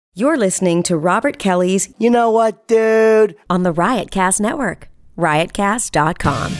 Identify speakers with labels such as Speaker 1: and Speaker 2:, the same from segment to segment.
Speaker 1: You're listening to Robert Kelly's
Speaker 2: You Know What, Dude?
Speaker 1: on the Riotcast Network, riotcast.com.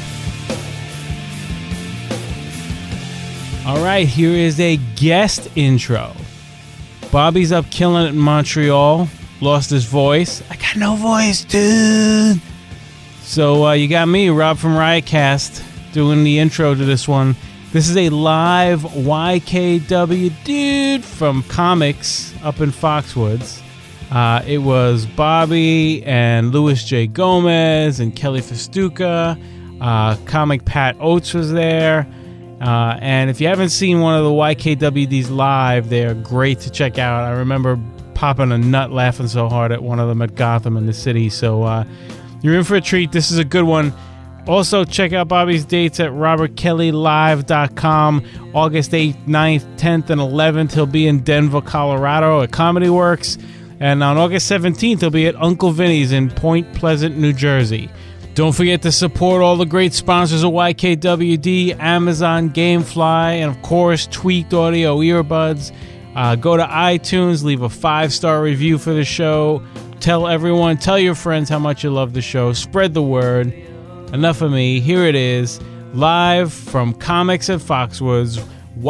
Speaker 3: All right, here is a guest intro. Bobby's up killing it in Montreal. Lost his voice. I got no voice, dude. So you got me, Rob from Riotcast, doing the intro to this one. This is a live YKW dude from comics up in Foxwoods. It was Bobby and Louis J. Gomez and Kelly Festuca. Comic Pat Oates was there. And if you haven't seen one of the YKWDs live, they're great to check out. I remember popping a nut laughing so hard at one of them at Gotham in the city. So you're in for a treat. This is a good one. Also, check out Bobby's dates at robertkellylive.com. August 8th, 9th, 10th, and 11th, he'll be in Denver, Colorado at Comedy Works. And on August 17th, he'll be at Uncle Vinny's in Point Pleasant, New Jersey. Don't forget to support all the great sponsors of YKWD, Amazon, Gamefly, and of course, Tweaked Audio Earbuds. Go to iTunes, leave a 5-star review for the show. Tell everyone, tell your friends how much you love the show. Spread the word. Enough of me. Here it is, live from Comics at Foxwoods,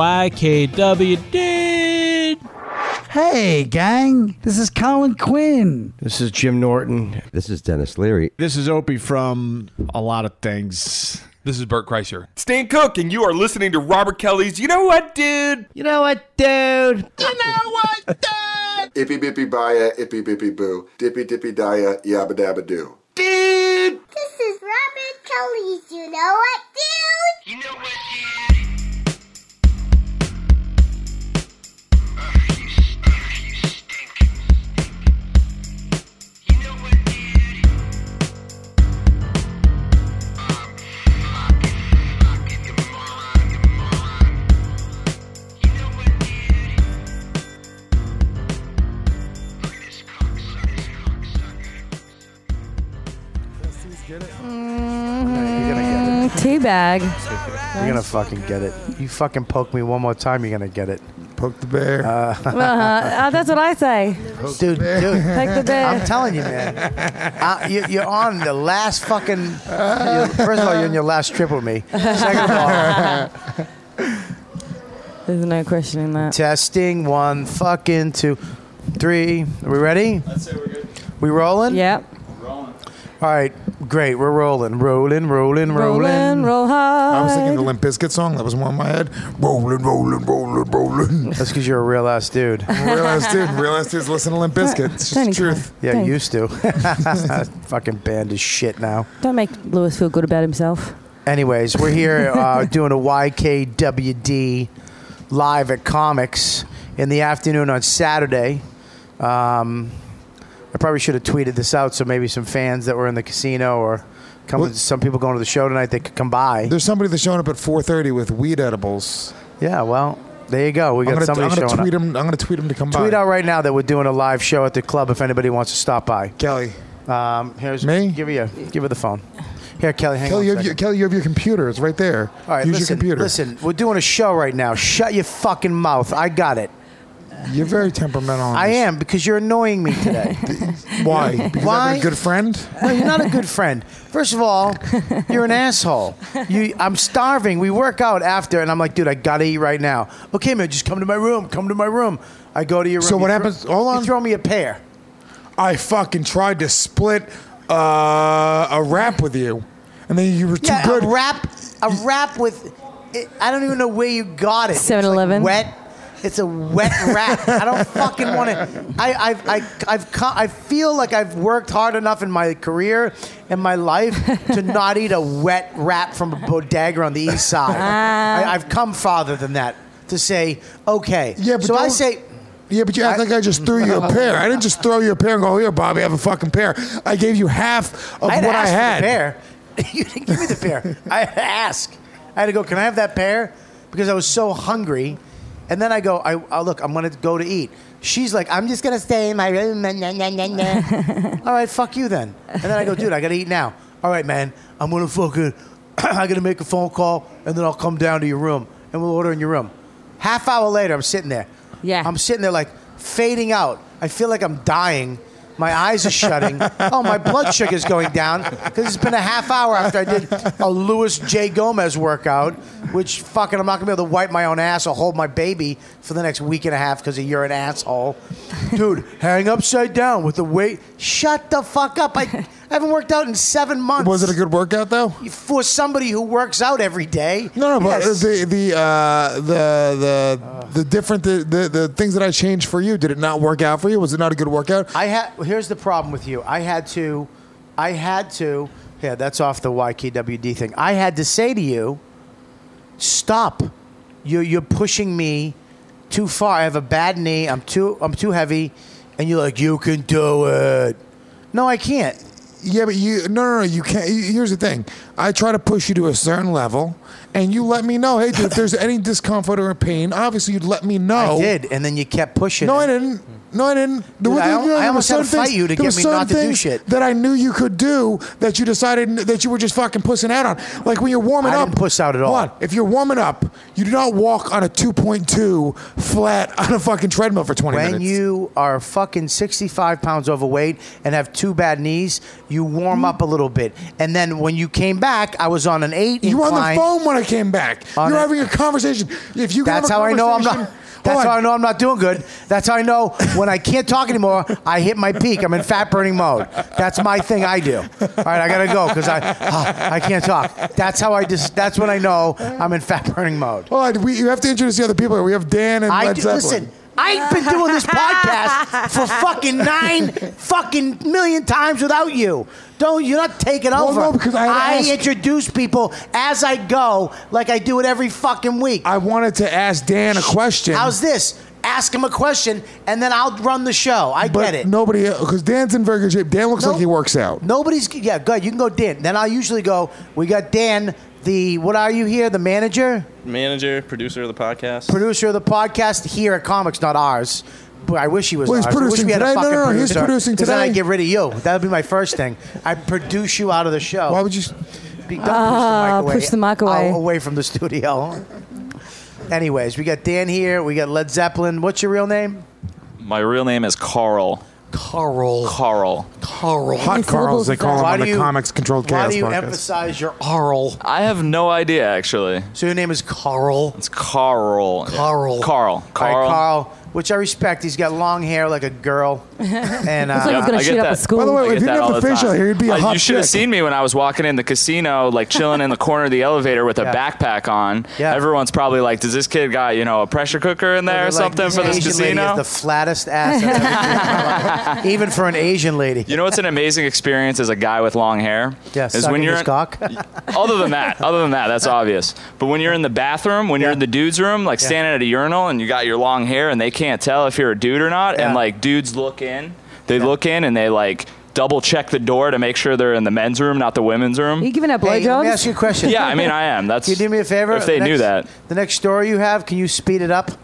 Speaker 3: YKWD.
Speaker 4: Hey, gang. This is Colin Quinn.
Speaker 2: This is Jim Norton.
Speaker 5: This is Dennis Leary.
Speaker 6: This is Opie from a lot of things.
Speaker 7: This is Bert Kreischer.
Speaker 8: Stan Cook, and you are listening to Robert Kelly's You Know What, Dude?
Speaker 2: You know what, dude?
Speaker 8: You know what, dude?
Speaker 9: Ippy bippy baya, ippy bippy boo. Dippy dippy dia, yabba dabba doo.
Speaker 8: Dude!
Speaker 10: This is Robert Kelly's You Know What, Dude?
Speaker 8: You know what, dude?
Speaker 11: Teabag.
Speaker 6: You're gonna fucking get it. You fucking poke me one more time, you're gonna get it.
Speaker 4: Poke the bear.
Speaker 11: That's what I say.
Speaker 6: Dude.
Speaker 11: Take the bear.
Speaker 6: I'm telling you, man. You're on the last fucking... first of all, you're on your last trip with me. Second of all...
Speaker 11: There's no questioning that.
Speaker 6: Testing, 1, fucking 2, 3. Are we ready?
Speaker 3: Let's say we're good.
Speaker 6: We rolling?
Speaker 11: Yep.
Speaker 3: Rolling.
Speaker 6: All right, great. We're rolling. Rolling.
Speaker 11: Roll high.
Speaker 4: I was thinking the Limp Bizkit song. That was one in my head. Rolling.
Speaker 6: That's because you're a real ass dude.
Speaker 4: Real ass dudes listen to Limp Bizkit. It's just the truth.
Speaker 6: Yeah,
Speaker 11: Thanks.
Speaker 6: used to. Fucking band is shit now.
Speaker 11: Don't make Lewis feel good about himself.
Speaker 6: Anyways, we're here doing a YKWD live at Comics in the afternoon on Saturday. I probably should have tweeted this out so maybe some fans that were in the casino or some people going to the show tonight, they could come by.
Speaker 4: There's somebody that's showing up at 4:30 with weed edibles.
Speaker 6: Yeah, well, there you go. We got somebody showing up.
Speaker 4: I'm going to tweet him to come by.
Speaker 6: Tweet out right now that we're doing a live show at the club if anybody wants to stop by.
Speaker 4: Kelly.
Speaker 6: Here's
Speaker 4: Me?
Speaker 6: Give her the phone. Here, Kelly, hang
Speaker 4: Kelly,
Speaker 6: on.
Speaker 4: Kelly, you have your computer. It's right there.
Speaker 6: All right,
Speaker 4: Use
Speaker 6: listen,
Speaker 4: your computer.
Speaker 6: Listen, we're doing a show right now. Shut your fucking mouth. I got it.
Speaker 4: You're very temperamental.
Speaker 6: I am, because you're annoying me today.
Speaker 4: Why? Because I'm a good friend?
Speaker 6: No, you're not a good friend. First of all, you're an asshole. I'm starving. We work out after, and I'm like, dude, I gotta eat right now. Okay, man, just come to my room. I go to your room.
Speaker 4: So what happens? Hold on.
Speaker 6: You throw me a pear.
Speaker 4: I fucking tried to split a rap with you, and then you were too good.
Speaker 6: A rap with... I don't even know where you got it.
Speaker 11: 7-Eleven.
Speaker 6: Wet. It's a wet rap. I don't fucking want to. I feel like I've worked hard enough in my career and my life to not eat a wet wrap from a bodega on the east side. I've come farther than that to say, okay.
Speaker 4: Yeah, but
Speaker 6: so I say.
Speaker 4: Yeah, but you act like I just threw you a pear. I didn't just throw you a pear and go, here, Bobby, have a fucking pear. I gave you half of what I had.
Speaker 6: For the pear. You didn't give me the pear. I had to ask. I had to go, can I have that pear? Because I was so hungry. And then I go, look, I'm going to go to eat. She's like, I'm just going to stay in my room. All right, fuck you then. And then I go, dude, I got to eat now. All right, man, I'm going to fucking, I got to make a phone call, and then I'll come down to your room, and we'll order in your room. Half hour later, I'm sitting there.
Speaker 11: Yeah.
Speaker 6: I'm sitting there like fading out. I feel like I'm dying. My eyes are shutting. Oh, my blood sugar's going down because it's been a half hour after I did a Luis J. Gomez workout, which fucking I'm not going to be able to wipe my own ass or hold my baby for the next week and a half because you're an asshole. Dude, hang upside down with the weight. Shut the fuck up. I haven't worked out in 7 months.
Speaker 4: Was it a good workout though?
Speaker 6: For somebody who works out every day.
Speaker 4: No, but
Speaker 6: yes.
Speaker 4: the different the things that I changed for you, did it not work out for you? Was it not a good workout?
Speaker 6: Here's the problem with you. I had to. Yeah, that's off the YKWd thing. I had to say to you, stop. You're pushing me too far. I have a bad knee. I'm too heavy, and you're like, you can do it. No, I can't.
Speaker 4: Yeah, but no, you can't. Here's the thing. I try to push you to a certain level, and you let me know. Hey, dude, if there's any discomfort or pain, obviously you'd let me know.
Speaker 6: I did, and then you kept pushing.
Speaker 4: No, I didn't.
Speaker 6: Dude, I almost had to fight you to get me not to do shit.
Speaker 4: That I knew you could do that you decided that you were just fucking pussing out on. Like when you're warming up.
Speaker 6: I didn't puss out at all.
Speaker 4: Hold on. If you're warming up, you do not walk on a 2.2 flat on a fucking treadmill for 20 minutes.
Speaker 6: When you are fucking 65 pounds overweight and have two bad knees, you warm up a little bit. And then when you came back, I was on an 8
Speaker 4: You were on
Speaker 6: incline.
Speaker 4: the phone when I came back. You're having a conversation. If you
Speaker 6: That's how I know I'm not. That's how I know I'm not doing good. That's how I know when I can't talk anymore, I hit my peak. I'm in fat burning mode. That's my thing I do. All right, I gotta go because I can't talk. That's how that's when I know I'm in fat burning mode.
Speaker 4: Hold on, you have to introduce the other people. We have Dan and Led Zeppelin.
Speaker 6: Listen, I've been doing this podcast for fucking 9 fucking million times without you. You're not taking over.
Speaker 4: No, because I
Speaker 6: introduce people as I go, like I do it every fucking week.
Speaker 4: I wanted to ask Dan a question.
Speaker 6: How's this? Ask him a question, and then I'll run the show. I get it.
Speaker 4: Nobody, because Dan's in very good shape. Dan looks like he works out.
Speaker 6: Yeah, good. You can go Dan. Then I'll usually go, we got Dan, what are you here? The manager?
Speaker 5: Manager, producer of the podcast.
Speaker 6: Producer of the podcast here at Comics, not ours. But I wish he was.
Speaker 4: Well, he's
Speaker 6: ours.
Speaker 4: producing
Speaker 6: I wish we had
Speaker 4: today.
Speaker 6: a fucking
Speaker 4: No,
Speaker 6: producer,
Speaker 4: he's producing today.
Speaker 6: Then I get rid of you. That would be my first thing. I produce you out of the show.
Speaker 4: Why would you?
Speaker 11: Push the mic away.
Speaker 6: Away from the studio. Anyways, we got Dan here. We got Led Zeppelin. What's your real name?
Speaker 5: My real name is Carl.
Speaker 6: Carl.
Speaker 4: Hot Carls, they call him on the Comics Controlled Chaos podcast.
Speaker 6: Why do you emphasize your Carl?
Speaker 5: I have no idea, actually.
Speaker 6: So your name is Carl?
Speaker 5: It's Carl.
Speaker 6: Carl.
Speaker 5: Carl.
Speaker 6: All right, Carl, which I respect. He's got long hair like a girl. And
Speaker 11: Looks like he's going to shoot up a school.
Speaker 4: By the way, if you didn't have the facial hair, you'd be a hot
Speaker 5: You should have
Speaker 4: chick.
Speaker 5: seen me when I was walking in the casino, like chilling in the corner of the elevator with a backpack on.
Speaker 6: Yeah.
Speaker 5: Everyone's probably like, does this kid got, a pressure cooker in there or something for this
Speaker 6: Asian lady
Speaker 5: casino?
Speaker 6: has the flattest ass I've ever seen. Even for an Asian lady.
Speaker 5: You know what's an amazing experience as a guy with long hair?
Speaker 6: Yes,
Speaker 5: is when you're
Speaker 6: his cock.
Speaker 5: other than that, that's obvious. But when you're in the bathroom, when you're in the dude's room, like standing at a urinal and you got your long hair and they can't tell if you're a dude or not, and like dudes look in, look in and they like double check the door to make sure they're in the men's room, not the women's room.
Speaker 11: Are you giving out
Speaker 6: Hey, let me
Speaker 11: blowjobs?
Speaker 6: ask you a question.
Speaker 5: Yeah, I mean I am. That's
Speaker 6: Can you do me a favor?
Speaker 5: if they knew that.
Speaker 6: The next story you have, can you speed it up?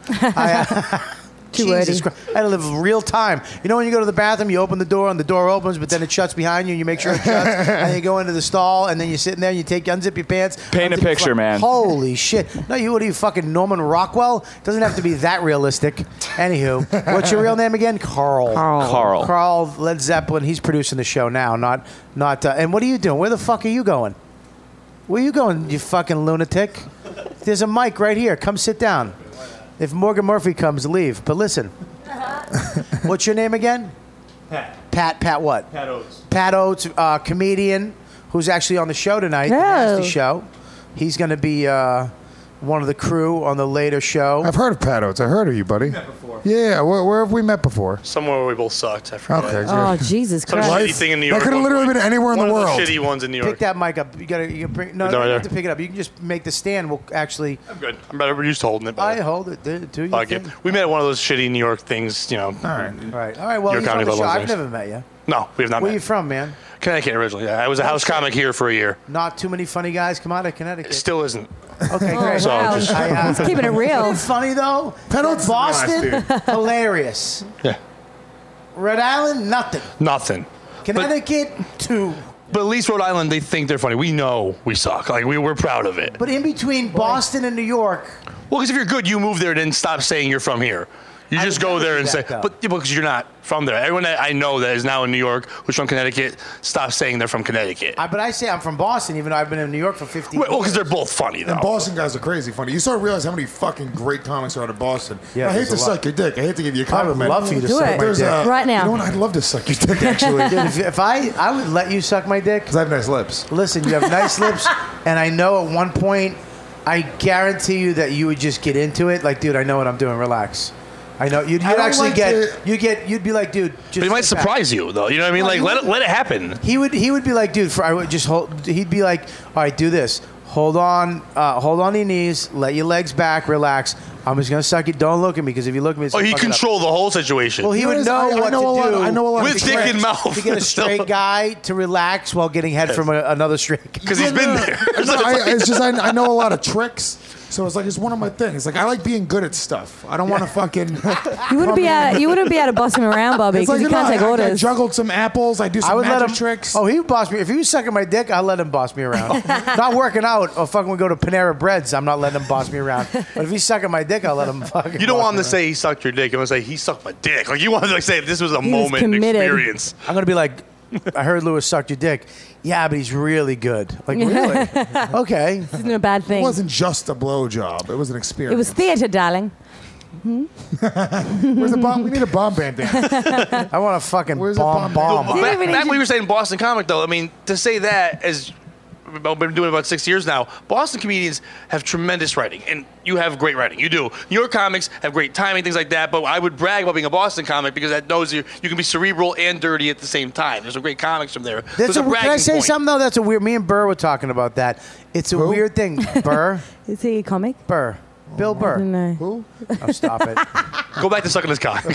Speaker 6: Jesus Christ. I had to live real time. You know when you go to the bathroom, you open the door and the door opens, but then it shuts behind you and you make sure it shuts. And then you go into the stall and then you're sitting there and you unzip your pants.
Speaker 5: Paint a
Speaker 6: unzip your
Speaker 5: picture, man.
Speaker 6: Holy shit. No, what are you, fucking Norman Rockwell? Doesn't have to be that realistic. Anywho, what's your real name again? Carl. Carl Led Zeppelin. He's producing the show now, not. And what are you doing? Where the fuck are you going? Where you going, you fucking lunatic? There's a mic right here. Come sit down. If Morgan Murphy comes, leave. But listen. What's your name again? Pat what?
Speaker 3: Pat Oates.
Speaker 6: Pat Oates, comedian who's actually on the show tonight. The Nasty Show. He's going to be one of the crew on the later show.
Speaker 4: I've heard of Pat Oates. I heard of you, buddy.
Speaker 3: Met before.
Speaker 4: Yeah, where have we met before?
Speaker 7: Somewhere where we both sucked. I forget.
Speaker 4: Okay.
Speaker 11: Oh, Jesus
Speaker 7: Some
Speaker 11: Christ.
Speaker 7: shitty thing in New York.
Speaker 4: That could have literally been anywhere in the world.
Speaker 7: One of the shitty ones in New York.
Speaker 6: Pick that mic up. You can bring. No, you don't have to pick it up. You can just make the stand. We'll actually.
Speaker 7: I'm good. I'm better. We're used to holding it.
Speaker 6: I hold it. Do you?
Speaker 7: Okay. We met at one of those shitty New York things. All right.
Speaker 6: All right. Well,
Speaker 7: Your
Speaker 6: he's on
Speaker 7: comedy
Speaker 6: the show.
Speaker 7: level
Speaker 6: I've
Speaker 7: things.
Speaker 6: never met you.
Speaker 7: No, we have not
Speaker 6: Where
Speaker 7: met.
Speaker 6: you from, man?
Speaker 7: Connecticut originally. Yeah, I was a house comic here for a year.
Speaker 6: Not too many funny guys come out of Connecticut.
Speaker 7: Still isn't.
Speaker 6: Okay, great.
Speaker 7: So
Speaker 11: wow.
Speaker 7: just-
Speaker 11: He's keeping it real.
Speaker 6: Isn't it funny though? Boston, hilarious.
Speaker 7: Yeah.
Speaker 6: Rhode Island, nothing.
Speaker 7: Nothing.
Speaker 6: Connecticut, two.
Speaker 7: But at least Rhode Island, they think they're funny. We know we suck. Like we're proud of it.
Speaker 6: But in between Boston and New York,
Speaker 7: Well, because if you're good, you move there and then stop saying you're from here. You just go there and say, but because you're not from there. Everyone that I know that is now in New York who's from Connecticut, stop saying they're from Connecticut.
Speaker 6: But I say I'm from Boston, even though I've been in New York for 15 years.
Speaker 7: Well, because they're both funny, though.
Speaker 4: And Boston guys are crazy funny. You start to realize how many fucking great comics are out of Boston.
Speaker 6: Yeah,
Speaker 4: I hate to
Speaker 6: there's a lot.
Speaker 4: suck your dick. I hate to give you a
Speaker 6: I would
Speaker 4: compliment.
Speaker 6: love for you to
Speaker 11: Do
Speaker 6: suck
Speaker 11: it.
Speaker 6: my dick.
Speaker 11: Right now.
Speaker 4: You know what? I'd love to suck your dick, actually.
Speaker 6: Dude, if I would let you suck my dick.
Speaker 4: Because I have nice lips.
Speaker 6: Listen, you have nice lips, and I know at one point, I guarantee you that you would just get into it. Like, dude, I know what I'm doing. Relax. I know you'd
Speaker 4: don't
Speaker 6: actually
Speaker 4: like
Speaker 6: you'd be like, dude. Just
Speaker 7: But he might
Speaker 6: sit back.
Speaker 7: surprise you, though. You know what I mean? Like, let it happen.
Speaker 6: He would be like, dude. I would just hold. He'd be like, all right, do this. Hold on to your knees. Let your legs back. Relax. I'm just gonna suck it. Don't look at me because if you look at me, it's
Speaker 7: Oh,
Speaker 6: gonna
Speaker 7: he
Speaker 6: fuck it up.
Speaker 7: controlled the whole situation.
Speaker 6: Well, he would know
Speaker 4: I
Speaker 6: what
Speaker 4: know
Speaker 6: to
Speaker 4: a lot-
Speaker 6: do.
Speaker 4: I know a lot
Speaker 7: With
Speaker 4: of
Speaker 7: dick
Speaker 4: tricks.
Speaker 7: in mouth.
Speaker 6: to get a straight guy to relax while getting head from another straight guy.
Speaker 7: Because he's been there.
Speaker 4: No, it's just I know a lot of tricks, so it's like it's one of my things. Like I like being good at stuff. I don't want to fucking.
Speaker 11: You wouldn't be able to boss him around, Bobby,
Speaker 4: It's
Speaker 11: because you can't take
Speaker 4: I
Speaker 11: orders.
Speaker 4: juggled some apples. I do
Speaker 6: I
Speaker 4: some
Speaker 6: would let
Speaker 4: magic
Speaker 6: him.
Speaker 4: tricks.
Speaker 6: Oh, he would boss me. If he was sucking my dick, I'd let him boss me around. Not working out or fucking we go to Panera Breads. I'm not letting him boss me around. But if he's sucking my dick, I'll let him fucking.
Speaker 7: You don't
Speaker 6: boss
Speaker 7: want him
Speaker 6: me
Speaker 7: to say he sucked your dick. You want to say he sucked my dick. Like, you want to like, say this was a
Speaker 11: He was
Speaker 7: moment
Speaker 11: committed.
Speaker 7: experience.
Speaker 6: around. I'm gonna be like, I heard Lewis sucked your dick. Yeah, but he's really good. Like really? Okay.
Speaker 11: Isn't a bad
Speaker 4: It
Speaker 11: thing.
Speaker 4: wasn't just a blowjob. It was an experience.
Speaker 11: It was theater, darling.
Speaker 4: Where's the bomb? We need a bomb band dance.
Speaker 6: I want a fucking
Speaker 4: Where's the
Speaker 6: bomb.
Speaker 4: bomb?
Speaker 11: Didn't
Speaker 7: Back
Speaker 11: even
Speaker 7: when
Speaker 11: need
Speaker 7: we were saying Boston comic, though, I mean, to say that as I've been doing it about 6 years now, Boston comedians have tremendous writing, and you have great writing. You do. New York comics have great timing, things like that, but I would brag about being a Boston comic because that knows you can be cerebral and dirty at the same time. There's some great comics from there. There's a
Speaker 6: Can I
Speaker 7: bragging
Speaker 6: say
Speaker 7: point.
Speaker 6: something though? That's a weird. Me and Burr were talking about that. It's a weird thing. Burr,
Speaker 11: Is he a comic?
Speaker 6: Burr, Bill Burr.
Speaker 11: No.
Speaker 4: Who?
Speaker 6: Oh, stop it.
Speaker 7: Go back to sucking his cock.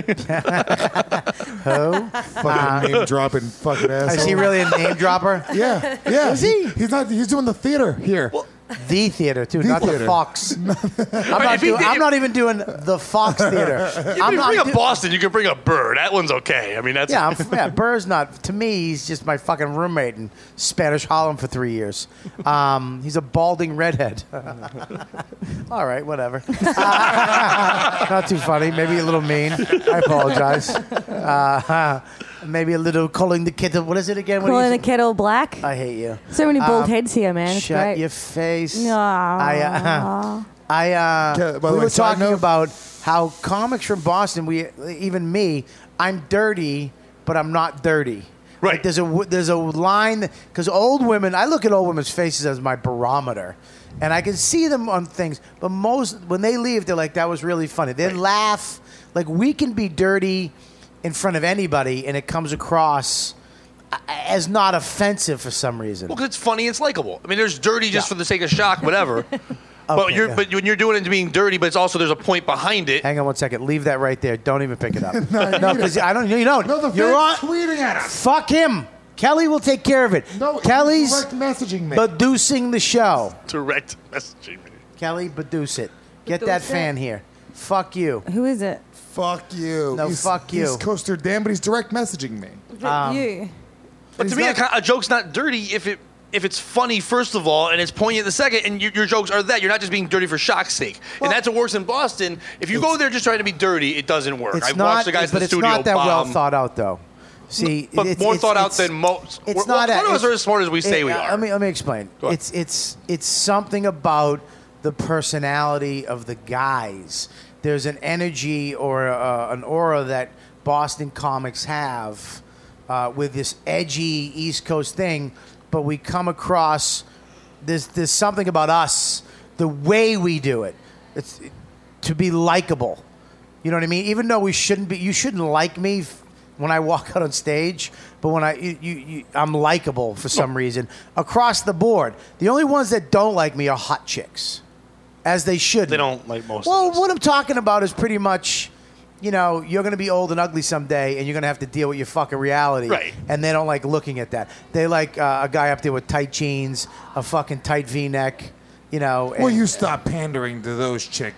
Speaker 6: Who?
Speaker 4: Fucking name dropping fucking asshole.
Speaker 6: Is he really a name dropper?
Speaker 4: Yeah, yeah.
Speaker 6: Is he?
Speaker 4: He's not. He's doing the theater here.
Speaker 6: The theater too,
Speaker 4: The
Speaker 6: not
Speaker 4: theater.
Speaker 6: the Fox.
Speaker 7: If he did-
Speaker 6: I'm not even doing the Fox theater.
Speaker 7: You
Speaker 6: I'm
Speaker 7: can
Speaker 6: not
Speaker 7: bring up
Speaker 6: do-
Speaker 7: Boston, you can bring up Burr. That one's okay. I mean, that's
Speaker 6: Yeah, Burr's not. To me, he's just my fucking roommate in Spanish Harlem for 3 years. He's a balding redhead. All right, whatever. Not too funny. Maybe a little mean. I apologize. Maybe a little calling the kettle. What is it again? What do you
Speaker 11: Calling the
Speaker 6: say?
Speaker 11: kettle black.
Speaker 6: I hate you.
Speaker 11: So many bald heads here, man. It's
Speaker 6: Shut
Speaker 11: great.
Speaker 6: your face.
Speaker 11: Aw.
Speaker 4: By the
Speaker 6: we
Speaker 4: way,
Speaker 6: were
Speaker 4: side
Speaker 6: talking
Speaker 4: note-
Speaker 6: about how comics from Boston, even me, I'm dirty, but I'm not dirty.
Speaker 7: Right.
Speaker 6: Like there's a line because old women, I look at old women's faces as my barometer, and I can see them on things. But most when they leave, they're like, "That was really funny." They laugh. Like we can be dirty in front of anybody, and it comes across as not offensive for some reason.
Speaker 7: Well, because it's funny, it's likable. I mean, there's dirty just for the sake of shock, whatever. But
Speaker 6: Okay,
Speaker 7: but when you're doing it to being dirty, but it's also there's a point behind it.
Speaker 6: Hang on 1 second. Leave that right there. Don't even pick it up. No, because I don't. You don't.
Speaker 4: No, the
Speaker 6: You're on.
Speaker 4: fans tweeting at us.
Speaker 6: Fuck him. Kelly will take care of it.
Speaker 4: No,
Speaker 6: Kelly's
Speaker 4: direct messaging me.
Speaker 6: producing the show.
Speaker 7: Direct messaging.
Speaker 6: Kelly, produce it. Get that fan here. Fuck you.
Speaker 11: Who is it?
Speaker 4: Fuck you.
Speaker 6: No, fuck you.
Speaker 4: East Coaster Dan, but he's direct messaging me.
Speaker 11: You.
Speaker 7: But to me, a joke's not dirty if it's funny, first of all, and it's poignant the second, and your jokes are that. You're not just being dirty for shock's sake. And that's what works in Boston. If you go there just trying to be dirty, it doesn't work.
Speaker 6: It's
Speaker 7: I've
Speaker 6: not.
Speaker 7: watched the guys in
Speaker 6: but
Speaker 7: the
Speaker 6: it's
Speaker 7: studio
Speaker 6: not that well
Speaker 7: bomb.
Speaker 6: thought out, though. See,
Speaker 7: But more thought out than most.
Speaker 6: It's
Speaker 7: None
Speaker 6: not.
Speaker 7: of us are as smart as we say we are.
Speaker 6: Let me explain.
Speaker 7: Go ahead.
Speaker 6: It's something about the personality of the guys. There's an energy or an aura that Boston comics have with this edgy East Coast thing, but we come across there's something about us, the way we do it. It's to be likable. You know what I mean? Even though we shouldn't be, you shouldn't like me when I walk out on stage, but when I'm likable for some reason across the board. The only ones that don't like me are hot chicks, as they should.
Speaker 7: They don't like most
Speaker 6: Well,
Speaker 7: of us.
Speaker 6: what I'm talking about is pretty much, you're going to be old and ugly someday, and you're going to have to deal with your fucking reality.
Speaker 7: Right.
Speaker 6: And they don't like looking at that. They like a guy up there with tight jeans, a fucking tight V-neck,
Speaker 4: Well, you stop pandering to those chicks.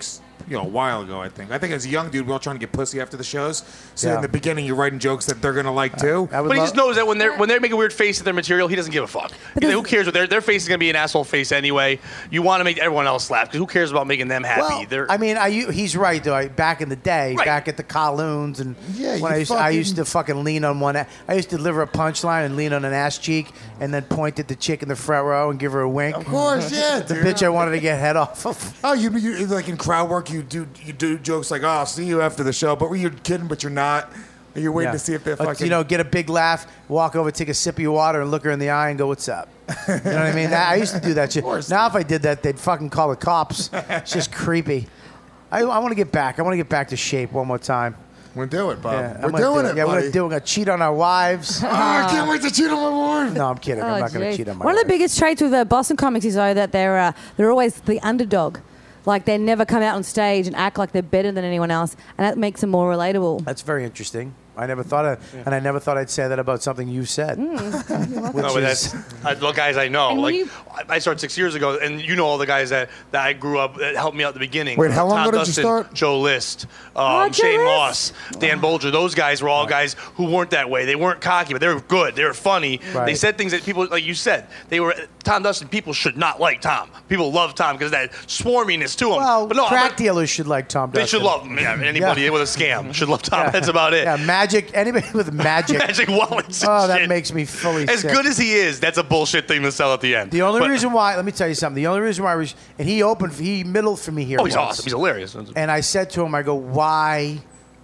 Speaker 4: a while ago. I think as a young dude, we're all trying to get pussy after the shows. So
Speaker 6: Yeah.
Speaker 4: in the beginning, you're writing jokes that they're gonna like too.
Speaker 7: But he just knows that when they're making a weird face at their material, he doesn't give a fuck. Who cares? What their face is gonna be an asshole face anyway. You want to make everyone else laugh because who cares about making them happy?
Speaker 6: Well, I mean, he's right though. Back in the day, back at the Colloons, and when I used to fucking lean on one. I used to deliver a punchline and lean on an ass cheek, and then point at the chick in the front row and give her a wink.
Speaker 4: Of course, yeah.
Speaker 6: The
Speaker 4: dude.
Speaker 6: bitch I wanted to get head off of.
Speaker 4: Oh, you like in crowd work, you do jokes like, "Oh, I'll see you after the show," but you're kidding, but you're not. And you're waiting to see if they're fucking.
Speaker 6: Get a big laugh, walk over, take a sip of your water, and look her in the eye and go, "What's up?" You know what I mean? I used to do that shit. Now, if I did that, they'd fucking call the cops. It's just creepy. I want to get back. I want to get back to shape one more time.
Speaker 4: We're doing it, Bob.
Speaker 6: Yeah,
Speaker 4: we're doing it,
Speaker 6: Yeah,
Speaker 4: buddy.
Speaker 6: we're going to cheat on our wives.
Speaker 4: I can't wait to cheat on my wife.
Speaker 6: No, I'm kidding. I'm not going to cheat on my
Speaker 11: One
Speaker 6: wife.
Speaker 11: of the biggest traits with the Boston comics is though that they're always the underdog. Like they never come out on stage and act like they're better than anyone else, and that makes them more relatable.
Speaker 6: That's very interesting. I never thought and I never thought I'd say that about something you said.
Speaker 7: No, but that's the guys I know.
Speaker 11: And
Speaker 7: Like I started 6 years ago, and you know all the guys that I grew up that helped me out at the beginning.
Speaker 4: Wait, how long
Speaker 7: Tom
Speaker 4: ago did you
Speaker 7: Dustin,
Speaker 4: start?
Speaker 7: Joe List,
Speaker 11: Joe
Speaker 7: Shane
Speaker 11: List?
Speaker 7: Moss, Dan Bolger. Those guys were all guys who weren't that way. They weren't cocky, but they were good. They were funny.
Speaker 6: Right.
Speaker 7: They said things that people, like you said, they were Tom Dustin. People should not like Tom. People love Tom because that swarminess to him.
Speaker 6: Well,
Speaker 7: but no,
Speaker 6: crack dealers should like Tom Dustin.
Speaker 7: they should love him. Yeah, anybody
Speaker 6: Yeah.
Speaker 7: with a scam should love Tom. That's about it.
Speaker 6: Yeah, magic. Anybody with magic.
Speaker 7: Magic wallets. and
Speaker 6: Oh, that
Speaker 7: shit.
Speaker 6: makes me fully
Speaker 7: As
Speaker 6: sick.
Speaker 7: good as he is, that's a bullshit thing to sell at the end.
Speaker 6: The only
Speaker 7: But-
Speaker 6: reason why, let me tell you something. The only reason why and he middled for me here.
Speaker 7: Oh, he's
Speaker 6: once.
Speaker 7: awesome. He's hilarious.
Speaker 6: And I said to him, I go, why?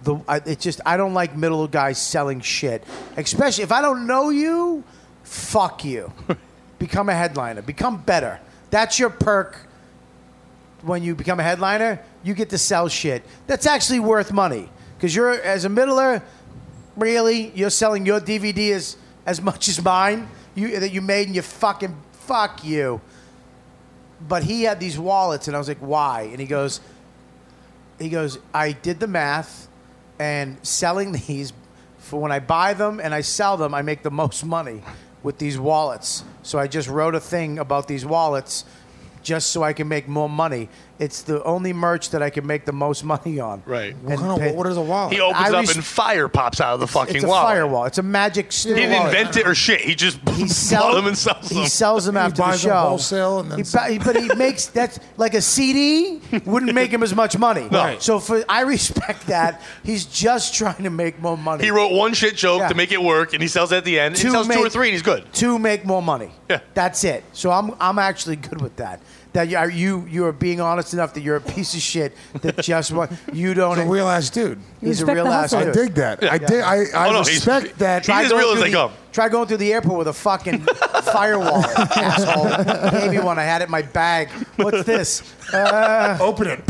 Speaker 6: I don't like middle guys selling shit. Especially if I don't know you, fuck you. Become a headliner. Become better. That's your perk when you become a headliner. You get to sell shit. That's actually worth money. Because you're, as a middler, really, you're selling your DVD as much as mine that you made and you fucking, fuck you. But he had these wallets, and I was like, why? And he goes, I did the math, and selling these, for when I buy them and I sell them, I make the most money with these wallets. So I just wrote a thing about these wallets just so I can make more money. It's the only merch that I can make the most money on.
Speaker 7: Right.
Speaker 4: What is a wallet?
Speaker 7: He opens up and fire pops out of the fucking
Speaker 6: It's a
Speaker 7: wallet.
Speaker 6: firewall. It's a magic
Speaker 7: He
Speaker 6: steel
Speaker 7: didn't
Speaker 6: wallet.
Speaker 7: invent it or shit. He just bought them and sells them.
Speaker 6: He sells them after the
Speaker 4: buys them
Speaker 6: show.
Speaker 4: wholesale and then
Speaker 6: but he makes that's like a CD wouldn't make him as much money.
Speaker 7: No. Right.
Speaker 6: So I respect that. He's just trying to make more money.
Speaker 7: He wrote one shit joke
Speaker 6: Yeah.
Speaker 7: to make it work, and he sells it at the end. He sells two or three, and he's good.
Speaker 6: To make more money.
Speaker 7: Yeah.
Speaker 6: That's it. So I'm actually good with that. That you are being honest enough that you're a piece of shit that just what you don't.
Speaker 4: He's a real ass dude.
Speaker 6: He's a
Speaker 11: respect
Speaker 6: real
Speaker 11: the
Speaker 6: ass
Speaker 11: hustle.
Speaker 6: dude.
Speaker 4: I dig that. I dig. I
Speaker 7: Oh, no, he's-
Speaker 4: respect that.
Speaker 7: He's as real as they come.
Speaker 6: Try going through the airport with a fucking firewall, asshole. Gave me one. I had it in my bag. What's this?
Speaker 4: Open it.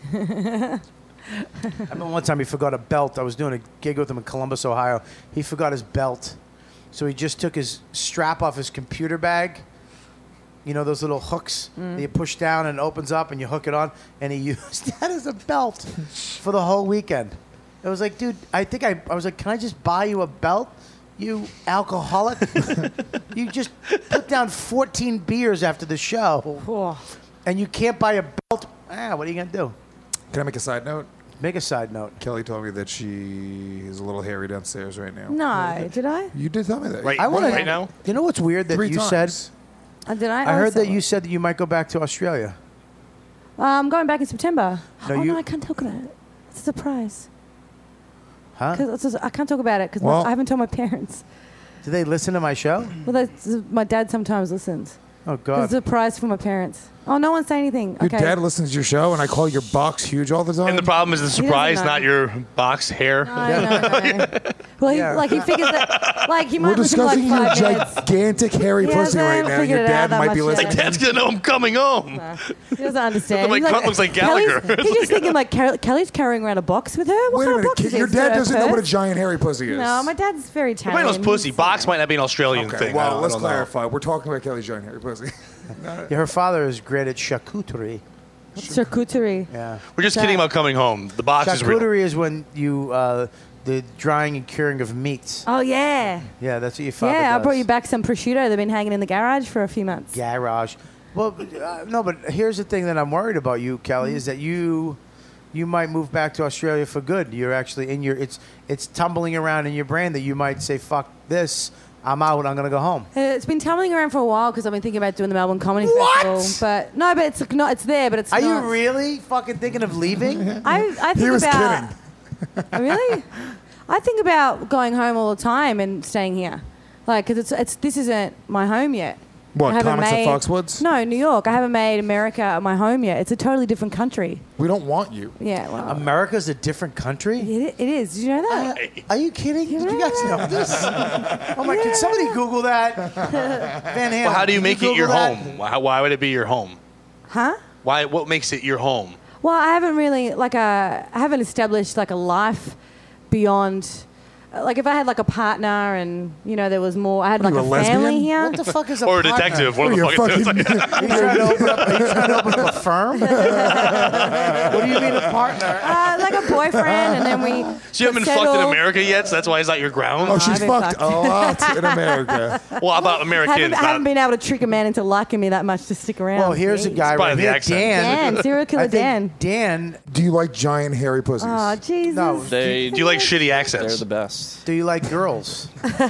Speaker 6: I remember one time he forgot a belt. I was doing a gig with him in Columbus, Ohio. He forgot his belt. So he just took his strap off his computer bag. You know those little hooks that you push down and it opens up and you hook it on? And he used that as a belt for the whole weekend. It was like, dude, I was like, can I just buy you a belt? You alcoholic. You just put down 14 beers after the show. And you can't buy a belt. What are you going to do?
Speaker 4: Can I make a side note?
Speaker 6: Make a side note.
Speaker 4: Kelly told me that she is a little hairy downstairs right now.
Speaker 11: No, did I?
Speaker 4: You did tell me that.
Speaker 7: Right,
Speaker 6: I wanna-
Speaker 7: right now?
Speaker 6: You know what's weird that
Speaker 4: 3
Speaker 6: you
Speaker 4: times.
Speaker 6: said?
Speaker 11: Did I?
Speaker 6: I heard that you said that you might go back to Australia.
Speaker 11: I'm going back in September.
Speaker 6: No,
Speaker 11: oh
Speaker 6: you-
Speaker 11: no, I can't talk about it. It's a surprise.
Speaker 6: Huh?
Speaker 11: Cause I can't talk about it because
Speaker 4: Well-
Speaker 11: I haven't told my parents.
Speaker 6: Do they listen to my show?
Speaker 11: Well, my dad sometimes listens.
Speaker 6: Oh,
Speaker 11: It's
Speaker 6: God.
Speaker 11: a surprise for my parents. Oh, no one say anything.
Speaker 4: Your
Speaker 11: Okay.
Speaker 4: dad listens to your show, and I call your box huge all the time.
Speaker 7: And the problem is the
Speaker 11: doesn't
Speaker 7: surprise,
Speaker 11: know.
Speaker 7: not your box hair.
Speaker 11: No. Well, he figures that, like, he
Speaker 4: We're
Speaker 11: might listen to like
Speaker 4: discussing your
Speaker 11: 5 minutes.
Speaker 4: gigantic hairy
Speaker 11: He
Speaker 4: pussy right
Speaker 11: hasn't
Speaker 4: now. Your
Speaker 11: figured it
Speaker 4: dad
Speaker 11: out that
Speaker 4: might be
Speaker 11: much yet.
Speaker 4: listening.
Speaker 7: Dad's gonna know I'm coming home.
Speaker 11: He doesn't understand.
Speaker 7: My
Speaker 11: He's
Speaker 7: cunt looks like Gallagher.
Speaker 11: He's just thinking like Kelly's carrying around a box with her. What
Speaker 4: Wait a
Speaker 11: kind of
Speaker 4: minute,
Speaker 11: box is
Speaker 4: kid, your
Speaker 11: this?
Speaker 4: dad
Speaker 11: Her
Speaker 4: doesn't know what a
Speaker 11: purse?
Speaker 4: giant hairy pussy is.
Speaker 11: No, my dad's very
Speaker 7: Everybody
Speaker 11: Italian.
Speaker 7: knows pussy. Box might not be an Australian
Speaker 4: Okay,
Speaker 7: thing.
Speaker 4: well,
Speaker 7: I
Speaker 4: let's
Speaker 7: don't know.
Speaker 4: clarify. We're talking about Kelly's giant hairy pussy.
Speaker 6: Yeah, her father is great at charcuterie.
Speaker 11: Charcuterie.
Speaker 6: Yeah.
Speaker 7: We're just kidding about coming home. The box is real.
Speaker 6: Charcuterie is when you, the drying and curing of meats.
Speaker 11: Oh yeah.
Speaker 6: Yeah, that's what your father
Speaker 11: Yeah, I
Speaker 6: does.
Speaker 11: brought you back some prosciutto. They've been hanging in the garage for a few months.
Speaker 6: Garage. Well, no, but here's the thing that I'm worried about you, Kelly, is that you you might move back to Australia for good. You're actually in your it's tumbling around in your brain that you might say, "Fuck this, I'm out. I'm gonna go home."
Speaker 11: It's been tumbling around for a while because I've been thinking about doing the Melbourne Comedy Festival. But no, but it's not. It's there, but it's
Speaker 6: Are
Speaker 11: not.
Speaker 6: you really fucking thinking of leaving?
Speaker 11: I think
Speaker 4: He was
Speaker 11: about.
Speaker 4: kidding.
Speaker 11: Really? I think about going home all the time and staying here, like because it's this isn't my home yet.
Speaker 4: What,
Speaker 11: I haven't
Speaker 4: Comics at
Speaker 11: made-
Speaker 4: Foxwoods?
Speaker 11: No, New York. I haven't made America my home yet. It's a totally different country.
Speaker 4: We don't want you.
Speaker 11: Yeah, well,
Speaker 6: America's a different country.
Speaker 11: it is. Did you know that?
Speaker 6: Are you kidding? You guys know this? Oh my! Can somebody Google that? Van Halen.
Speaker 7: Well, how do you
Speaker 6: can
Speaker 7: make it your
Speaker 6: Google that?
Speaker 7: home? Why would it be your home?
Speaker 11: Huh?
Speaker 7: Why? What makes it your home?
Speaker 11: Well, I haven't really I haven't established like a life beyond. Like if I had like a partner and there was more, I had like
Speaker 4: you,
Speaker 11: a
Speaker 4: a lesbian?
Speaker 11: family here.
Speaker 6: What the fuck is a
Speaker 7: Or a
Speaker 6: partner?
Speaker 7: detective? One
Speaker 4: Are
Speaker 7: of
Speaker 4: you
Speaker 7: the fucking
Speaker 4: fucking?
Speaker 6: Are you trying to open up a firm? What do you mean a partner?
Speaker 11: Like a boyfriend, and then we.
Speaker 7: So you haven't been fucked in
Speaker 11: settled.
Speaker 7: America yet, so that's why he's not your ground?
Speaker 4: Oh, she's
Speaker 11: I've been
Speaker 4: fucked
Speaker 11: fucked.
Speaker 4: a lot in America.
Speaker 7: Well, how about Americans?
Speaker 11: Haven't been able to trick a man into liking me that much to stick around.
Speaker 6: Well, here's a guy
Speaker 7: Probably
Speaker 6: right
Speaker 7: the
Speaker 6: here,
Speaker 7: accent.
Speaker 6: Dan.
Speaker 11: serial killer
Speaker 6: I think
Speaker 11: Dan.
Speaker 6: Dan,
Speaker 4: Do you like giant hairy pussies?
Speaker 11: Oh Jesus!
Speaker 6: No.
Speaker 7: Do you like shitty accents?
Speaker 5: They're the best.
Speaker 6: do you like girls?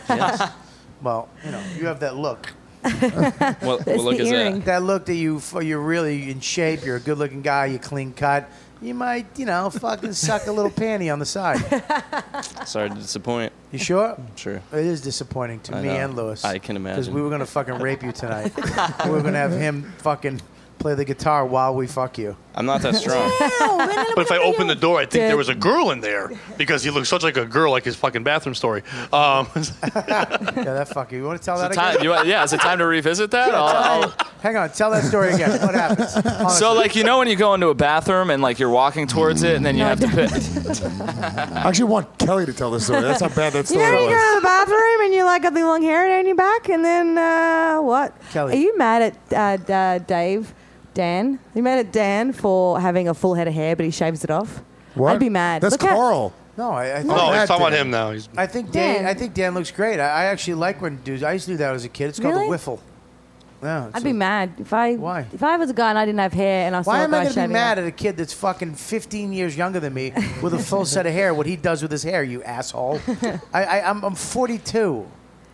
Speaker 6: Well, you have that look.
Speaker 5: What
Speaker 11: It's
Speaker 5: look
Speaker 11: the
Speaker 5: is
Speaker 11: earring.
Speaker 5: that?
Speaker 6: That look that you're really in shape. You're a good-looking guy. You're clean cut. You might, fucking suck a little panty on the side.
Speaker 5: Sorry to disappoint.
Speaker 6: You sure?
Speaker 5: Sure.
Speaker 6: It is disappointing to
Speaker 5: I
Speaker 6: me
Speaker 5: know.
Speaker 6: and Lewis.
Speaker 5: I can
Speaker 6: Because
Speaker 5: imagine.
Speaker 6: we were gonna fucking rape you tonight. We were gonna have him fucking play the guitar while we fuck you.
Speaker 5: I'm not that strong.
Speaker 7: But if I open the door, I think there was a girl in there because he looks such like a girl, like his fucking bathroom story.
Speaker 6: Yeah, that fuck you. You want to tell that again?
Speaker 5: Is it time to revisit that?
Speaker 6: Hang on, tell that story again. What happens?
Speaker 5: So, like, when you go into a bathroom and, like, you're walking towards it and then you have to pick.
Speaker 4: I actually want Kelly to tell this story. That's how bad that
Speaker 11: You
Speaker 4: story
Speaker 11: know, you go
Speaker 4: was.
Speaker 11: to the bathroom and you got the long hair down your back, and then what?
Speaker 6: Kelly.
Speaker 11: Are you mad at Dan? Are you mad at Dan for having a full head of hair, but he shaves it off?
Speaker 4: What?
Speaker 11: I'd be mad.
Speaker 4: That's
Speaker 11: Look how-
Speaker 4: Carl.
Speaker 6: No, I
Speaker 7: no,
Speaker 6: think
Speaker 7: he's talking about
Speaker 4: Dan.
Speaker 7: him now.
Speaker 6: I think
Speaker 11: Dan.
Speaker 6: I think Dan looks great. I actually like when dudes. I used to do that as a kid. It's called
Speaker 11: Really?
Speaker 6: the whiffle. Yeah,
Speaker 11: I'd be mad if I.
Speaker 6: Why?
Speaker 11: If I was a guy and I didn't have hair and I saw
Speaker 6: Why
Speaker 11: a
Speaker 6: am I
Speaker 11: guy
Speaker 6: going to be
Speaker 11: shaving
Speaker 6: mad
Speaker 11: off-
Speaker 6: at a kid that's fucking 15 years younger than me with a full set of hair? What he does with his hair, you asshole! I'm 42.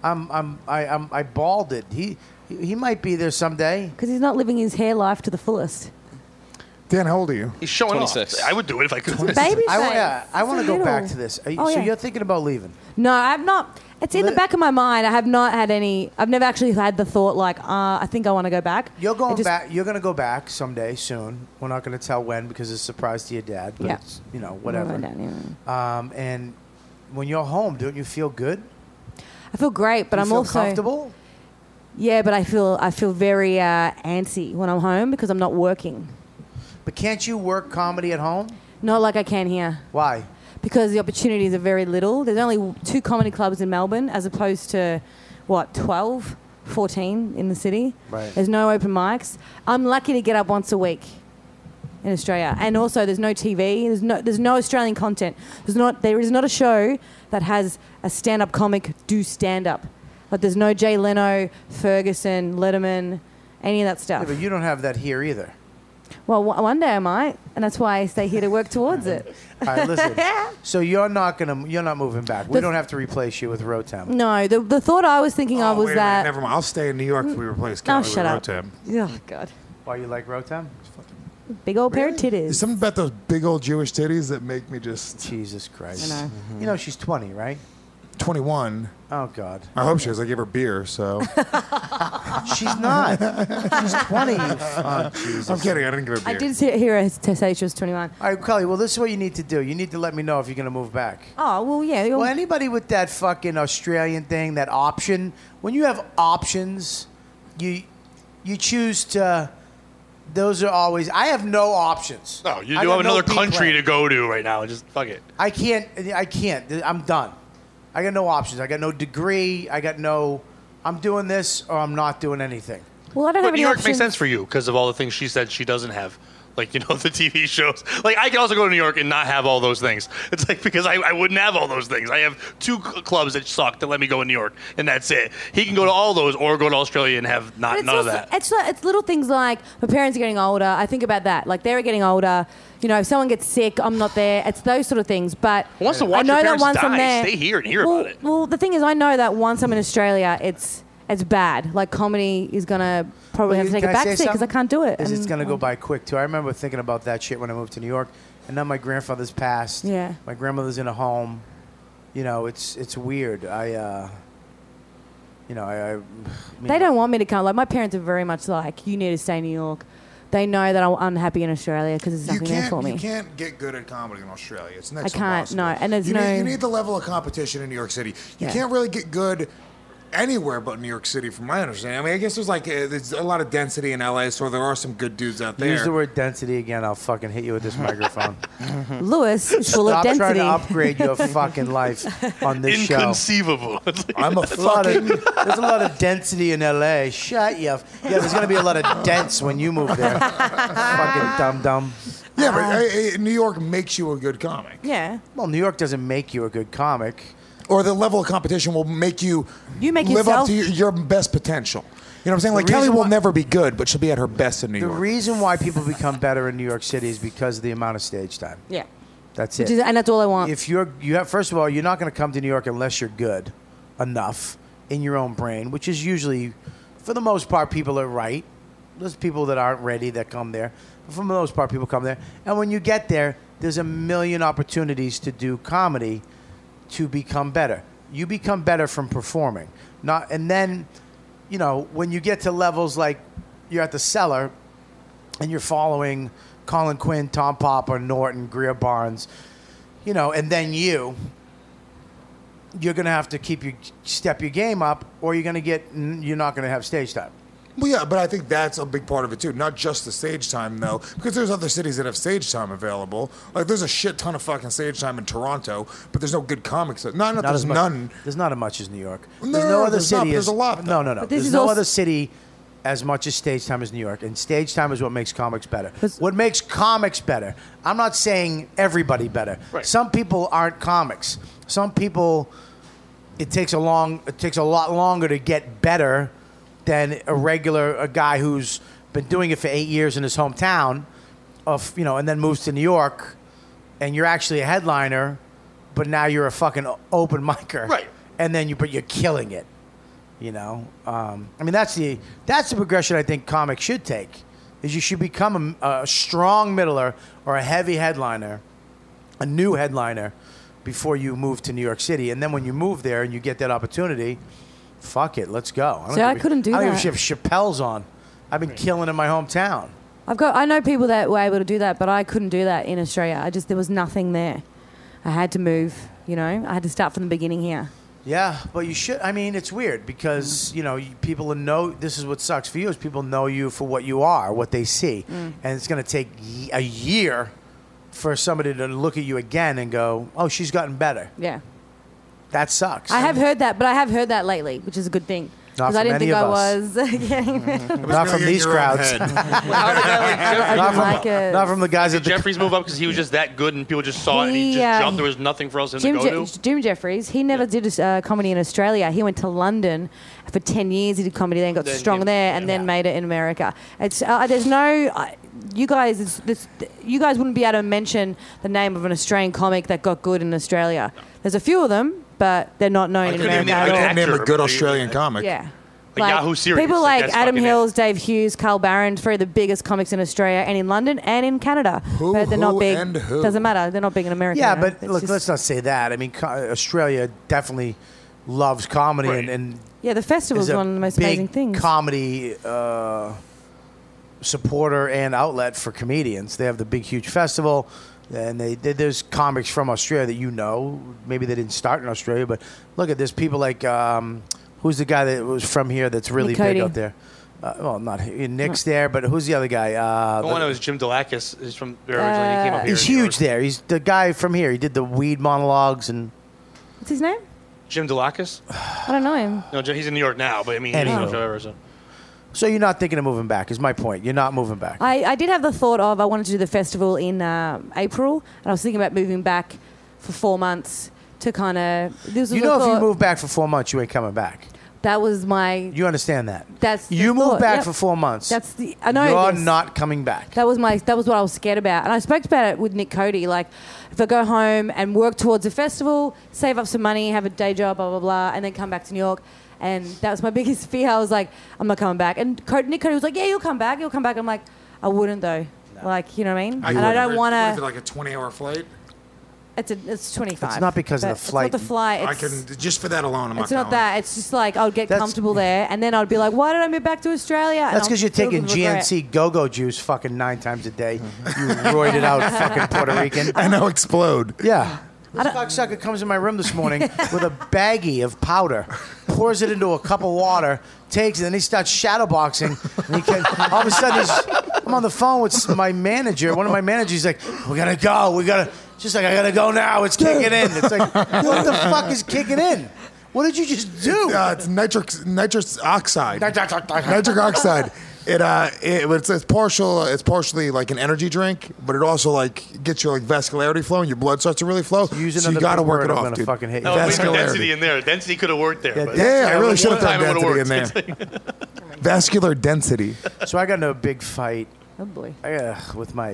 Speaker 6: I balded. He might be there someday.
Speaker 11: Because he's not living his hair life to the fullest.
Speaker 4: Dan, how old are you?
Speaker 7: He's showing
Speaker 5: 26.
Speaker 7: off. I would do it if I could.
Speaker 11: Baby
Speaker 6: I
Speaker 11: face.
Speaker 6: want to
Speaker 11: So
Speaker 6: go back
Speaker 11: little.
Speaker 6: to this.
Speaker 11: Oh,
Speaker 6: So
Speaker 11: yeah.
Speaker 6: you're thinking about leaving?
Speaker 11: No, I've not. It's in the back of my mind. I have not had any. I've never actually had the thought I think I want to go back.
Speaker 6: You're going
Speaker 11: It just-
Speaker 6: back. You're going to go back someday soon. We're not going to tell when because it's a surprise to your dad. But
Speaker 11: Yeah.
Speaker 6: it's, whatever.
Speaker 11: No, I don't, yeah.
Speaker 6: And when you're home, don't you feel good?
Speaker 11: I feel great, but
Speaker 6: You
Speaker 11: I'm
Speaker 6: feel
Speaker 11: also
Speaker 6: comfortable.
Speaker 11: Yeah, but I feel very antsy when I'm home because I'm not working.
Speaker 6: But can't you work comedy at home?
Speaker 11: Not like I can here.
Speaker 6: Why?
Speaker 11: Because the opportunities are very little. There's only 2 comedy clubs in Melbourne as opposed to, 12, 14 in the city.
Speaker 6: Right.
Speaker 11: There's no open mics. I'm lucky to get up once a week in Australia. And also there's no TV. There's no Australian content. There is not a show that has a stand-up comic do stand-up. Like there's no Jay Leno, Ferguson, Letterman, any of that
Speaker 6: Yeah,
Speaker 11: stuff.
Speaker 6: but you don't have that here either.
Speaker 11: Well, one day I might, and that's why I stay here to work towards it.
Speaker 6: All right, listen. So you're not moving back. We don't have to replace you with Rotem.
Speaker 11: No, the thought I was thinking of was
Speaker 4: Wait a minute,
Speaker 11: that.
Speaker 4: never mind. I'll stay in New York if we replace
Speaker 11: Oh,
Speaker 4: Kelly
Speaker 11: shut up.
Speaker 4: with Rotem.
Speaker 11: Oh, God.
Speaker 6: Why you like Rotem?
Speaker 11: Big old pair of titties.
Speaker 4: There's something about those big old Jewish titties that make me just
Speaker 6: Jesus Christ.
Speaker 11: I know.
Speaker 6: You know she's 20, right?
Speaker 4: 21.
Speaker 6: Oh God.
Speaker 4: I hope she is. I gave her beer, so.
Speaker 6: She's not. She's 20. Oh, Jesus.
Speaker 4: I'm kidding. I didn't give her beer.
Speaker 11: I did hear her say she was 21.
Speaker 6: All right, Kelly. Well, this is what you need to do. You need to let me know if you're going to move back.
Speaker 11: Oh, well, yeah.
Speaker 6: Well, anybody with that fucking Australian thing, that option, when you have options, you choose to. Those are always. I have no options.
Speaker 7: No, you
Speaker 6: I
Speaker 7: do
Speaker 6: got
Speaker 7: have
Speaker 6: no
Speaker 7: another
Speaker 6: B
Speaker 7: country
Speaker 6: plan.
Speaker 7: to go to right now. Just fuck it.
Speaker 6: I can't. I'm done. I got no options. I got no degree. I'm doing this or I'm not doing anything.
Speaker 11: Well, I don't
Speaker 7: But
Speaker 11: have
Speaker 7: New
Speaker 11: any
Speaker 7: York
Speaker 11: options.
Speaker 7: makes sense for you because of all the things she said she doesn't have. Like, the TV shows. Like, I can also go to New York and not have all those things. It's like, because I wouldn't have all those things. I have 2 clubs that suck that let me go in New York, and that's it. He can go to all those or go to Australia and have none of that.
Speaker 11: It's little things like my parents are getting older. I think about that. Like, they're getting older. If someone gets sick, I'm not there. It's those sort of things. But
Speaker 7: Wants to watch
Speaker 11: I know
Speaker 7: your
Speaker 11: that
Speaker 7: parents
Speaker 11: once I'm
Speaker 7: die.
Speaker 11: there,
Speaker 7: Stay here and hear about it.
Speaker 11: Well, the thing is, I know that once I'm in Australia, it's bad. Like, comedy is gonna probably have to take a backseat because I can't do it.
Speaker 6: It's
Speaker 11: And-
Speaker 6: going to go by quick, too. I remember thinking about that shit when I moved to New York. And now my grandfather's passed.
Speaker 11: Yeah.
Speaker 6: My grandmother's in a home. It's weird. I
Speaker 11: They don't want me to come. Like, my parents are very much like, you need to stay in New York. They know that I'm unhappy in Australia because there's nothing there for me.
Speaker 4: You can't get good at comedy in Australia. It's next to
Speaker 11: I can't,
Speaker 4: impossible.
Speaker 11: no. And there's
Speaker 4: You need the level of competition in New York City. You
Speaker 11: Yeah.
Speaker 4: can't really get good anywhere but New York City, from my understanding. I mean, I guess there's a lot of density in LA, so there are some good dudes out there.
Speaker 6: Use the word density again. I'll fucking hit you with this microphone.
Speaker 11: Lewis is full of
Speaker 6: Stop trying
Speaker 11: density.
Speaker 6: to upgrade your fucking life on this show.
Speaker 7: Inconceivable.
Speaker 4: I'm a
Speaker 6: There's a lot
Speaker 4: fucking.
Speaker 6: there's a lot of density in LA. Shut you. Yeah, there's going to be a lot of dents when you move there. Fucking dumb.
Speaker 4: Yeah, but New York makes you a good comic.
Speaker 11: Yeah.
Speaker 6: Well, New York doesn't make you a good comic.
Speaker 4: Or the level of competition will make you
Speaker 11: make
Speaker 4: live
Speaker 11: yourself-
Speaker 4: up to your best potential. You know what I'm saying?
Speaker 6: The
Speaker 4: Like, Kelly
Speaker 6: reason
Speaker 4: will
Speaker 6: why-
Speaker 4: never be good, but she'll be at her best in New
Speaker 6: The
Speaker 4: York.
Speaker 6: reason why people become better in New York City is because of the amount of stage time.
Speaker 11: Yeah.
Speaker 6: That's
Speaker 11: Which
Speaker 6: it.
Speaker 11: is, and that's all I want.
Speaker 6: If you have, first of all, you're not going to come to New York unless you're good enough in your own brain, which is usually, for the most part, people are right. There's people that aren't ready that come there. But for the most part, people come there. And when you get there, there's a million opportunities to do comedy to become better. You become better from performing. And then, when you get to levels like you're at the Cellar and you're following Colin Quinn, Tom Popper, Norton, Greer Barnes, and then you're going to have to step your game up, or you're not going to have stage time.
Speaker 4: Well, yeah, but I think that's a big part of it, too. Not just the stage time, though, because there's other cities that have stage time available. Like, there's a shit ton of fucking stage time in Toronto, but there's no good comics. Not there's none.
Speaker 6: There's not as much as New York.
Speaker 4: No,
Speaker 6: There's no other
Speaker 4: there's not,
Speaker 6: city.
Speaker 4: but there's a lot, though.
Speaker 6: No.
Speaker 11: But this
Speaker 6: There's
Speaker 11: is
Speaker 6: no
Speaker 11: also-
Speaker 6: other city as much as stage time as New York, and stage time is what makes comics better. What makes comics better? I'm not saying everybody better.
Speaker 7: Right.
Speaker 6: Some people aren't comics. Some people, it takes a lot longer to get better than a guy who's been doing it for 8 years in his hometown, and then moves to New York, and you're actually a headliner, but now you're a fucking open micer,
Speaker 7: Right?
Speaker 6: And then but you're killing it. I mean, that's the progression I think comics should take. Is you should become a strong middler or a heavy headliner, a new headliner, before you move to New York City, and then when you move there and you get that opportunity. Fuck it, let's go.
Speaker 11: I couldn't do
Speaker 6: I don't
Speaker 11: that.
Speaker 6: give a shit if Chappelle's on. I've been killing in my hometown.
Speaker 11: I know people that were able to do that, but I couldn't do that in Australia. There was nothing there. I had to move, I had to start from the beginning here.
Speaker 6: Yeah, but you should. I mean, it's weird because, people know, this is what sucks for you, is people know you for what you are, what they see. And it's going to take a year for somebody to look at you again and go, oh, she's gotten better.
Speaker 11: Yeah.
Speaker 6: That sucks.
Speaker 11: I have heard that, but I have heard that lately, which is a good thing.
Speaker 6: Not
Speaker 11: Because I
Speaker 6: from
Speaker 11: didn't
Speaker 6: any
Speaker 11: think I
Speaker 6: of us.
Speaker 11: was getting there.
Speaker 6: Not from these crowds. Not from the guys at
Speaker 7: Did
Speaker 6: the...
Speaker 7: Jeffries move up because he was just that good and people just saw it and he
Speaker 11: He,
Speaker 7: just jumped? There was nothing for us to go to?
Speaker 11: Jim Jeffries, he never did comedy in Australia. He went to London for 10 years. He did comedy, then got
Speaker 7: Then
Speaker 11: strong
Speaker 7: came-
Speaker 11: there, and then made it in America. It's there's no... you guys wouldn't be able to mention the name of an Australian comic that got good in Australia. There's a few of them, but they're not known in
Speaker 7: couldn't
Speaker 11: America
Speaker 7: even
Speaker 11: at all.
Speaker 4: Name a
Speaker 7: actor,
Speaker 4: good
Speaker 7: but
Speaker 4: Australian comic.
Speaker 11: Yeah.
Speaker 7: Like Yahoo Serious,
Speaker 11: People
Speaker 7: like,
Speaker 11: like
Speaker 7: that's
Speaker 11: Adam
Speaker 7: fucking it.
Speaker 11: Hills, Dave Hughes, Carl Barron, three of the biggest comics in Australia and in London and in Canada. But they're not big.
Speaker 4: and who?
Speaker 11: Doesn't matter. They're not big in America.
Speaker 6: Yeah,
Speaker 11: you know?
Speaker 6: but
Speaker 11: It's
Speaker 6: look,
Speaker 11: just-
Speaker 6: let's not say that. I mean, Australia definitely loves comedy
Speaker 7: Right.
Speaker 6: and
Speaker 11: yeah, the festival
Speaker 6: is
Speaker 11: is
Speaker 6: a
Speaker 11: one of the most
Speaker 6: big
Speaker 11: amazing things.
Speaker 6: comedy supporter and outlet for comedians. They have the big, huge festival, and there's comics from Australia that maybe they didn't start in Australia, but look at this. People like who's the guy that was from here that's really
Speaker 11: Nick
Speaker 6: big
Speaker 11: Cody.
Speaker 6: out there? Well, not Nick's there, but who's the other guy?
Speaker 7: The one that was Jim Delakis is from there originally. He came up here.
Speaker 6: He's
Speaker 7: in New
Speaker 6: huge there. He's the guy from here. He did the weed monologues and.
Speaker 11: What's his name?
Speaker 7: Jim Delakis?
Speaker 11: I don't know him.
Speaker 7: No, he's in New York now, but I mean, he's
Speaker 6: Anywho.
Speaker 7: been forever. So.
Speaker 6: So you're not thinking of moving back, is my point. You're not moving back.
Speaker 11: I did have the thought of I wanted to do the festival in April, and I was thinking about moving back for 4 months to kind of.
Speaker 6: If you move back for 4 months, you ain't coming back.
Speaker 11: That was my.
Speaker 6: You understand that?
Speaker 11: That's
Speaker 6: you
Speaker 11: the
Speaker 6: move
Speaker 11: thought,
Speaker 6: back
Speaker 11: yep.
Speaker 6: for 4 months.
Speaker 11: That's the. I know.
Speaker 6: You're
Speaker 11: this.
Speaker 6: not coming back.
Speaker 11: That was what I was scared about, and I spoke about it with Nick Cody. Like, if I go home and work towards a festival, save up some money, have a day job, blah blah blah, and then come back to New York. And that was my biggest fear. I was like, I'm not coming back. And Nick Cody was like, yeah, you'll come back. You'll come back. I'm like, I wouldn't though. No. Like, you know what I mean? And I don't want to.
Speaker 4: Like a 20-hour flight.
Speaker 11: It's 25.
Speaker 6: It's not because of the flight.
Speaker 11: It's not the flight.
Speaker 4: I can just for that alone. I'm
Speaker 11: it's
Speaker 4: not
Speaker 11: not that. It's just like I'll get comfortable there, and then I'd be like, why did I move back to Australia? And
Speaker 6: That's because you're
Speaker 11: filled
Speaker 6: taking
Speaker 11: with regret.
Speaker 6: GNC go-go juice fucking 9 times a day. You roided out fucking Puerto Rican.
Speaker 4: I know, explode.
Speaker 6: Yeah. This cocksucker comes in my room this morning with a baggie of powder, pours it into a cup of water, takes it, and he starts shadowboxing. And he can, all of a sudden, I'm on the phone with my manager. One of my managers, he's like, we gotta go. Just like, I gotta go now. It's kicking in. It's like, what the fuck is kicking in? What did you just do?
Speaker 4: It's nitrous oxide. Nitric oxide. It's partially like an energy drink, but it also like gets your like vascularity flowing. Your blood starts to really flow. So you got to work it off, dude.
Speaker 6: Fucking hate you.
Speaker 7: No, density in there. Density could have worked there.
Speaker 4: Yeah, I really should have put density in there. Vascular density.
Speaker 6: So I got into a big fight.
Speaker 11: Oh boy.
Speaker 6: With my.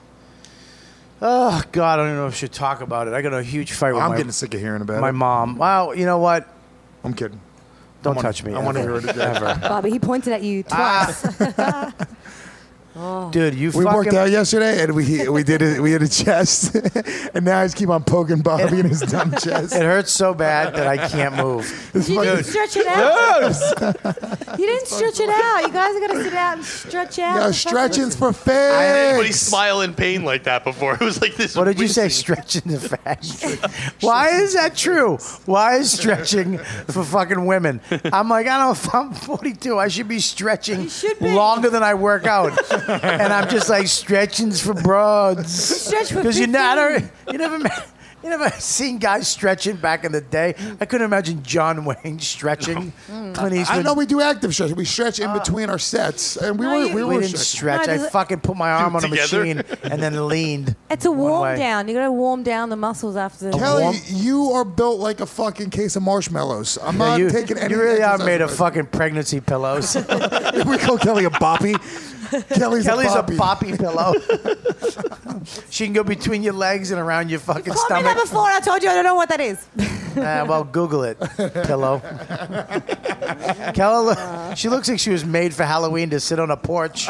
Speaker 6: Oh God, I don't even know if I should talk about it. I got a huge fight with
Speaker 4: I'm getting sick of hearing about
Speaker 6: my mom. Wow, you know what?
Speaker 4: I'm kidding.
Speaker 6: Don't touch me.
Speaker 4: I want to hear it ever.
Speaker 11: Bobby, he pointed at you twice.
Speaker 6: Dude,
Speaker 4: we worked out yesterday and we did it. We hit a chest, and now I just keep on poking Bobby in his dumb chest.
Speaker 6: It hurts so bad that I can't move.
Speaker 11: You didn't stretch it out. You didn't stretch it out. You guys are gonna sit out and stretch out.
Speaker 4: No, stretching's for
Speaker 7: I had anybody
Speaker 4: fakes.
Speaker 7: smile in pain like that before. It was like this.
Speaker 6: What did you say? Stretching the fat. Why is that true? Why is stretching for fucking women? I'm like, I don't know. If I'm 42, I should be stretching longer than I work out. And I'm just like, stretching's for broads.
Speaker 11: Stretch for
Speaker 6: Because you never seen guys stretching back in the day. I couldn't imagine John Wayne stretching. Clint Eastwood.
Speaker 4: I know we do active stretching. We stretch in between our sets, and we were
Speaker 6: didn't stretch. I fucking put my arm on a machine and then leaned.
Speaker 11: It's a warm
Speaker 6: way.
Speaker 11: down. You got to warm down the muscles after.
Speaker 4: Kelly, you are built like a fucking case of marshmallows. I'm not taking any.
Speaker 6: You really are
Speaker 4: exercise
Speaker 6: made of
Speaker 4: with
Speaker 6: fucking pregnancy pillows.
Speaker 4: we call Kelly a boppy. Kelly's
Speaker 6: a
Speaker 4: boppy.
Speaker 6: boppy pillow. She can go between your legs and around your fucking
Speaker 11: Called me
Speaker 6: stomach.
Speaker 11: that before. I told you I don't know what that is.
Speaker 6: Well, Google it. Pillow. Kelly, she looks like she was made for Halloween to sit on a porch.
Speaker 4: You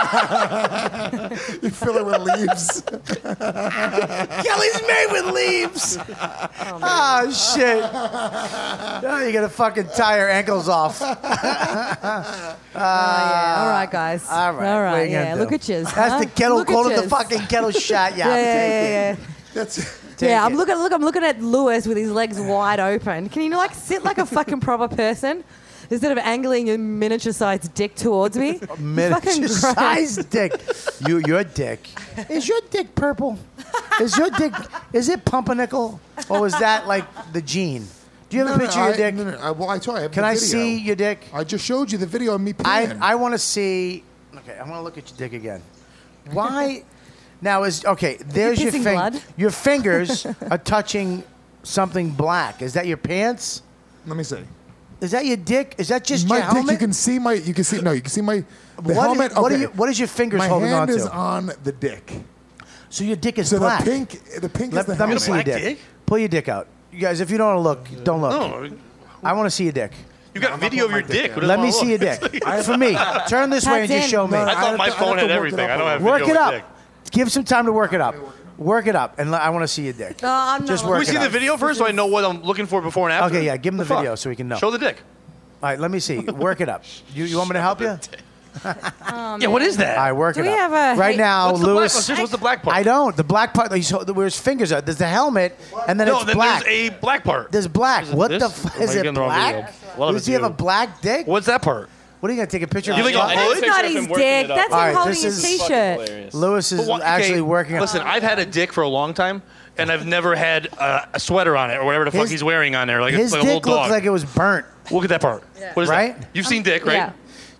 Speaker 4: fill it with leaves.
Speaker 6: Kelly's made with leaves. Oh, shit. Oh, you gotta fucking tie her ankles off.
Speaker 11: Yeah. All right, guys.
Speaker 6: All right.
Speaker 11: All
Speaker 6: What are
Speaker 11: right.
Speaker 6: you gonna
Speaker 11: Yeah.
Speaker 6: do?
Speaker 11: Look at you.
Speaker 6: That's the kettle.
Speaker 11: Look
Speaker 6: Call
Speaker 11: at
Speaker 6: it the
Speaker 11: yous.
Speaker 6: fucking kettle shot. Yeah.
Speaker 11: Yeah.
Speaker 4: That's.
Speaker 11: Yeah, I'm looking at Lewis with his legs wide open. Can you like sit like a fucking proper person instead of angling your miniature-sized dick towards me?
Speaker 6: Miniature-sized dick. Your dick. Is your dick purple? Is it pumpernickel? Or was that like the gene? Do you have a picture of your dick?
Speaker 4: No. Well, I told you. I have
Speaker 6: Can
Speaker 4: the
Speaker 6: I
Speaker 4: video.
Speaker 6: see your dick?
Speaker 4: I just showed you the video of me peeing.
Speaker 6: I want to see. Okay, I want to look at your dick again. Why? Now there's your
Speaker 11: pissing
Speaker 6: finger.
Speaker 11: blood?
Speaker 6: Your fingers are touching something black. Is that your pants?
Speaker 4: Let me see.
Speaker 6: Is that your dick? Is that just
Speaker 4: My
Speaker 6: your
Speaker 4: dick.
Speaker 6: helmet?
Speaker 4: You can see my helmet.
Speaker 6: What is your fingers
Speaker 4: my
Speaker 6: holding on
Speaker 4: hand
Speaker 6: to?
Speaker 4: is on the dick.
Speaker 6: So your dick is
Speaker 4: So
Speaker 6: black.
Speaker 4: the pink is the
Speaker 6: Let me
Speaker 4: helmet.
Speaker 6: see your dick. Pull your dick out. You guys, if you don't want to look, don't look.
Speaker 7: No.
Speaker 6: I want to see your dick.
Speaker 7: You got video of your dick.
Speaker 6: Let me see your dick. For me. Turn this way and just show me.
Speaker 7: I thought my phone had everything. I don't have video
Speaker 6: Work
Speaker 7: of
Speaker 6: it
Speaker 7: your
Speaker 6: up.
Speaker 7: dick.
Speaker 6: Give some time to work it up. Work it up. And I want to see your dick.
Speaker 11: No, I'm not.
Speaker 6: Just
Speaker 7: Can
Speaker 6: work
Speaker 7: we
Speaker 6: it
Speaker 7: see the
Speaker 6: up.
Speaker 7: video first so I know what I'm looking for before and after?
Speaker 6: Okay, yeah. Give him the
Speaker 7: Fuck.
Speaker 6: video so we can know.
Speaker 7: Show the dick.
Speaker 6: All right, let me see. Work it up. You want me to help you?
Speaker 7: Yeah, what is that?
Speaker 6: All right, work
Speaker 11: Do
Speaker 6: it
Speaker 11: we
Speaker 6: up.
Speaker 11: have a
Speaker 6: right
Speaker 11: hate-
Speaker 6: now,
Speaker 7: What's the black
Speaker 6: Lewis.
Speaker 7: one? Seriously, what's the black part?
Speaker 6: I don't. The black part, where his fingers are. There's the helmet, and then it's
Speaker 7: then
Speaker 6: black.
Speaker 7: there's a black part.
Speaker 6: There's black. What
Speaker 7: this?
Speaker 6: the fuck?
Speaker 7: Or am
Speaker 6: Is
Speaker 7: I
Speaker 6: it
Speaker 7: getting the wrong
Speaker 6: black?
Speaker 7: video? Well, if
Speaker 6: Does
Speaker 7: it's
Speaker 6: he have
Speaker 7: you.
Speaker 6: a black dick?
Speaker 7: What's that part?
Speaker 6: What are you going to take a picture
Speaker 7: You
Speaker 6: of?
Speaker 7: think
Speaker 6: his
Speaker 7: I'll
Speaker 6: cock?
Speaker 7: hold
Speaker 11: That's
Speaker 7: it?
Speaker 11: not
Speaker 8: Picture of
Speaker 11: his
Speaker 8: him working
Speaker 11: dick.
Speaker 8: it up.
Speaker 11: That's
Speaker 6: All
Speaker 11: him
Speaker 6: right,
Speaker 11: holding
Speaker 6: this
Speaker 11: his
Speaker 6: is
Speaker 11: t-shirt.
Speaker 8: Hilarious.
Speaker 6: Lewis is
Speaker 7: But what-
Speaker 6: actually
Speaker 7: okay,
Speaker 6: working.
Speaker 7: Listen, I've had a dick for a long time, and I've never had a sweater on it or whatever the fuck
Speaker 6: His-
Speaker 7: he's wearing on there, like,
Speaker 6: his
Speaker 7: like a little
Speaker 6: dick looks
Speaker 7: dog.
Speaker 6: like it was burnt.
Speaker 7: Look at that part. What is
Speaker 6: Right?
Speaker 7: that? You've seen dick, right?
Speaker 11: Yeah.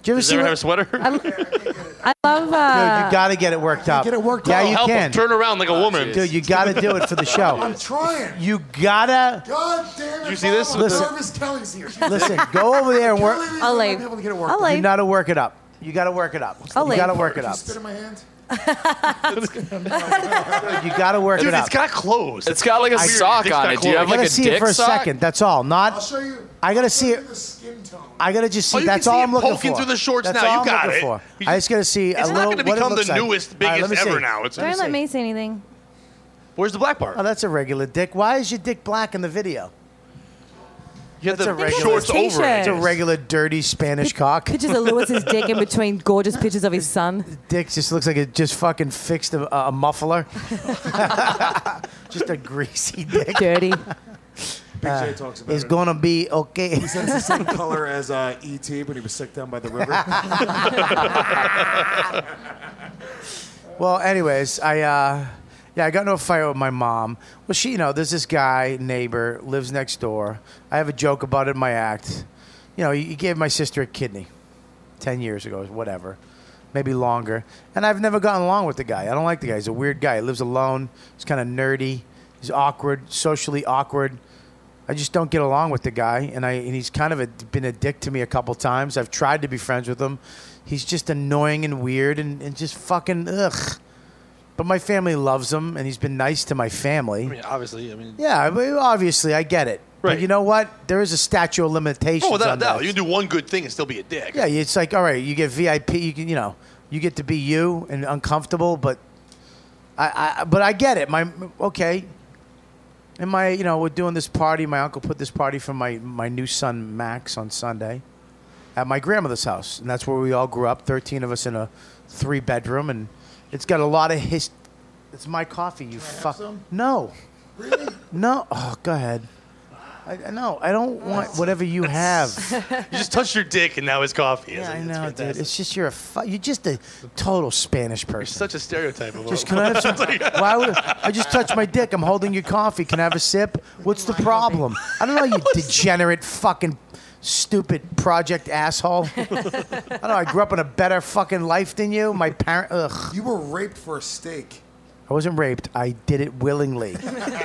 Speaker 6: Do you ever
Speaker 7: Does
Speaker 6: see
Speaker 7: he ever
Speaker 6: what-
Speaker 7: have a sweater?
Speaker 11: I love.
Speaker 6: Dude, you got to get it worked up.
Speaker 4: Get it worked
Speaker 6: yeah,
Speaker 4: up.
Speaker 6: you
Speaker 7: Help
Speaker 6: can.
Speaker 7: him turn around like a woman.
Speaker 6: Dude, you got to do it for the show.
Speaker 4: I'm trying.
Speaker 6: You gotta
Speaker 4: God damn it.
Speaker 7: You see this?
Speaker 4: Bob,
Speaker 6: Listen.
Speaker 4: Nervous Kelly's here.
Speaker 6: listen. Go over there and work.
Speaker 11: I'll leave.
Speaker 4: Be able to get it worked
Speaker 11: I'll
Speaker 4: up.
Speaker 11: leave.
Speaker 6: You got to work it up. You got to work it up.
Speaker 11: I'll
Speaker 6: You
Speaker 11: leave.
Speaker 6: got to work it
Speaker 4: Can you
Speaker 6: up.
Speaker 4: spit in my hand?
Speaker 6: You got to work
Speaker 7: Dude,
Speaker 6: it up.
Speaker 7: it's got clothes.
Speaker 5: It's got like a sock
Speaker 7: dick's
Speaker 5: on
Speaker 7: got
Speaker 5: it. Do you
Speaker 7: clothes.
Speaker 5: have
Speaker 6: I
Speaker 5: like
Speaker 6: gotta
Speaker 5: a
Speaker 6: see it
Speaker 5: dick
Speaker 6: for a
Speaker 5: sock?
Speaker 6: second. That's all.
Speaker 4: I'll
Speaker 6: Not.
Speaker 4: show you.
Speaker 6: I gotta see it.
Speaker 4: The skin tone.
Speaker 6: I gotta just see.
Speaker 7: Oh, you
Speaker 6: That's
Speaker 7: can
Speaker 6: all
Speaker 7: see
Speaker 6: I'm
Speaker 7: it
Speaker 6: looking
Speaker 7: poking
Speaker 6: for.
Speaker 7: through the shorts
Speaker 6: That's
Speaker 7: now.
Speaker 6: all
Speaker 7: You
Speaker 6: I'm
Speaker 7: got
Speaker 6: looking
Speaker 7: it.
Speaker 6: for. I just gotta see
Speaker 7: It's
Speaker 6: a
Speaker 7: not
Speaker 6: little.
Speaker 7: going to
Speaker 6: what it
Speaker 7: become the
Speaker 6: looks like.
Speaker 7: newest,
Speaker 6: All right,
Speaker 7: biggest
Speaker 6: let me
Speaker 7: ever
Speaker 6: see.
Speaker 7: now. It's,
Speaker 11: Don't let me see anything.
Speaker 7: where's the black part?
Speaker 6: Oh, that's a regular dick. Why is your dick black in the video?
Speaker 7: You have
Speaker 6: That's
Speaker 7: the
Speaker 6: a regular
Speaker 7: shorts over
Speaker 11: T-shirt.
Speaker 6: It's
Speaker 7: it.
Speaker 6: a regular dirty Spanish cock.
Speaker 11: Pictures of Lewis's dick in between gorgeous pictures of his son.
Speaker 6: Dick just looks like it just fucking fixed a muffler. Just a greasy dick.
Speaker 11: Dirty.
Speaker 4: Big J talks about
Speaker 6: It's
Speaker 4: it.
Speaker 6: gonna be okay.
Speaker 4: He said it's the same color as E.T. when he was sick down by the river.
Speaker 6: Well, anyways, I got into a fight with my mom. Well, there's this guy, neighbor, lives next door. I have a joke about it in my act. He gave my sister a kidney 10 years ago, whatever, maybe longer. And I've never gotten along with the guy. I don't like the guy. He's a weird guy. He lives alone. He's kind of nerdy. He's awkward, socially awkward. I just don't get along with the guy, and he's kind of been a dick to me a couple times. I've tried to be friends with him. He's just annoying and weird and just fucking ugh. But my family loves him, and he's been nice to my family.
Speaker 7: I mean, obviously.
Speaker 6: Yeah, obviously, I get it.
Speaker 7: Right.
Speaker 6: But you know what? There is a statute of limitations
Speaker 7: Oh, without a
Speaker 6: on
Speaker 7: doubt.
Speaker 6: that.
Speaker 7: You can do one good thing and still be a dick.
Speaker 6: Yeah, it's like, all right, you get VIP, you get to be you and uncomfortable, but I get it. Okay. And we're doing this party. My uncle put this party for my new son, Max, on Sunday at my grandmother's house. And that's where we all grew up, 13 of us in a 3-bedroom. And it's got a lot of It's my coffee, you fuck. No.
Speaker 4: Really?
Speaker 6: No. Oh, go ahead. No, I don't want whatever you have.
Speaker 7: You just touched your dick and now it's coffee.
Speaker 6: Yeah, I
Speaker 7: It's
Speaker 6: know,
Speaker 7: fantastic.
Speaker 6: dude. It's just you're just a total Spanish person.
Speaker 7: Such a stereotype of
Speaker 6: Just can I have some? Why would I just touch my dick? I'm holding your coffee. Can I have a sip? What's the problem? I don't know, you degenerate fucking stupid project asshole. I don't know. I grew up in a better fucking life than you. My parent. Ugh.
Speaker 4: You were raped for a steak.
Speaker 6: I wasn't raped. I did it willingly.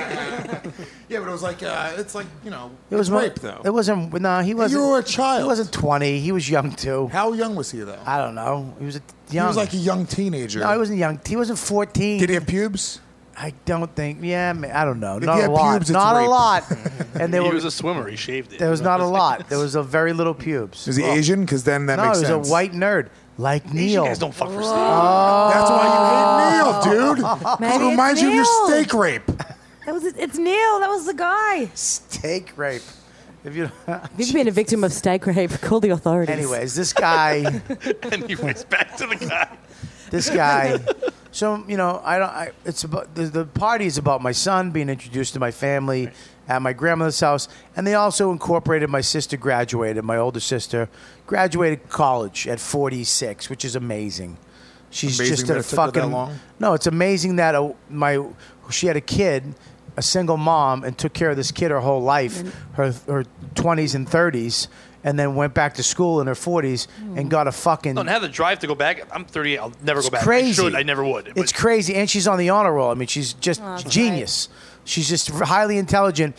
Speaker 4: Yeah, but it was like it's like
Speaker 6: It was
Speaker 4: rape though.
Speaker 6: It wasn't. No, he wasn't.
Speaker 4: You were a child.
Speaker 6: He wasn't 20. He was young too.
Speaker 4: How young was he though?
Speaker 6: I don't know. He was young.
Speaker 4: He was like a young teenager.
Speaker 6: No, he wasn't young. He wasn't 14.
Speaker 4: Did he have pubes?
Speaker 6: I don't think. Yeah, I don't know.
Speaker 4: If
Speaker 6: Not
Speaker 4: he
Speaker 6: a
Speaker 4: had
Speaker 6: lot.
Speaker 4: pubes, it's
Speaker 6: Not a
Speaker 4: rape.
Speaker 6: lot. And
Speaker 7: He was a swimmer. He shaved it.
Speaker 6: there was not a lot. There was a very little pubes.
Speaker 4: Is he Asian? Because then that
Speaker 6: No,
Speaker 4: makes
Speaker 6: he was
Speaker 4: sense.
Speaker 6: a white nerd like
Speaker 7: Asian
Speaker 6: Neil.
Speaker 7: guys don't fuck for steak.
Speaker 4: That's why you hate Neil, dude.
Speaker 11: Maybe
Speaker 4: It reminds you of your
Speaker 11: it's Neil.
Speaker 4: steak rape.
Speaker 11: It's Neil. That was the guy.
Speaker 6: Steak rape. If you.
Speaker 11: If you've been a victim of steak rape, call the authorities.
Speaker 6: Anyways, this guy.
Speaker 7: Anyways, back to the guy.
Speaker 6: This guy. So it's about the party is about my son being introduced to my family at my grandmother's house, and they also incorporated my sister graduated. My older sister graduated college at 46, which is amazing. She's
Speaker 4: Amazing
Speaker 6: just
Speaker 4: that
Speaker 6: a
Speaker 4: it took her that
Speaker 6: fucking.
Speaker 4: long?
Speaker 6: No, it's amazing that she had a kid, a single mom, and took care of this kid her whole life, her 20s and 30s. And then went back to school in her 40s and got a fucking.
Speaker 7: Don't have the drive to go back. I'm 38. I'll never go back.
Speaker 6: Crazy.
Speaker 7: I should. I never would.
Speaker 6: It's crazy, and she's on the honor roll. I mean, she's just genius. She's just highly intelligent.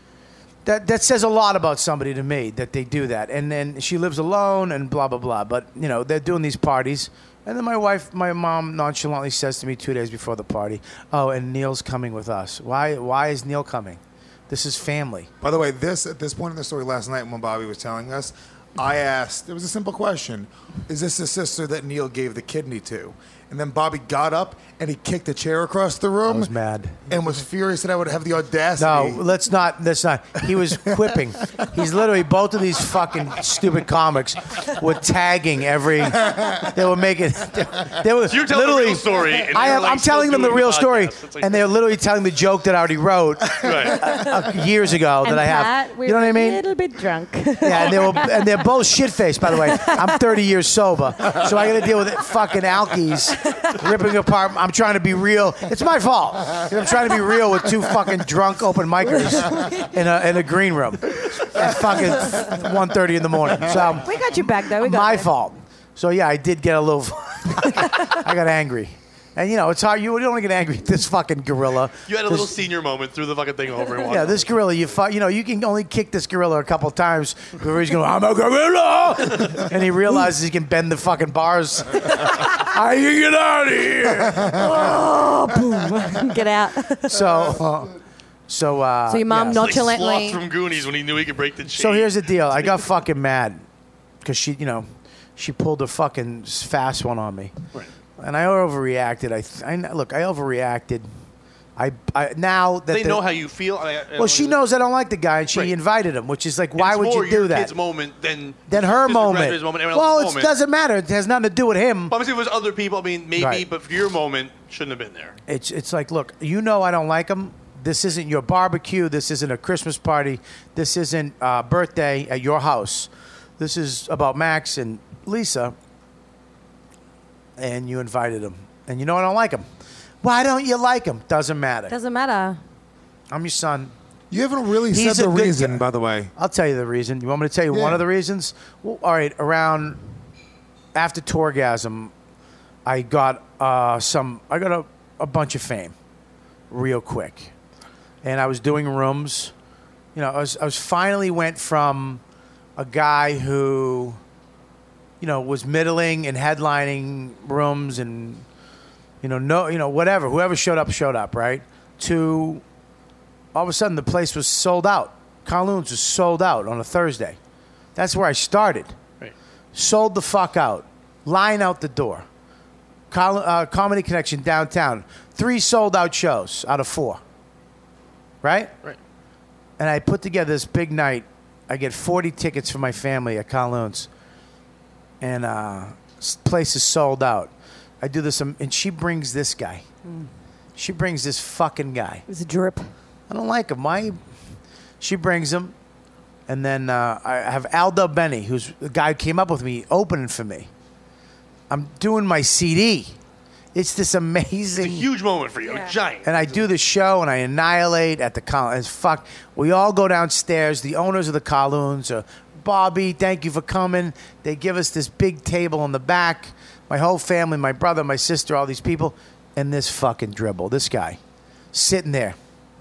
Speaker 6: That says a lot about somebody to me that they do that. And then she lives alone and blah blah blah. But they're doing these parties, and then my mom nonchalantly says to me 2 days before the party, "Oh, and Neil's coming with us. Why is Neil coming? This is family."
Speaker 4: By the way, at this point in the story last night when Bobby was telling us, I asked, it was a simple question, is this the sister that Neil gave the kidney to? And then Bobby got up and he kicked a chair across the room.
Speaker 6: I was mad.
Speaker 4: And was furious that I would have the audacity.
Speaker 6: No, let's not. He was quipping. He's literally, both of these fucking stupid comics were tagging every. They were making. They were
Speaker 7: So you're telling
Speaker 6: literally.
Speaker 7: the real story. And
Speaker 6: I'm telling them the real story, and they're literally telling the joke that I already wrote years ago
Speaker 11: And
Speaker 6: that I have.
Speaker 11: Pat, we
Speaker 6: You know what I
Speaker 11: were
Speaker 6: mean?
Speaker 11: A little bit drunk.
Speaker 6: Yeah, and they're both shit faced. By the way, I'm 30 years sober, so I got to deal with fucking alkies ripping apart. I'm trying to be real. It's my fault. I'm trying to be real with two fucking drunk open micers in a green room at fucking 1:30 in the morning. So
Speaker 11: We got you back though. We got
Speaker 6: my
Speaker 11: you.
Speaker 6: fault. So yeah, I did get a little. I got angry, and it's hard. You don't get angry at this fucking gorilla.
Speaker 7: You had a little senior moment, threw the fucking thing over. And
Speaker 6: Yeah, this gorilla, you can only kick this gorilla a couple times before he's going, I'm a gorilla! And he realizes he can bend the fucking bars. I can get out of here!
Speaker 11: Oh, boom. Get out.
Speaker 6: So
Speaker 11: your mom
Speaker 7: It's like
Speaker 11: nonchalantly.
Speaker 7: Sloth from Goonies when he knew he could break the chain.
Speaker 6: So here's the deal. I got fucking mad because she pulled a fucking fast one on me.
Speaker 7: Right.
Speaker 6: And I overreacted. Look, I overreacted. I now that
Speaker 7: They know how you feel.
Speaker 6: Well, she knows I don't like the guy, and she invited him, which is like, why would you do that?
Speaker 7: Kid's moment than
Speaker 6: Her
Speaker 7: Mr.
Speaker 6: moment.
Speaker 7: Redder's moment. everyone
Speaker 6: Well,
Speaker 7: else's
Speaker 6: it
Speaker 7: moment.
Speaker 6: doesn't matter. It has nothing to do with him.
Speaker 7: Obviously, if it was other people, I mean, maybe,
Speaker 6: Right.
Speaker 7: but for your moment, shouldn't have been there.
Speaker 6: It's like, look, I don't like him. This isn't your barbecue. This isn't a Christmas party. This isn't a birthday at your house. This is about Max and Lisa. And you invited him. And I don't like him. Why don't you like him? Doesn't matter.
Speaker 11: Doesn't matter.
Speaker 6: I'm your son.
Speaker 4: You haven't really
Speaker 6: He's
Speaker 4: said
Speaker 6: a
Speaker 4: the
Speaker 6: good
Speaker 4: reason,
Speaker 6: guy.
Speaker 4: by the way.
Speaker 6: I'll tell you the reason. You want me to tell you one of the reasons? Well, all right, around after Torgasm, I got a bunch of fame real quick. And I was doing rooms. I was finally went from a guy who was middling and headlining rooms and whatever. Whoever showed up, right? To all of a sudden the place was sold out. Kowloon's was sold out on a Thursday. That's where I started.
Speaker 7: Right.
Speaker 6: Sold the fuck out. Line out the door. Comedy Connection downtown. 3 sold out shows out of 4. Right?
Speaker 7: Right.
Speaker 6: And I put together this big night. I get 40 tickets for my family at Kowloon's. And place is sold out. I do this, and she brings this guy. She brings this fucking guy.
Speaker 11: It's a drip.
Speaker 6: I don't like him. Why? She brings him, and then I have Aldo Benny, who's the guy who came up with me, opening for me. I'm doing my CD. It's this amazing.
Speaker 7: It's a huge moment for you. A giant.
Speaker 6: And I do the show, and I annihilate at the Kowloon. It's fuck. We all go downstairs. The owners of the Kowloons are, Bobby, thank you for coming. They give us this big table in the back. My whole family, my brother, my sister, all these people. And this fucking dribble, this guy, sitting there.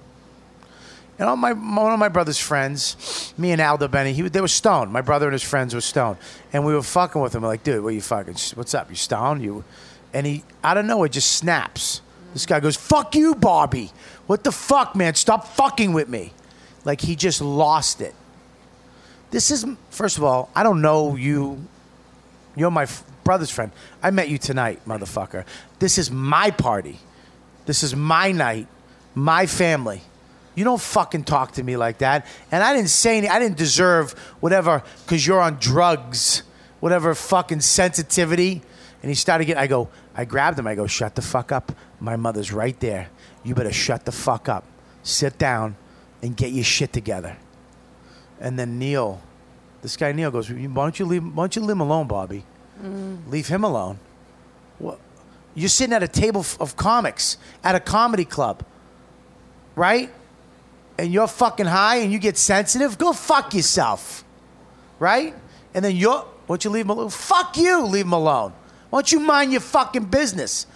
Speaker 6: And one of my brother's friends, me and Aldo Benny, they were stoned. My brother and his friends were stoned. And we were fucking with him. We're like, dude, what are you fucking, what's up? You stoned? And he, out of nowhere, just snaps. This guy goes, fuck you, Bobby. What the fuck, man? Stop fucking with me. Like, he just lost it. This is, first of all, I don't know you. You're my brother's friend. I met you tonight, motherfucker. This is my party. This is my night, my family. You don't fucking talk to me like that. And I didn't say anything. I didn't deserve whatever, because you're on drugs, whatever fucking sensitivity. And he started getting, I grabbed him. I go, shut the fuck up. My mother's right there. You better shut the fuck up. Sit down and get your shit together. And then this guy Neil goes, why don't you leave him alone, Bobby? Leave him alone. What? You're sitting at a table of comics at a comedy club, right? And you're fucking high and you get sensitive. Go fuck yourself, right? And then why don't you leave him alone? Fuck you, leave him alone. Why don't you mind your fucking business?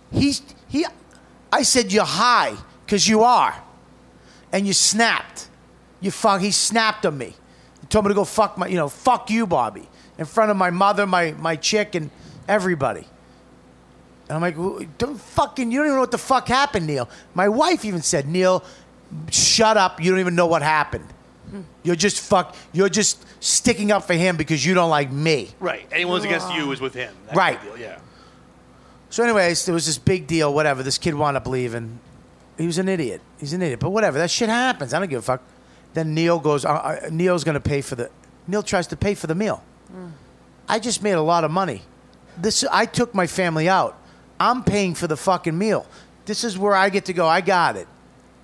Speaker 6: I said you're high because you are, and you snapped. He snapped on me. He told me to go fuck you, Bobby, in front of my mother, my chick, and everybody. And I'm like, you don't even know what the fuck happened, Neil. My wife even said, Neil, shut up. You don't even know what happened. You're just sticking up for him because you don't like me.
Speaker 7: Right. Anyone's against you is with him. That
Speaker 6: Right.
Speaker 7: kind of deal, yeah.
Speaker 6: So anyways, there was this big deal, whatever. This kid wound up leaving. He was an idiot. He's an idiot. But whatever. That shit happens. I don't give a fuck. Then Neil goes, Neil's going to pay for Neil tries to pay for the meal. I just made a lot of money. I took my family out. I'm paying for the fucking meal. This is where I get to go. I got it.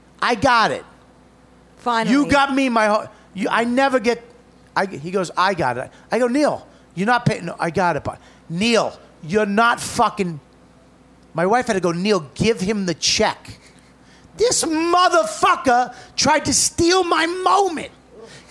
Speaker 11: Finally.
Speaker 6: You got me I never get, he goes, I got it. I go, Neil, you're not paying. No, I got it. But Neil, you're not fucking, my wife had to go, Neil, give him the check. This motherfucker tried to steal my moment.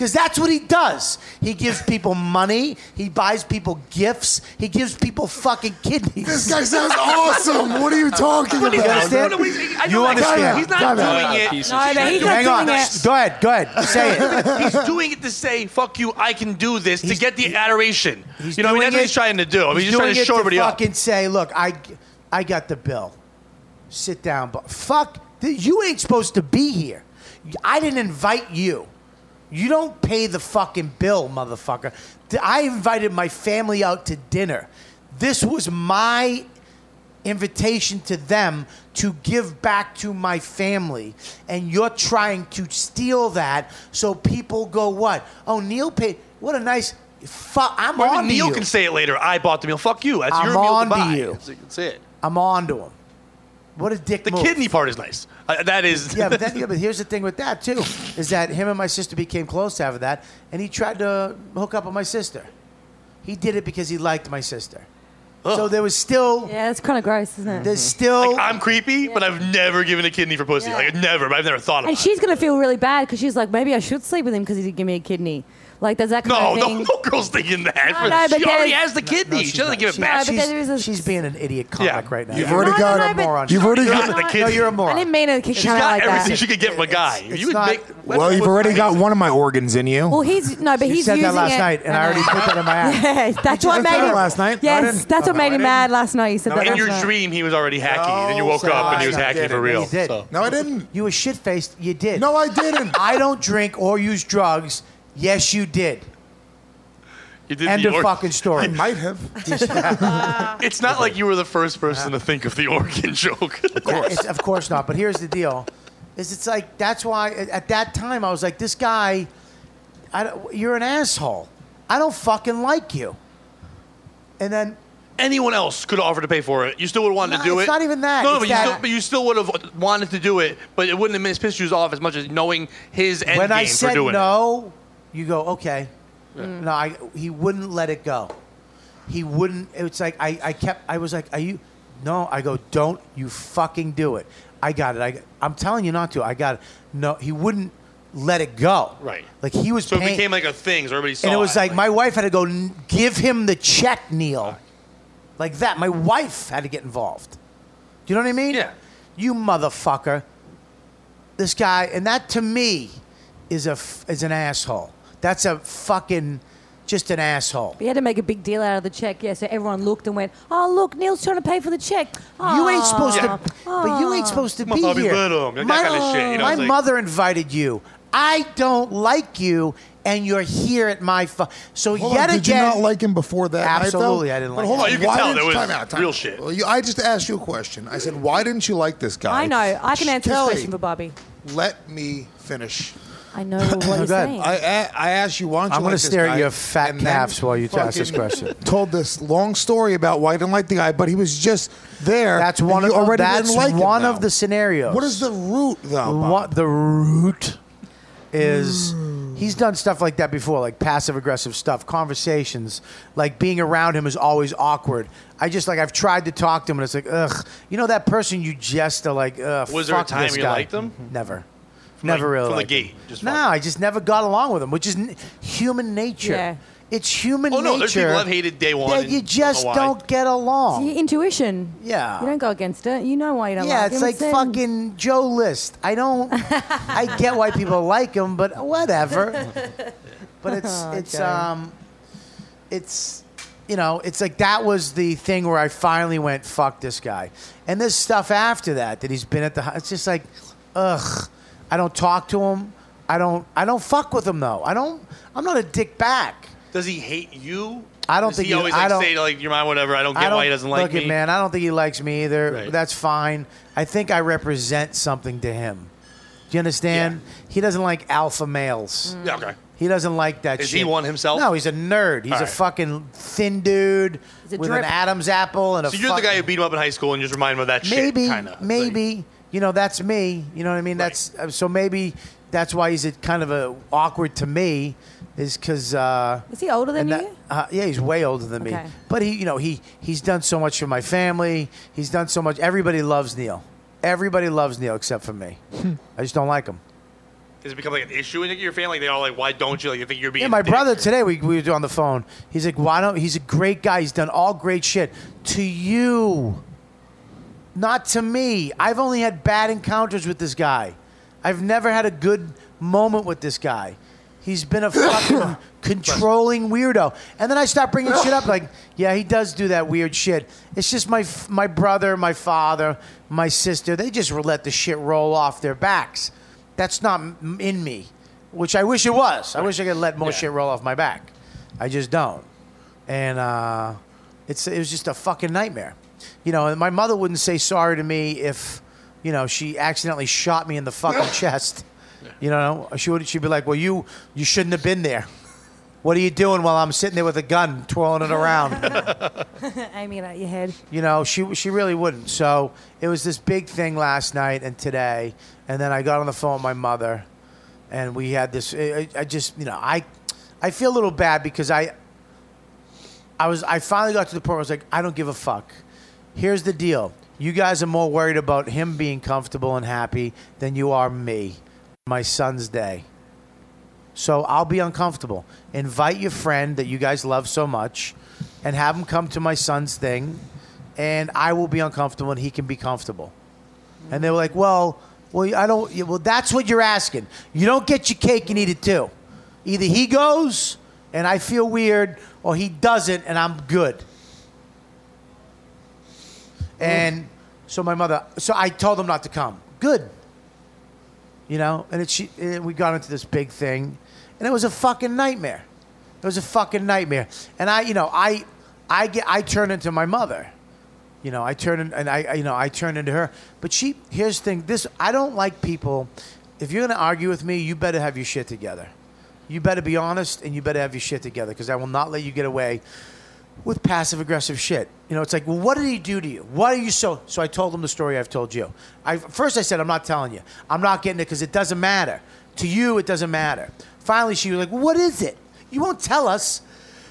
Speaker 6: Because that's what he does. He gives people money. He buys people gifts. He gives people fucking kidneys.
Speaker 4: This guy sounds awesome. What are you talking about?
Speaker 6: You understand? You understand?
Speaker 7: He's not doing it.
Speaker 11: No, but he's
Speaker 6: Hang
Speaker 11: not
Speaker 6: on.
Speaker 11: doing it.
Speaker 6: Go ahead. Say it.
Speaker 7: He's doing it to say, fuck you, I can do this, to get the adoration.
Speaker 6: He's
Speaker 7: You know what I mean?
Speaker 6: doing
Speaker 7: That's what he's trying to do. I mean, he's just trying to
Speaker 6: doing
Speaker 7: show
Speaker 6: it
Speaker 7: everybody up.
Speaker 6: fucking say, look, I got the bill. Sit down. But fuck, you ain't supposed to be here. I didn't invite you. You don't pay the fucking bill, motherfucker. I invited my family out to dinner. This was my invitation to them to give back to my family. And you're trying to steal that so people go, what? Oh, Neil paid. What a nice... I'm
Speaker 7: Or
Speaker 6: on
Speaker 7: even
Speaker 6: to
Speaker 7: Neil
Speaker 6: you.
Speaker 7: can say it later. I bought the meal. Fuck you. That's
Speaker 6: I'm
Speaker 7: your meal
Speaker 6: on
Speaker 7: to
Speaker 6: to
Speaker 7: buy.
Speaker 6: you.
Speaker 7: That's it.
Speaker 6: I'm on to him. What a dick
Speaker 7: The
Speaker 6: move.
Speaker 7: kidney part is nice. That is.
Speaker 6: Yeah, but here's the thing with that too, is that him and my sister became close after that, and he tried to hook up with my sister. He did it because he liked my sister. So there was still.
Speaker 11: Yeah, it's kind of gross, isn't it?
Speaker 6: There's still.
Speaker 7: Like, I'm creepy, but I've never given a kidney for pussy.
Speaker 11: Yeah.
Speaker 7: Like, I've never thought about
Speaker 11: And
Speaker 7: it.
Speaker 11: she's going to feel really bad because she's like, maybe I should sleep with him because he didn't give me a kidney. Like, there's that kind of thing.
Speaker 7: No girl's thinking that.
Speaker 11: I know, but
Speaker 7: she already
Speaker 11: there's-
Speaker 7: has the kidney. She doesn't give it
Speaker 6: She-
Speaker 7: back.
Speaker 11: but there is a-
Speaker 6: She's being an idiot comic right now.
Speaker 4: You've already got
Speaker 11: no,
Speaker 4: a
Speaker 11: but-
Speaker 6: moron.
Speaker 4: You've already got.
Speaker 7: the kidney.
Speaker 6: No, you're a
Speaker 11: I
Speaker 6: moron.
Speaker 11: didn't mean to
Speaker 7: She's
Speaker 11: come out
Speaker 7: got
Speaker 11: like
Speaker 7: everything
Speaker 11: that.
Speaker 7: she could get from a guy.
Speaker 6: it's
Speaker 7: You would
Speaker 6: not-
Speaker 7: make.
Speaker 2: Well, you've already got one of my organs in you.
Speaker 11: Well, he's no, but
Speaker 6: You
Speaker 11: he's
Speaker 6: said
Speaker 11: using
Speaker 6: that last
Speaker 11: it.
Speaker 6: night, and I already put that in my ass.
Speaker 11: Yeah, that's what
Speaker 6: you
Speaker 11: made
Speaker 6: said
Speaker 11: him
Speaker 6: that last night?
Speaker 11: Yes,
Speaker 6: No, I didn't.
Speaker 11: that's what
Speaker 6: No, I
Speaker 11: made him
Speaker 6: didn't.
Speaker 11: mad last night. He said that
Speaker 7: In
Speaker 11: last
Speaker 7: your
Speaker 11: night.
Speaker 7: dream, he was already hacky.
Speaker 4: No,
Speaker 7: then you woke up and he was
Speaker 4: I
Speaker 7: hacky
Speaker 4: didn't.
Speaker 7: for real.
Speaker 6: He did.
Speaker 7: So.
Speaker 4: No, I didn't.
Speaker 6: You were shit faced. You did.
Speaker 4: No, I didn't.
Speaker 6: I don't drink or use drugs. Yes, you did.
Speaker 7: You did
Speaker 6: End
Speaker 7: the
Speaker 6: of
Speaker 7: organ.
Speaker 6: fucking story.
Speaker 4: I might have.
Speaker 7: It's not like you were the first person to think of the organ joke.
Speaker 6: Of course not. But here's the deal: is it's like that's why at that time I was like, this guy, you're an asshole. I don't fucking like you. And then
Speaker 7: Anyone else could have offered to pay for it. You still would have wanted to do
Speaker 6: it's
Speaker 7: it.
Speaker 6: not even that.
Speaker 7: No,
Speaker 6: It's
Speaker 7: but you still would have wanted to do it, but it wouldn't have pissed you off as much as knowing his end
Speaker 6: when
Speaker 7: game
Speaker 6: I
Speaker 7: for
Speaker 6: said
Speaker 7: doing it.
Speaker 6: no, you go okay. No, he wouldn't let it go. He wouldn't. It's like I was like, are you? No, I go, don't you fucking do it. I got it. I'm telling you not to. I got it. No, he wouldn't let it go.
Speaker 7: Right.
Speaker 6: Like he was
Speaker 7: So it
Speaker 6: paying,
Speaker 7: became like a thing, so everybody saw
Speaker 6: and it was like my wife had to go give him the check, Neil. Like that. My wife had to get involved. Do you know what I mean?
Speaker 7: Yeah.
Speaker 6: You motherfucker. This guy, and that to me is an asshole. That's a fucking just an asshole.
Speaker 11: He had to make a big deal out of the check, yeah. So everyone looked and went, "Oh, look, Neil's trying to pay for the check."
Speaker 6: You ain't supposed
Speaker 11: Aw.
Speaker 6: to, but you ain't supposed to
Speaker 7: My
Speaker 6: be
Speaker 7: Bobby
Speaker 6: here.
Speaker 7: Little, that kind of shit. You know,
Speaker 6: my
Speaker 7: it's like-
Speaker 6: mother invited you. I don't like you, and you're here at my. So
Speaker 4: Hold
Speaker 6: yet
Speaker 4: on,
Speaker 6: again,
Speaker 4: did you not like him before that
Speaker 6: Absolutely,
Speaker 4: night, though?
Speaker 6: I didn't
Speaker 4: But
Speaker 6: like
Speaker 4: hold
Speaker 6: him.
Speaker 4: on,
Speaker 7: Oh, you can
Speaker 4: why
Speaker 7: tell
Speaker 4: didn't-
Speaker 7: there was
Speaker 4: time out.
Speaker 7: real shit.
Speaker 4: Well, I just asked you a question. I said, why didn't you like this guy?
Speaker 11: I know. I can answer
Speaker 4: Kelly,
Speaker 11: this question for Bobby.
Speaker 4: Let me finish.
Speaker 11: I know what you're
Speaker 6: Good.
Speaker 11: saying.
Speaker 4: I asked you, why don't you
Speaker 6: I'm
Speaker 4: going to
Speaker 6: stare at your fat calves while you ask this question.
Speaker 4: Told this long story about why I didn't like the guy, but he was just there.
Speaker 6: That's
Speaker 4: and
Speaker 6: one
Speaker 4: you
Speaker 6: of
Speaker 4: already
Speaker 6: that's
Speaker 4: didn't like him
Speaker 6: one
Speaker 4: now.
Speaker 6: of the scenarios.
Speaker 4: What is the root, though? Bob?
Speaker 6: What the root is? He's done stuff like that before, like passive aggressive stuff, conversations, like being around him is always awkward. I've tried to talk to him, and it's like, ugh. You know that person you just are like, ugh.
Speaker 7: Was there a
Speaker 6: fuck
Speaker 7: time
Speaker 6: this
Speaker 7: you
Speaker 6: guy.
Speaker 7: liked him?
Speaker 6: Never.
Speaker 7: From
Speaker 6: Never
Speaker 7: like-
Speaker 6: really.
Speaker 7: from the
Speaker 6: liked him.
Speaker 7: gate, just
Speaker 6: no,
Speaker 7: fucking-
Speaker 6: I just never got along with him, which is human nature.
Speaker 11: Yeah.
Speaker 6: It's human
Speaker 7: Oh,
Speaker 6: nature.
Speaker 7: no, there's people I've hated day one.
Speaker 6: Yeah,
Speaker 7: and
Speaker 6: you
Speaker 7: don't
Speaker 6: just
Speaker 7: know why.
Speaker 6: don't get
Speaker 11: It's
Speaker 6: along.
Speaker 11: your intuition.
Speaker 6: Yeah.
Speaker 11: You don't go against it. You know why you don't
Speaker 6: Yeah,
Speaker 11: like
Speaker 6: it's
Speaker 11: him.
Speaker 6: like
Speaker 11: in.
Speaker 6: fucking Joe List. I don't. I get why people like him, but whatever. But it's it's like that was the thing where I finally went, fuck this guy. And there's stuff after that he's been at the. It's just like, ugh. I don't talk to him. I don't fuck with him though. I'm not a dick back.
Speaker 7: Does he hate you?
Speaker 6: I don't
Speaker 7: Does
Speaker 6: think
Speaker 7: he always
Speaker 6: I
Speaker 7: like
Speaker 6: don't,
Speaker 7: say like you're mine, whatever. I don't get why he doesn't like
Speaker 6: look
Speaker 7: me.
Speaker 6: It, man, I don't think he likes me either.
Speaker 7: Right.
Speaker 6: That's fine. I think I represent something to him. Do you understand? He doesn't like alpha males.
Speaker 7: Yeah, okay.
Speaker 6: He doesn't like that
Speaker 7: Is
Speaker 6: shit.
Speaker 7: he one himself?
Speaker 6: No, he's a nerd. He's
Speaker 7: All
Speaker 6: a
Speaker 7: right.
Speaker 6: fucking thin dude
Speaker 11: He's a
Speaker 6: with
Speaker 11: drip.
Speaker 6: an Adam's apple and a
Speaker 7: So you're the guy who beat him up in high school and just remind him of that
Speaker 6: maybe,
Speaker 7: shit, kind of.
Speaker 6: maybe. That's me. You know what I mean?
Speaker 7: Right.
Speaker 6: That's so maybe that's why he's kind of awkward to me, is because.
Speaker 11: Is he older than you?
Speaker 6: Yeah, he's way older than me.
Speaker 11: Okay.
Speaker 6: But he's done so much for my family. He's done so much. Everybody loves Neil. Everybody loves Neil except for me. I just don't like him.
Speaker 7: Does it become like an issue in your family? They all like, why don't you? Like, you think you're being?
Speaker 6: Yeah, my
Speaker 7: a dick?
Speaker 6: brother today we were on the phone. He's like, why don't? He's a great guy. He's done all great shit. To you, not to me. I've only had bad encounters with this guy. I've never had a good moment with this guy. He's been a fucking controlling weirdo. And then I start bringing shit up like, yeah, he does do that weird shit. It's just my brother, my father, my sister. They just let the shit roll off their backs. That's not in me, which I wish it was. I wish I could let more shit roll off my back. I just don't. And it was just a fucking nightmare. You know, and my mother wouldn't say sorry to me if, you know, she accidentally shot me in the fucking chest. You know, she'd be like, well, you shouldn't have been there. What are you doing while I'm sitting there with a gun, twirling it around?
Speaker 11: Aiming it at your head.
Speaker 6: You know, she really wouldn't. So it was this big thing last night and today. And then I got on the phone with my mother, and we had this. I just, you know, I feel a little bad because I finally got to the point where I was like, I don't give a fuck. Here's the deal. You guys are more worried about him being comfortable and happy than you are me. My son's day. So I'll be uncomfortable. Invite your friend that you guys love so much and have him come to my son's thing, and I will be uncomfortable and he can be comfortable. And they were like, well, that's what you're asking. You don't get your cake and eat it too. Either he goes and I feel weird, or he doesn't and I'm good. And so I told him not to come. Good. You know, and we got into this big thing, and it was a fucking nightmare. It was a fucking nightmare. And I turn into my mother. You know, I turn into her. But here's the thing. I don't like people. If you're going to argue with me, you better have your shit together. You better be honest, and you better have your shit together, because I will not let you get away with passive-aggressive shit. You know, it's like, well, what did he do to you? Why are you so... So I told him the story I've told you. First I said, I'm not telling you. I'm not getting it because it doesn't matter. To you, it doesn't matter. Finally, she was like, what is it? You won't tell us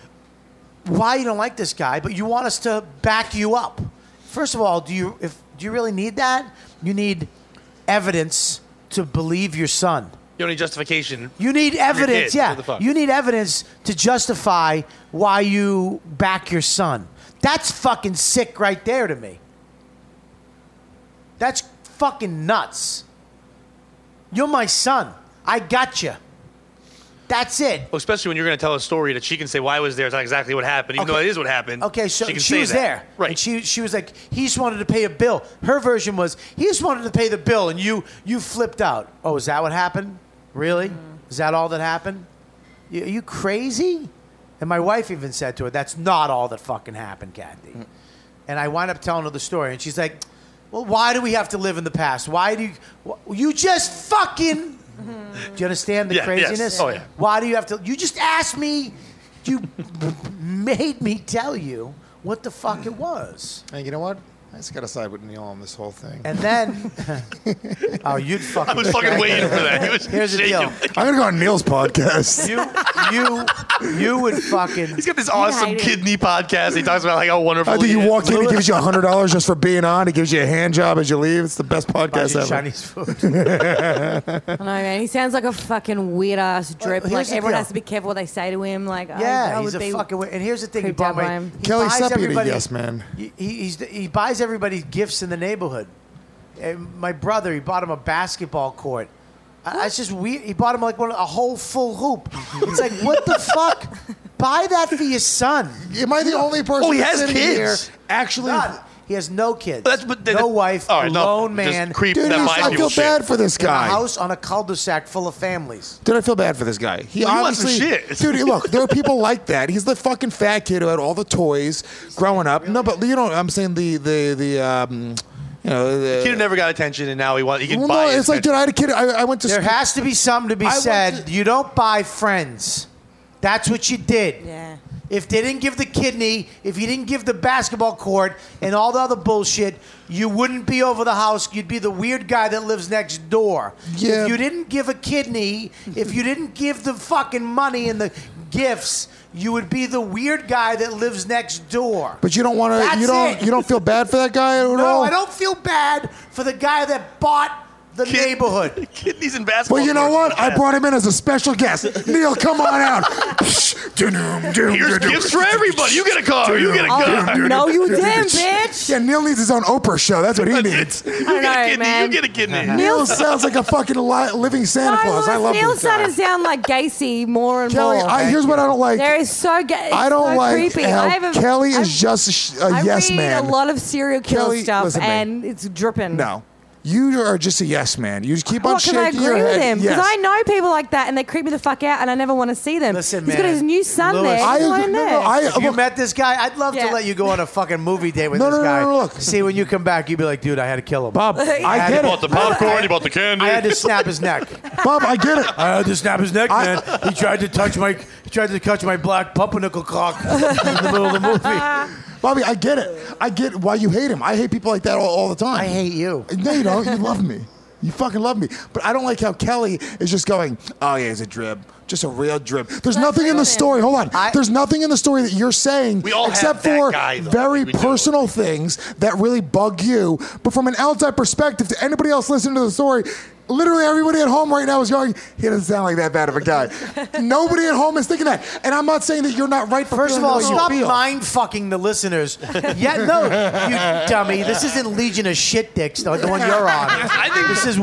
Speaker 6: why you don't like this guy, but you want us to back you up. First of all, do you really need that? You need evidence to believe your son.
Speaker 7: You don't need justification.
Speaker 6: You need evidence, You need evidence to justify why you back your son. That's fucking sick right there to me. That's fucking nuts. You're my son. I got you. That's it.
Speaker 7: Well, especially when you're going to tell a story that she can say, "Why I was there? It's not exactly what happened," even though it is what happened.
Speaker 6: Okay, so
Speaker 7: she
Speaker 6: she was there,
Speaker 7: right?
Speaker 6: And she was like, he just wanted to pay a bill. Her version was, he just wanted to pay the bill, and you flipped out. Oh, is that what happened? Really? Is that all that happened? Are you crazy? And my wife even said to her, "That's not all that fucking happened, Kathy." And I wind up telling her the story, and she's like, "Well, why do we have to live in the past? Why do you just fucking?" Do you understand the craziness?
Speaker 7: Yes. Oh, yeah.
Speaker 6: Why do you have to? You just asked me. You made me tell you what the fuck it was.
Speaker 4: Hey, you know what? I just got to side with Neil on this whole thing.
Speaker 6: And then, oh, you'd fucking.
Speaker 7: I was fucking waiting for that. He was
Speaker 6: Here's the deal.
Speaker 4: I'm gonna go on Neil's podcast.
Speaker 6: You would fucking.
Speaker 7: He's got this awesome kidney podcast. He talks about like how wonderful.
Speaker 4: I think
Speaker 7: he
Speaker 4: you
Speaker 7: is.
Speaker 4: walk in, he gives you $100 just for being on. He gives you a hand job as you leave. It's the best podcast ever.
Speaker 6: Chinese food.
Speaker 11: I know, man. He sounds like a fucking weird ass drip.
Speaker 6: Here's
Speaker 11: Like
Speaker 6: the
Speaker 11: everyone
Speaker 6: deal.
Speaker 11: has to be careful what they say to him. Like,
Speaker 6: Yeah,
Speaker 11: I
Speaker 6: he's
Speaker 11: would
Speaker 6: a
Speaker 11: be
Speaker 6: fucking weird. And here's the thing. He
Speaker 11: creeped out
Speaker 6: bought
Speaker 11: by
Speaker 6: my.
Speaker 11: him.
Speaker 6: he
Speaker 4: Kelly
Speaker 6: buys
Speaker 4: Seppi,
Speaker 6: everybody-
Speaker 4: yes, man.
Speaker 6: He buys everybody gifts in the neighborhood. And my brother, he bought him a basketball court. It's just weird. He bought him like a whole full hoop. It's like, what the fuck? Buy that for your son.
Speaker 4: Am I the only person?
Speaker 7: Oh, he
Speaker 4: that's
Speaker 7: has
Speaker 4: sitting
Speaker 7: kids.
Speaker 4: Here actually,
Speaker 6: God, he has no kids.
Speaker 7: But
Speaker 6: no wife.
Speaker 7: All right, no,
Speaker 6: alone
Speaker 7: just
Speaker 6: man.
Speaker 7: creep
Speaker 4: dude,
Speaker 7: that
Speaker 4: I feel bad for this
Speaker 6: In a
Speaker 4: guy.
Speaker 6: house on a cul-de-sac full of families.
Speaker 4: Dude, I feel bad for this guy. He
Speaker 7: Well, he wants some
Speaker 4: obviously,
Speaker 7: shit.
Speaker 4: dude. Look, there are people like that. He's the fucking fat kid who had all the toys growing up. No, but you know, I'm saying you know,
Speaker 7: The kid who never got attention, and now he can
Speaker 4: well,
Speaker 7: buy.
Speaker 4: no,
Speaker 7: his
Speaker 4: it's like, dude, I had a kid. I went to.
Speaker 6: There
Speaker 4: school.
Speaker 6: has to be something to be said. You don't buy friends. That's what you did.
Speaker 11: Yeah.
Speaker 6: If they didn't give the kidney, if you didn't give the basketball court and all the other bullshit, you wouldn't be over the house. You'd be the weird guy that lives next door.
Speaker 4: Yeah.
Speaker 6: If you didn't give a kidney, if you didn't give the fucking money and the gifts, you would be the weird guy that lives next door.
Speaker 4: But you don't want to.
Speaker 6: That's it.
Speaker 4: You don't feel bad for that guy at all.
Speaker 6: No, I don't feel bad for the guy that bought the neighborhood.
Speaker 7: Kidneys and basketball.
Speaker 4: Well, you know what? I brought him in as a special guest. Neil, come on out.
Speaker 7: Here's gifts for everybody. You get a car. You get a car.
Speaker 11: No, you didn't, bitch.
Speaker 4: Yeah, Neil needs his own Oprah show. That's what he needs.
Speaker 7: You get a kidney.
Speaker 11: man.
Speaker 7: You get a kidney.
Speaker 4: Neil sounds like a fucking living Santa Claus. I love
Speaker 11: Neil
Speaker 4: this guy.
Speaker 11: started to sound like Gacy more and
Speaker 4: Kelly,
Speaker 11: more.
Speaker 4: here's what I don't like.
Speaker 11: There is so gay.
Speaker 4: I don't
Speaker 11: so
Speaker 4: like
Speaker 11: creepy.
Speaker 4: how Kelly is just a yes
Speaker 11: I read
Speaker 4: man.
Speaker 11: a lot of serial killer
Speaker 4: Kelly,
Speaker 11: stuff,
Speaker 4: listen to me.
Speaker 11: and it's dripping.
Speaker 4: No. You are just a yes man. You just keep on
Speaker 11: What, can I
Speaker 4: shaking your
Speaker 11: agree with
Speaker 4: head.
Speaker 11: him? Because
Speaker 4: Yes.
Speaker 11: I know people like that, and they creep me the fuck out, and I never want to see them.
Speaker 6: Listen,
Speaker 11: He's got
Speaker 6: man.
Speaker 11: his new son
Speaker 6: Lewis,
Speaker 11: there. He's not in there.
Speaker 6: If you met this guy, I'd love to let you go on a fucking movie date with this guy.
Speaker 4: look.
Speaker 6: See, when you come back, you'd be like, dude, I had to kill him.
Speaker 4: Bob, I get
Speaker 7: He
Speaker 4: it.
Speaker 7: bought the popcorn. He bought the candy.
Speaker 6: I had to snap his neck.
Speaker 4: Bob, I get it.
Speaker 6: I had to snap his neck, man. He tried to touch my black pumpernickel cock in the middle of the movie.
Speaker 4: Bobby, I get it. I get why you hate him. I hate people like that all the time.
Speaker 6: I hate you.
Speaker 4: No, you don't. You love me. You fucking love me. But I don't like how Kelly is just going, oh, yeah, he's a drib. Just a real drib. There's nothing in the story. Hold on. There's nothing in the story that you're saying
Speaker 7: We all
Speaker 4: except
Speaker 7: have that
Speaker 4: for
Speaker 7: guy, though.
Speaker 4: very
Speaker 7: We do.
Speaker 4: personal things that really bug you. But from an outside perspective, to anybody else listening to the story, literally everybody at home right now is going, he doesn't sound like that bad of a guy. Nobody at home is thinking that. And I'm not saying that you're not right for
Speaker 6: First of
Speaker 4: feeling
Speaker 6: all,
Speaker 4: the way you
Speaker 6: stop
Speaker 4: feel.
Speaker 6: mind fucking the listeners. Yeah, no, you dummy. This isn't Legion of Shit Dicks, the one you're on. This is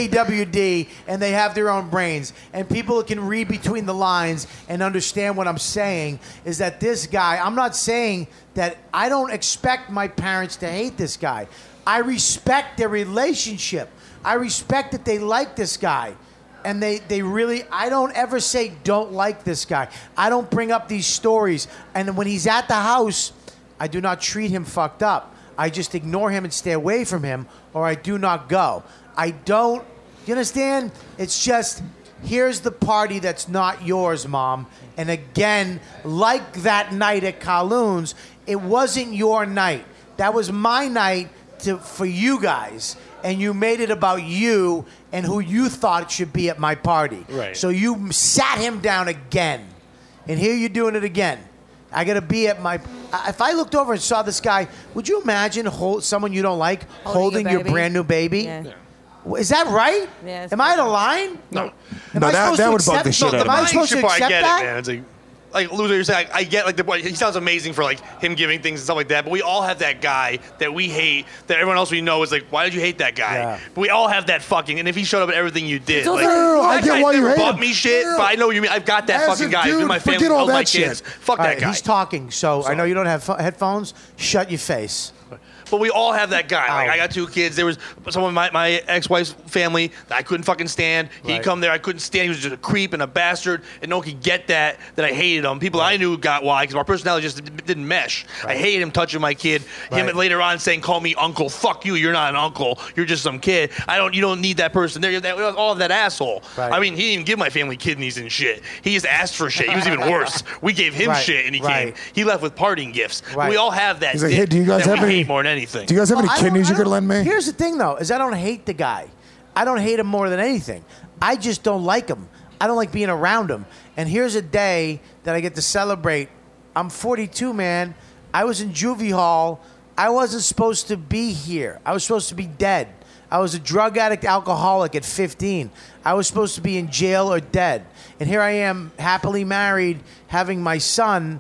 Speaker 6: YKWd, and they have their own brains. And people can read between the lines and understand what I'm saying is that this guy, I'm not saying that I don't expect my parents to hate this guy. I respect their relationship. I respect that they like this guy. And they really, I don't ever say don't like this guy. I don't bring up these stories. And when he's at the house, I do not treat him fucked up. I just ignore him and stay away from him, or I do not go. I don't, you understand? It's just, here's the party that's not yours, Mom. And again, like that night at Kowloon's, it wasn't your night. That was my night for you guys. And you made it about you and who you thought it should be at my party.
Speaker 7: Right.
Speaker 6: So you sat him down again. And here you're doing it again. I got to be at my... If I looked over and saw this guy, would you imagine someone you don't like holding your
Speaker 11: baby.
Speaker 6: brand new baby?
Speaker 11: Yeah.
Speaker 6: Is that right?
Speaker 11: Yeah,
Speaker 6: Am I out of line?
Speaker 7: No.
Speaker 4: No, that would bug the shit out of
Speaker 6: Am I
Speaker 4: me.
Speaker 6: supposed to
Speaker 7: Mindship, I
Speaker 6: accept
Speaker 7: get
Speaker 6: that?
Speaker 7: it, man. It's like loser, you're saying, I get like he sounds amazing for like him giving things and stuff like that, but we all have that guy that we hate, that everyone else we know is like, why did you hate that guy?
Speaker 6: Yeah.
Speaker 7: But we all have that fucking, and if he showed up at everything you did,
Speaker 11: also-
Speaker 7: like,
Speaker 11: No,
Speaker 4: I
Speaker 7: that
Speaker 4: get
Speaker 7: guy
Speaker 4: why you
Speaker 7: never
Speaker 4: hate
Speaker 7: bought
Speaker 4: him.
Speaker 7: me shit,
Speaker 4: No.
Speaker 7: but I know you mean I've got that
Speaker 4: As
Speaker 7: fucking
Speaker 4: a
Speaker 7: guy. He's
Speaker 4: dude,
Speaker 7: in my family,
Speaker 4: forget all
Speaker 7: held my
Speaker 4: that shit.
Speaker 7: kids. Fuck
Speaker 6: All
Speaker 7: that
Speaker 6: right,
Speaker 7: guy.
Speaker 6: he's talking, so I know you don't have headphones. Shut your face.
Speaker 7: But we all have that guy. Like
Speaker 6: Ow.
Speaker 7: I got 2 kids. There was someone in my ex-wife's family that I couldn't fucking stand. He'd
Speaker 6: Right.
Speaker 7: come there. I couldn't stand. He was just a creep and a bastard. And no one could get that I hated him. People I knew got why, because our personality just didn't mesh. I hated him touching my kid. Him
Speaker 6: Right.
Speaker 7: later on saying, call me uncle. Fuck you. You're not an uncle. You're just some kid. You don't need that person there. All of that asshole.
Speaker 6: Right.
Speaker 7: I mean, he didn't even give my family kidneys and shit. He just asked for shit. He was even worse. We gave him
Speaker 6: Right.
Speaker 7: shit and he
Speaker 6: Right.
Speaker 7: came. He left with parting gifts.
Speaker 6: Right.
Speaker 7: We all have that.
Speaker 4: He's like,
Speaker 7: dick
Speaker 4: hey, do you guys
Speaker 7: that
Speaker 4: have
Speaker 7: we
Speaker 4: any-
Speaker 7: hate more than anything.
Speaker 4: Do you guys have any
Speaker 6: I
Speaker 4: kidneys you
Speaker 6: don't-
Speaker 4: could lend me?
Speaker 6: Here's the thing, though, is I don't hate the guy. I don't hate him more than anything. I just don't like him. I don't like being around him. And here's a day that I get to celebrate. I'm 42, man. I was in juvie hall. I wasn't supposed to be here. I was supposed to be dead. I was a drug addict, alcoholic at 15. I was supposed to be in jail or dead. And here I am, happily married, having my son,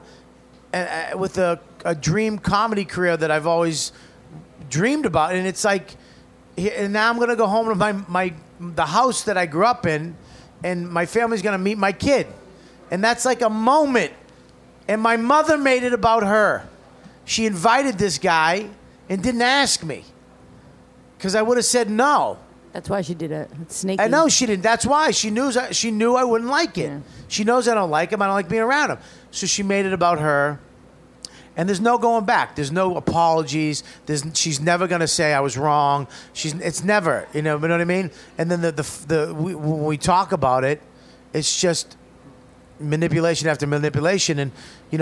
Speaker 6: with a dream comedy career that I've always dreamed about. And it's like, and now I'm gonna go home to the house that I grew up in, and my family's gonna meet my kid, and that's like a moment. And my mother made it about her. She invited this guy and didn't ask me, because I would have said no.
Speaker 11: That's why she did it. It's sneaky.
Speaker 6: I know she didn't. That's why she knew I wouldn't like it.
Speaker 11: Yeah.
Speaker 6: She knows I don't like him. I don't like being around him. So she made it about her. And there's no going back. There's no apologies. She's never gonna say I was wrong. It's never. You know what I mean? And then when we talk about it, it's just manipulation after manipulation. And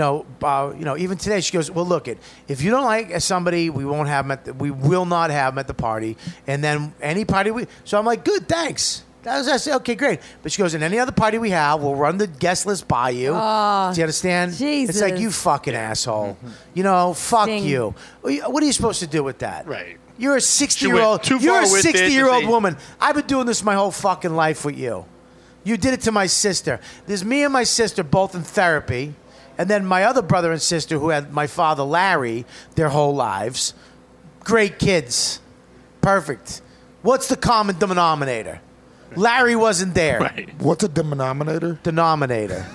Speaker 6: even today she goes, well, look, if you don't like somebody, we won't have them we will not have them at the party. And then any party so I'm like, good, thanks. I said, okay, great. But she goes, in any other party we have, we'll run the guest list by you.
Speaker 11: Oh,
Speaker 6: do you understand?
Speaker 11: Jesus.
Speaker 6: It's like, you fucking asshole. Fuck
Speaker 11: Sting.
Speaker 6: you. What are you supposed to do with that?
Speaker 7: Right.
Speaker 6: You're a 60-year-old.
Speaker 7: too
Speaker 6: You're
Speaker 7: far
Speaker 6: a
Speaker 7: with it to
Speaker 6: 60-year-old
Speaker 7: say-
Speaker 6: woman. I've been doing this my whole fucking life with you. You did it to my sister. There's me and my sister both in therapy, and then my other brother and sister who had my father Larry their whole lives. Great kids. Perfect. What's the common denominator? Larry wasn't there.
Speaker 7: Right.
Speaker 4: What's a denominator?
Speaker 6: Denominator.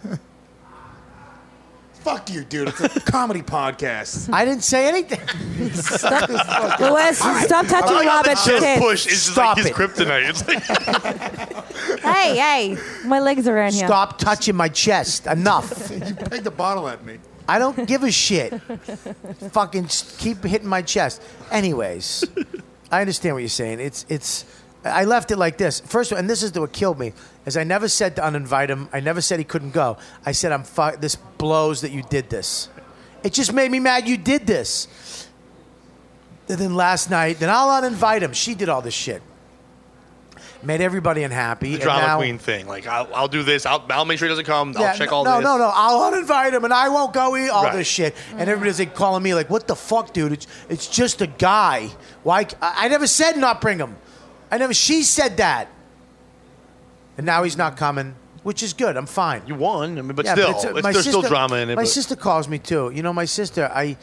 Speaker 4: Fuck you, dude. It's a comedy podcast.
Speaker 6: I didn't say anything.
Speaker 11: Louis, stop touching Robert's
Speaker 7: Chest
Speaker 11: tits.
Speaker 7: push is just
Speaker 6: Stop
Speaker 7: like his
Speaker 6: it.
Speaker 7: kryptonite. It's like,
Speaker 11: Hey, my legs are around here.
Speaker 6: Stop touching my chest. Enough.
Speaker 4: You pegged a bottle at me.
Speaker 6: I don't give a shit. Fucking keep hitting my chest. Anyways, I understand what you're saying. It's. I left it like this. First of all, and this is what killed me, is I never said to uninvite him. I never said he couldn't go. I said, this blows that you did this. It just made me mad you did this. And then last night, then I'll uninvite him. She did all this shit. Made everybody unhappy.
Speaker 7: the drama
Speaker 6: and now,
Speaker 7: queen thing. Like, I'll do this. I'll make sure he doesn't come.
Speaker 6: Yeah,
Speaker 7: I'll check all
Speaker 6: no,
Speaker 7: this.
Speaker 6: No, I'll uninvite him and I won't go eat all
Speaker 7: Right.
Speaker 6: this shit. And everybody's like calling me like, what the fuck, dude? It's just a guy. Why? I never said not bring him. She said that. And now he's not coming, which is good. I'm fine.
Speaker 7: You won. I mean, but
Speaker 6: Yeah,
Speaker 7: still,
Speaker 6: my
Speaker 7: there's still
Speaker 6: sister-
Speaker 7: drama in it.
Speaker 6: My
Speaker 7: but-
Speaker 6: sister calls me too. You know, my sister, I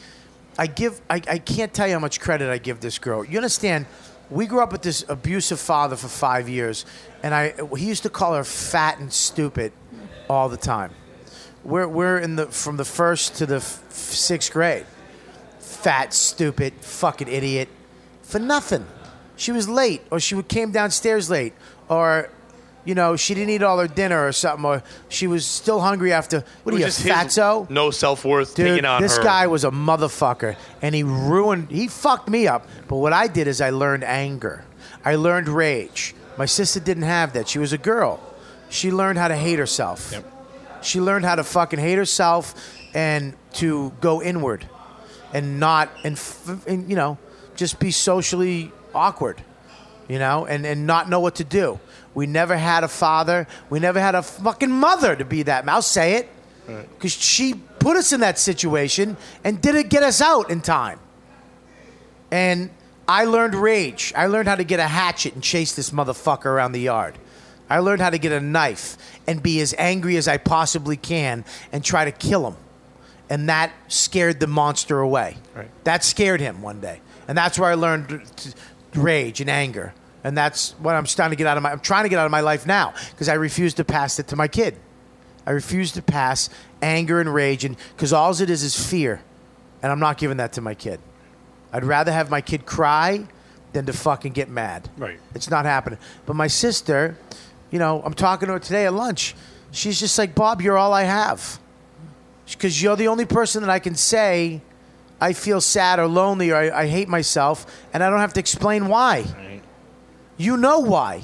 Speaker 6: can't tell you how much credit I give this girl. You understand? We grew up with this abusive father for 5 years, and he used to call her fat and stupid all the time. We're from the first to the sixth grade. Fat, stupid, fucking idiot, for nothing. She was late, or she came downstairs late, or you know, she didn't eat all her dinner or something, or she was still hungry after. What are
Speaker 7: It
Speaker 6: you,
Speaker 7: was just his
Speaker 6: fatso?
Speaker 7: No self-worth
Speaker 6: Dude,
Speaker 7: taking on
Speaker 6: this
Speaker 7: her.
Speaker 6: guy was a motherfucker, and he fucked me up. But what I did is I learned anger. I learned rage. My sister didn't have that. She was a girl. She learned how to hate herself.
Speaker 7: Yep.
Speaker 6: She learned how to fucking hate herself and to go inward and not, and you know, just be socially awkward, you know, and not know what to do. We never had a father. We never had a fucking mother to be that. I'll say it. Because she put us in that situation and didn't get us out in time. And I learned rage. I learned how to get a hatchet and chase this motherfucker around the yard. I learned how to get a knife and be as angry as I possibly can and try to kill him. And that scared the monster away.
Speaker 7: Right.
Speaker 6: That scared him one day. And that's where I learned rage and anger. And that's what I'm trying to get out of my life now, because I refuse to pass it to my kid. I refuse to pass anger and rage, and because all it is fear, and I'm not giving that to my kid. I'd rather have my kid cry than to fucking get mad.
Speaker 7: Right.
Speaker 6: It's not happening. But my sister, you know, I'm talking to her today at lunch. She's just like, Bob, you're all I have, because you're the only person that I can say I feel sad or lonely or I hate myself, and I don't have to explain why.
Speaker 7: Right.
Speaker 6: You know why.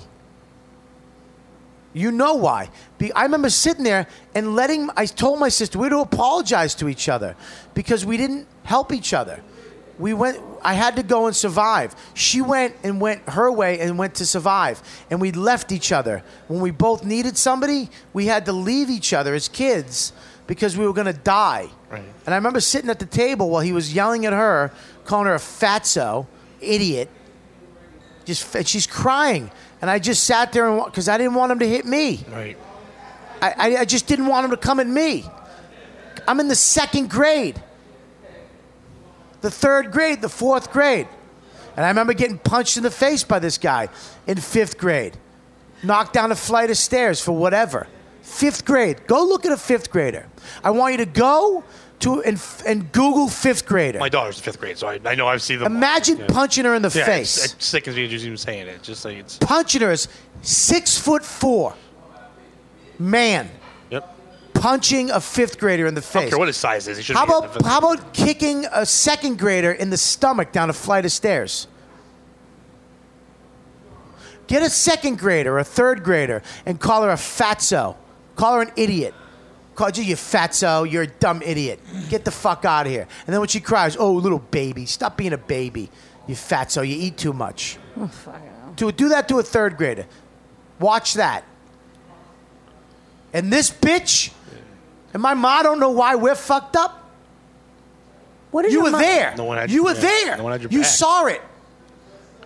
Speaker 6: You know why. I remember sitting there and I told my sister we had to apologize to each other because we didn't help each other. I had to go and survive. She went her way and went to survive. And we left each other. When we both needed somebody, we had to leave each other as kids because we were going to die.
Speaker 7: Right.
Speaker 6: And I remember sitting at the table while he was yelling at her, calling her a fatso, idiot. She's crying, and I just sat there because I didn't want him to hit me.
Speaker 7: Right.
Speaker 6: I just didn't want him to come at me. I'm in the second grade, the third grade, the fourth grade, and I remember getting punched in the face by this guy in fifth grade, knocked down a flight of stairs for whatever. Fifth grade. Go look at a fifth grader. I want you to go to and Google fifth grader.
Speaker 7: My daughter's in fifth grade, so I know I've seen them.
Speaker 6: Imagine punching her in the
Speaker 7: Yeah,
Speaker 6: face.
Speaker 7: It sickens me just even saying it. Just like it's.
Speaker 6: Punching her is 6'4" man.
Speaker 7: Yep.
Speaker 6: Punching a fifth grader in the
Speaker 7: I don't
Speaker 6: face.
Speaker 7: care what his size is. He should
Speaker 6: How
Speaker 7: be in the fifth
Speaker 6: about kicking a second grader in the stomach down a flight of stairs? Get a second grader, a third grader, and call her a fatso. Call her an idiot. Call you fatso, you're a dumb idiot. Get the fuck out of here. And then when she cries, oh, little baby, stop being a baby. You fatso, you eat too much.
Speaker 11: Oh, fuck it.
Speaker 6: Do that to a third grader. Watch that. And this bitch, and my ma don't know why we're fucked up.
Speaker 11: What is
Speaker 6: You
Speaker 11: your
Speaker 6: were
Speaker 11: mo-
Speaker 6: there.
Speaker 7: No one had
Speaker 6: you
Speaker 7: your-
Speaker 6: were
Speaker 7: yeah,
Speaker 6: there.
Speaker 7: no one had your
Speaker 6: You
Speaker 7: back.
Speaker 6: saw it.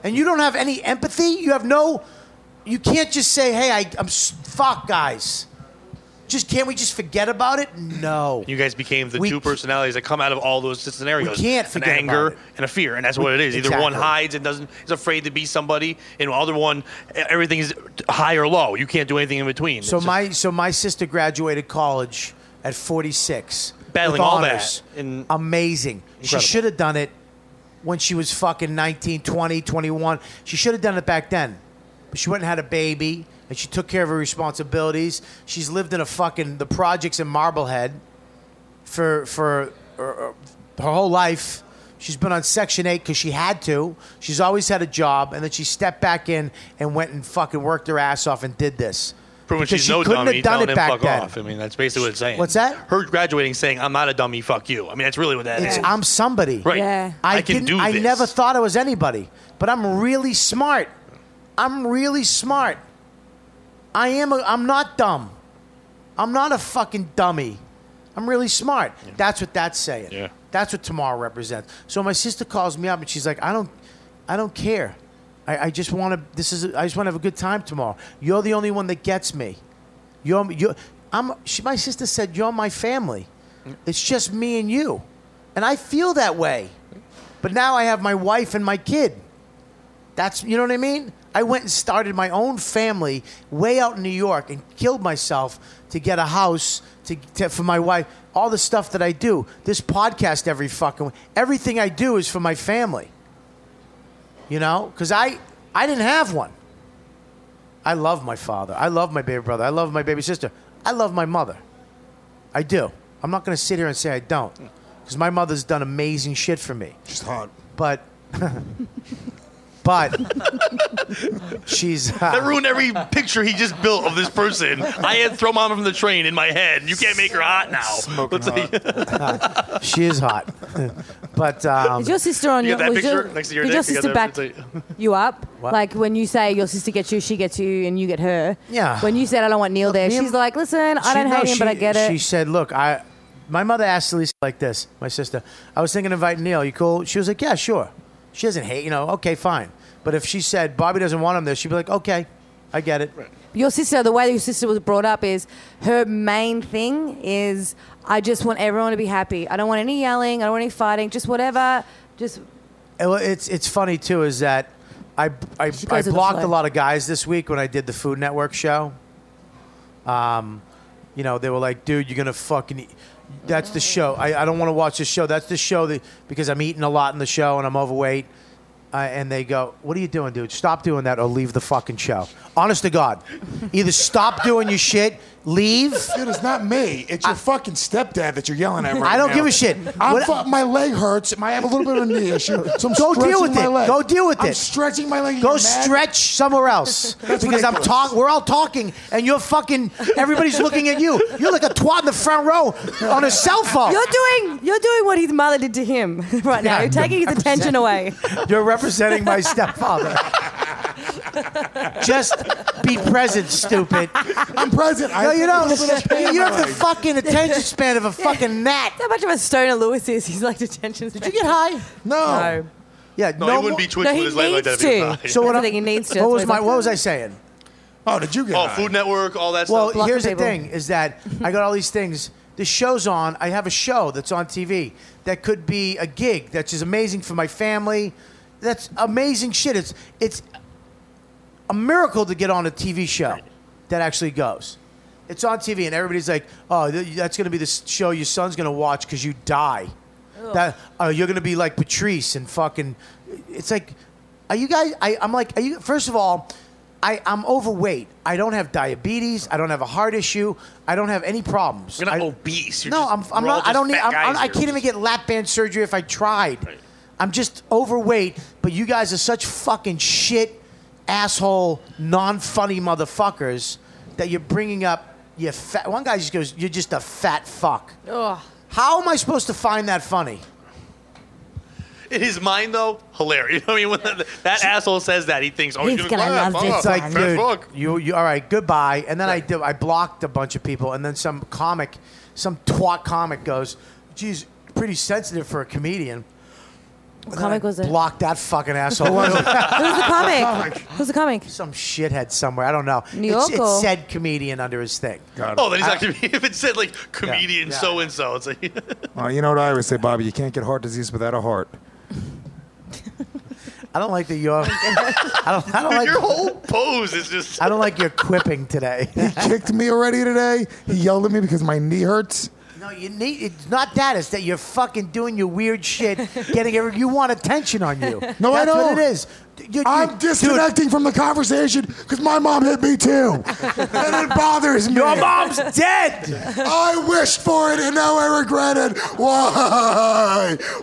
Speaker 6: And you don't have any empathy. You have no. You can't just say, "Hey, fuck, guys." Can't we just forget about it? No.
Speaker 7: You guys became the two personalities that come out of all those scenarios.
Speaker 6: We can't forget
Speaker 7: an anger
Speaker 6: about it.
Speaker 7: and a fear, and that's what it is. Either one hides and is afraid to be somebody, and the other one, everything is high or low. You can't do anything in between.
Speaker 6: So my sister graduated college at 46.
Speaker 7: Battling
Speaker 6: with
Speaker 7: all
Speaker 6: honors.
Speaker 7: that.
Speaker 6: Amazing.
Speaker 7: Incredible.
Speaker 6: She should have done it when she was fucking 19, 20, 21. She should have done it back then. But she went and had a baby. And she took care of her responsibilities. She's lived in the projects in Marblehead for her whole life. She's been on Section 8 because she had to. She's always had a job. And then she stepped back in and went and fucking worked her ass off and did this.
Speaker 7: Proving
Speaker 6: Because
Speaker 7: she's
Speaker 6: she
Speaker 7: no
Speaker 6: couldn't
Speaker 7: dummy,
Speaker 6: have done
Speaker 7: telling
Speaker 6: it
Speaker 7: him
Speaker 6: back
Speaker 7: fuck
Speaker 6: then.
Speaker 7: off. I mean, that's basically what it's saying.
Speaker 6: What's that?
Speaker 7: Her graduating saying, I'm not a dummy, fuck you. I mean, that's really what that is.
Speaker 6: I'm somebody.
Speaker 7: Right. Yeah. I can do
Speaker 6: I
Speaker 7: this.
Speaker 6: never thought I was anybody. But I'm really smart. I'm really smart. I'm not dumb. I'm not a fucking dummy. I'm really smart. Yeah. That's what that's saying.
Speaker 7: Yeah.
Speaker 6: That's what tomorrow represents. So my sister calls me up and she's like, I don't care. I just want to. I just want to have a good time tomorrow. You're the only one that gets me. My sister said, you're my family. It's just me and you, and I feel that way. But now I have my wife and my kid. You know what I mean? I went and started my own family way out in New York and killed myself to get a house for my wife. All the stuff that I do, this podcast everything I do is for my family. You know, because I didn't have one. I love my father. I love my baby brother. I love my baby sister. I love my mother. I do. I'm not going to sit here and say I don't, because my mother's done amazing shit for me.
Speaker 4: She's hot.
Speaker 6: But she's
Speaker 7: that ruined every picture he just built of this person. I had Throw Mama from the Train in my head. You can't make her hot now.
Speaker 6: She is hot. But
Speaker 11: is your sister on your
Speaker 7: picture next to your
Speaker 11: did
Speaker 7: dick?
Speaker 11: your sister back you up?
Speaker 6: What?
Speaker 11: Like when you say your sister gets you, she gets you, and you get her.
Speaker 6: Yeah.
Speaker 11: When you said I don't want Neil there, she's like, listen, I don't hate him, but I get it.
Speaker 6: She said, look, my mother asked Lisa like this, my sister. I was thinking of inviting Neil. You cool? She was like, yeah, sure. She doesn't hate, okay, fine. But if she said Bobby doesn't want him there, she'd be like, okay, I get it. Right.
Speaker 11: Your sister, the way your sister was brought up is her main thing is I just want everyone to be happy. I don't want any yelling. I don't want any fighting. Just whatever. Just.
Speaker 6: Well, it's funny too is that I blocked a lot of guys this week when I did the Food Network show. They were like, dude, you're gonna fucking. That's the show. I don't want to watch this show. That's the show because I'm eating a lot in the show and I'm overweight. And they go, what are you doing, dude? Stop doing that or leave the fucking show. Honest to God. Either stop doing your shit, leave.
Speaker 4: Dude, it's not me. It's your fucking stepdad that you're yelling at right now.
Speaker 6: I don't give a shit.
Speaker 4: My leg hurts. I have a little bit of a knee issue. So I'm
Speaker 6: Go deal with
Speaker 4: my
Speaker 6: it.
Speaker 4: leg.
Speaker 6: Go deal with it.
Speaker 4: I'm stretching my leg.
Speaker 6: Go stretch somewhere else. Because we're all talking and you're fucking, everybody's looking at you. You're like a twat in the front row on a cell phone.
Speaker 11: You're doing what his mother did to him right now. You're taking his attention away.
Speaker 6: You're representing my stepfather. Just be present, stupid.
Speaker 4: I'm present.
Speaker 6: No, you don't. You have the fucking attention span of a fucking gnat.
Speaker 11: How much of a stoner Lewis is? He's like attention span.
Speaker 6: Did you get high?
Speaker 11: No.
Speaker 6: Yeah,
Speaker 7: no, he wouldn't be twitching with his leg like that if he was high.
Speaker 6: So what
Speaker 11: he needs to.
Speaker 6: What was I saying?
Speaker 4: Oh, did you get high?
Speaker 7: Food Network, all that
Speaker 6: well,
Speaker 7: stuff.
Speaker 6: Well, here's the thing, is that I got all these things. The show's on. I have a show that's on TV that could be a gig that's just amazing for my family. That's amazing shit. It's a miracle to get on a TV show that actually goes. It's on TV and everybody's like, oh, that's going to be the show your son's going to watch because you die. That you're going to be like Patrice and fucking. It's like, are you guys? I'm like, are you? First of all, I'm overweight. I don't have diabetes. I don't have a heart issue. I don't have any problems.
Speaker 7: You're not obese.
Speaker 6: I'm not. I don't need. I can't even get lap band surgery if I tried. Right. I'm just overweight. But you guys are such fucking shit, asshole, non-funny motherfuckers that you're bringing up. You fat. One guy just goes, "You're just a fat fuck."
Speaker 11: Ugh.
Speaker 6: How am I supposed to find that funny?
Speaker 7: In his mind, though, hilarious. You know what I mean? When that asshole says that, he thinks, "Oh, he's gonna
Speaker 11: love this."
Speaker 6: It's like, dude, you all right? Goodbye. And then I blocked a bunch of people, and then some twat comic goes, "Geez, pretty sensitive for a comedian."
Speaker 11: What comic was it?
Speaker 6: Block that fucking asshole.
Speaker 11: Who was the comic? Who's the comic?
Speaker 6: Some shithead somewhere. I don't know.
Speaker 11: New York
Speaker 6: It
Speaker 11: or-
Speaker 6: said comedian under his thing.
Speaker 7: Oh, then he's not comedian. If it said like comedian so and so, it's like.
Speaker 4: Well, you know what I always say, Bobby? You can't get heart disease without a heart.
Speaker 6: I don't like the your. I don't like
Speaker 7: your whole pose is just.
Speaker 6: I don't like your quipping today.
Speaker 4: He kicked me already today. He yelled at me because my knee hurts.
Speaker 6: No, it's not that. It's that you're fucking doing your weird shit, you want attention on you.
Speaker 4: No, I
Speaker 6: That's
Speaker 4: don't.
Speaker 6: what it is.
Speaker 4: I'm disconnecting from the conversation because my mom hit me too, and it bothers me.
Speaker 6: Your mom's dead.
Speaker 4: I wished for it and now I regret it. Why?
Speaker 11: I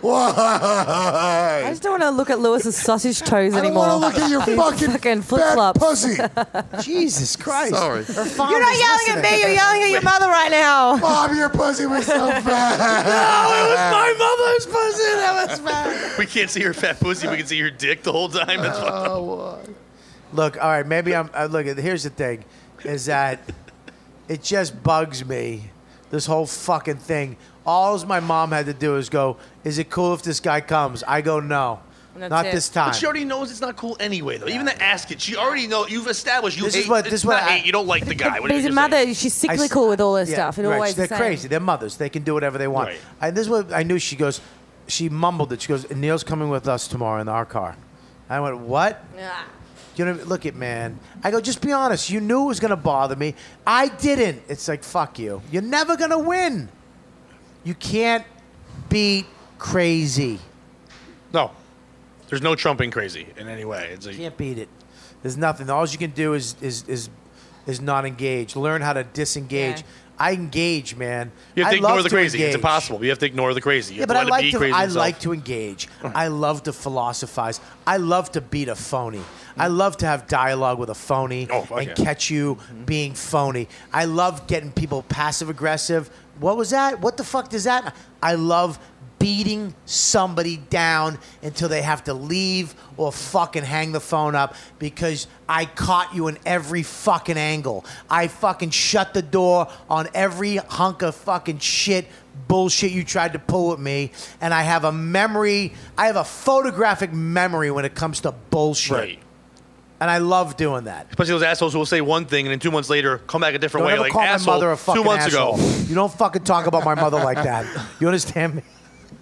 Speaker 4: Why?
Speaker 11: just don't want to look at Lewis's sausage toes
Speaker 4: I don't
Speaker 11: anymore.
Speaker 4: want to look at your fucking
Speaker 11: flip
Speaker 4: fat
Speaker 11: flops.
Speaker 4: pussy.
Speaker 6: Jesus Christ.
Speaker 7: Sorry.
Speaker 11: You're not yelling at me. You're yelling at your mother right now.
Speaker 4: Mom, your pussy was so fat.
Speaker 6: No, it was my mother's pussy that was fat.
Speaker 7: We can't see your fat pussy. We can see your dick the whole time. That's fine.
Speaker 6: Look, all right, maybe I'm. Look, here's the thing, is that it just bugs me, this whole fucking thing. All my mom had to do is go, is it cool if this guy comes? I go, no. Not this time.
Speaker 7: But she already knows it's not cool anyway, though. Even to ask it, she already knows. You've established you
Speaker 6: This
Speaker 7: hate.
Speaker 6: is what-
Speaker 7: it's
Speaker 6: this is what
Speaker 7: not
Speaker 6: I-
Speaker 7: hate. You don't like the guy. What
Speaker 11: But his
Speaker 7: did you
Speaker 11: mother, she's cyclical with all this stuff. It
Speaker 6: right,
Speaker 11: always
Speaker 6: they're
Speaker 11: the same.
Speaker 6: crazy. They're mothers. They can do whatever they want.
Speaker 7: Right.
Speaker 6: And this is what I knew. She goes, she mumbled it. She goes, Neil's coming with us tomorrow in our car. I went, what?
Speaker 11: Yeah.
Speaker 6: You know, look it, man. I go, just be honest. You knew it was going to bother me. I didn't. It's like, fuck you. You're never going to win. You can't beat crazy.
Speaker 7: No, there's no trumping crazy in any way. It's like,
Speaker 6: You can't beat it. There's nothing. All you can do is not engage. Learn how to disengage.
Speaker 11: Yeah.
Speaker 6: I engage, man.
Speaker 7: you have to
Speaker 6: I
Speaker 7: ignore
Speaker 6: love
Speaker 7: the crazy. It's
Speaker 6: engage.
Speaker 7: impossible. You have to ignore the crazy. You
Speaker 6: Yeah,
Speaker 7: have
Speaker 6: but
Speaker 7: to
Speaker 6: I
Speaker 7: let it
Speaker 6: like
Speaker 7: be
Speaker 6: to.
Speaker 7: crazy
Speaker 6: I
Speaker 7: itself.
Speaker 6: like to engage. I love to philosophize. I love to beat a phony. I love to have dialogue with a phony
Speaker 7: Oh, fuck
Speaker 6: and
Speaker 7: yeah.
Speaker 6: catch you being phony. I love getting people passive aggressive. What was that? What the fuck does that? I love beating somebody down until they have to leave or fucking hang the phone up because I caught you in every fucking angle. I fucking shut the door on every hunk of fucking shit bullshit you tried to pull with me, and I have a memory. I have a photographic memory when it comes to bullshit.
Speaker 7: Right.
Speaker 6: And I love doing that.
Speaker 7: Especially those assholes who will say one thing and then 2 months later come back a different
Speaker 6: Don't
Speaker 7: way.
Speaker 6: ever
Speaker 7: Like,
Speaker 6: call
Speaker 7: asshole,
Speaker 6: my mother a fucking
Speaker 7: 2 months
Speaker 6: asshole.
Speaker 7: ago.
Speaker 6: You don't fucking talk about my mother like that. You understand me?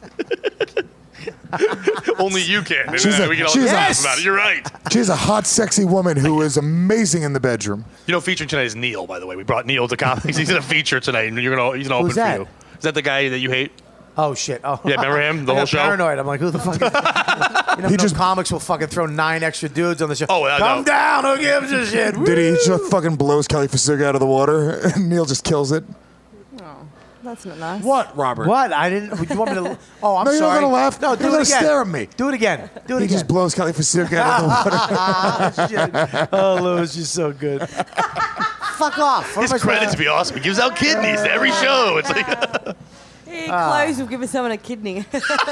Speaker 7: Only you can.
Speaker 4: She's a-
Speaker 7: we can all
Speaker 4: she's a-
Speaker 7: laugh about it. You're right.
Speaker 4: She's a hot, sexy woman who is amazing in the bedroom.
Speaker 7: You know, featuring tonight is Neil, by the way. We brought Neil to comics. He's in a feature tonight, and he's going to open
Speaker 6: Who's
Speaker 7: for
Speaker 6: that?
Speaker 7: you. Is that the guy that you hate?
Speaker 6: Oh shit! Oh
Speaker 7: Yeah, remember him? The
Speaker 6: I
Speaker 7: whole
Speaker 6: got
Speaker 7: show?
Speaker 6: Paranoid. I'm like, who the fuck? Is he comics will fucking throw 9 extra dudes on the show.
Speaker 7: Oh, I
Speaker 6: Come
Speaker 7: know.
Speaker 6: down! Who gives a shit?
Speaker 4: Did he just fucking blows Kelly Fasuga out of the water and Neil just kills it?
Speaker 11: That's not nice.
Speaker 4: What, Robert?
Speaker 6: What? I didn't. Would you want me to? Oh, I'm
Speaker 4: No, you're not
Speaker 6: sorry.
Speaker 4: gonna laugh.
Speaker 6: No, do
Speaker 4: You're
Speaker 6: it
Speaker 4: gonna
Speaker 6: again.
Speaker 4: stare at me.
Speaker 6: Do it again. Do it
Speaker 4: He
Speaker 6: again.
Speaker 4: just blows Kelly Fasuga out of the water.
Speaker 6: Shit. Oh, Louis, you're so good. Fuck off. What
Speaker 7: His
Speaker 6: am I supposed
Speaker 7: credits be awesome. He gives out kidneys to every show. It's like
Speaker 11: He close will give someone a kidney.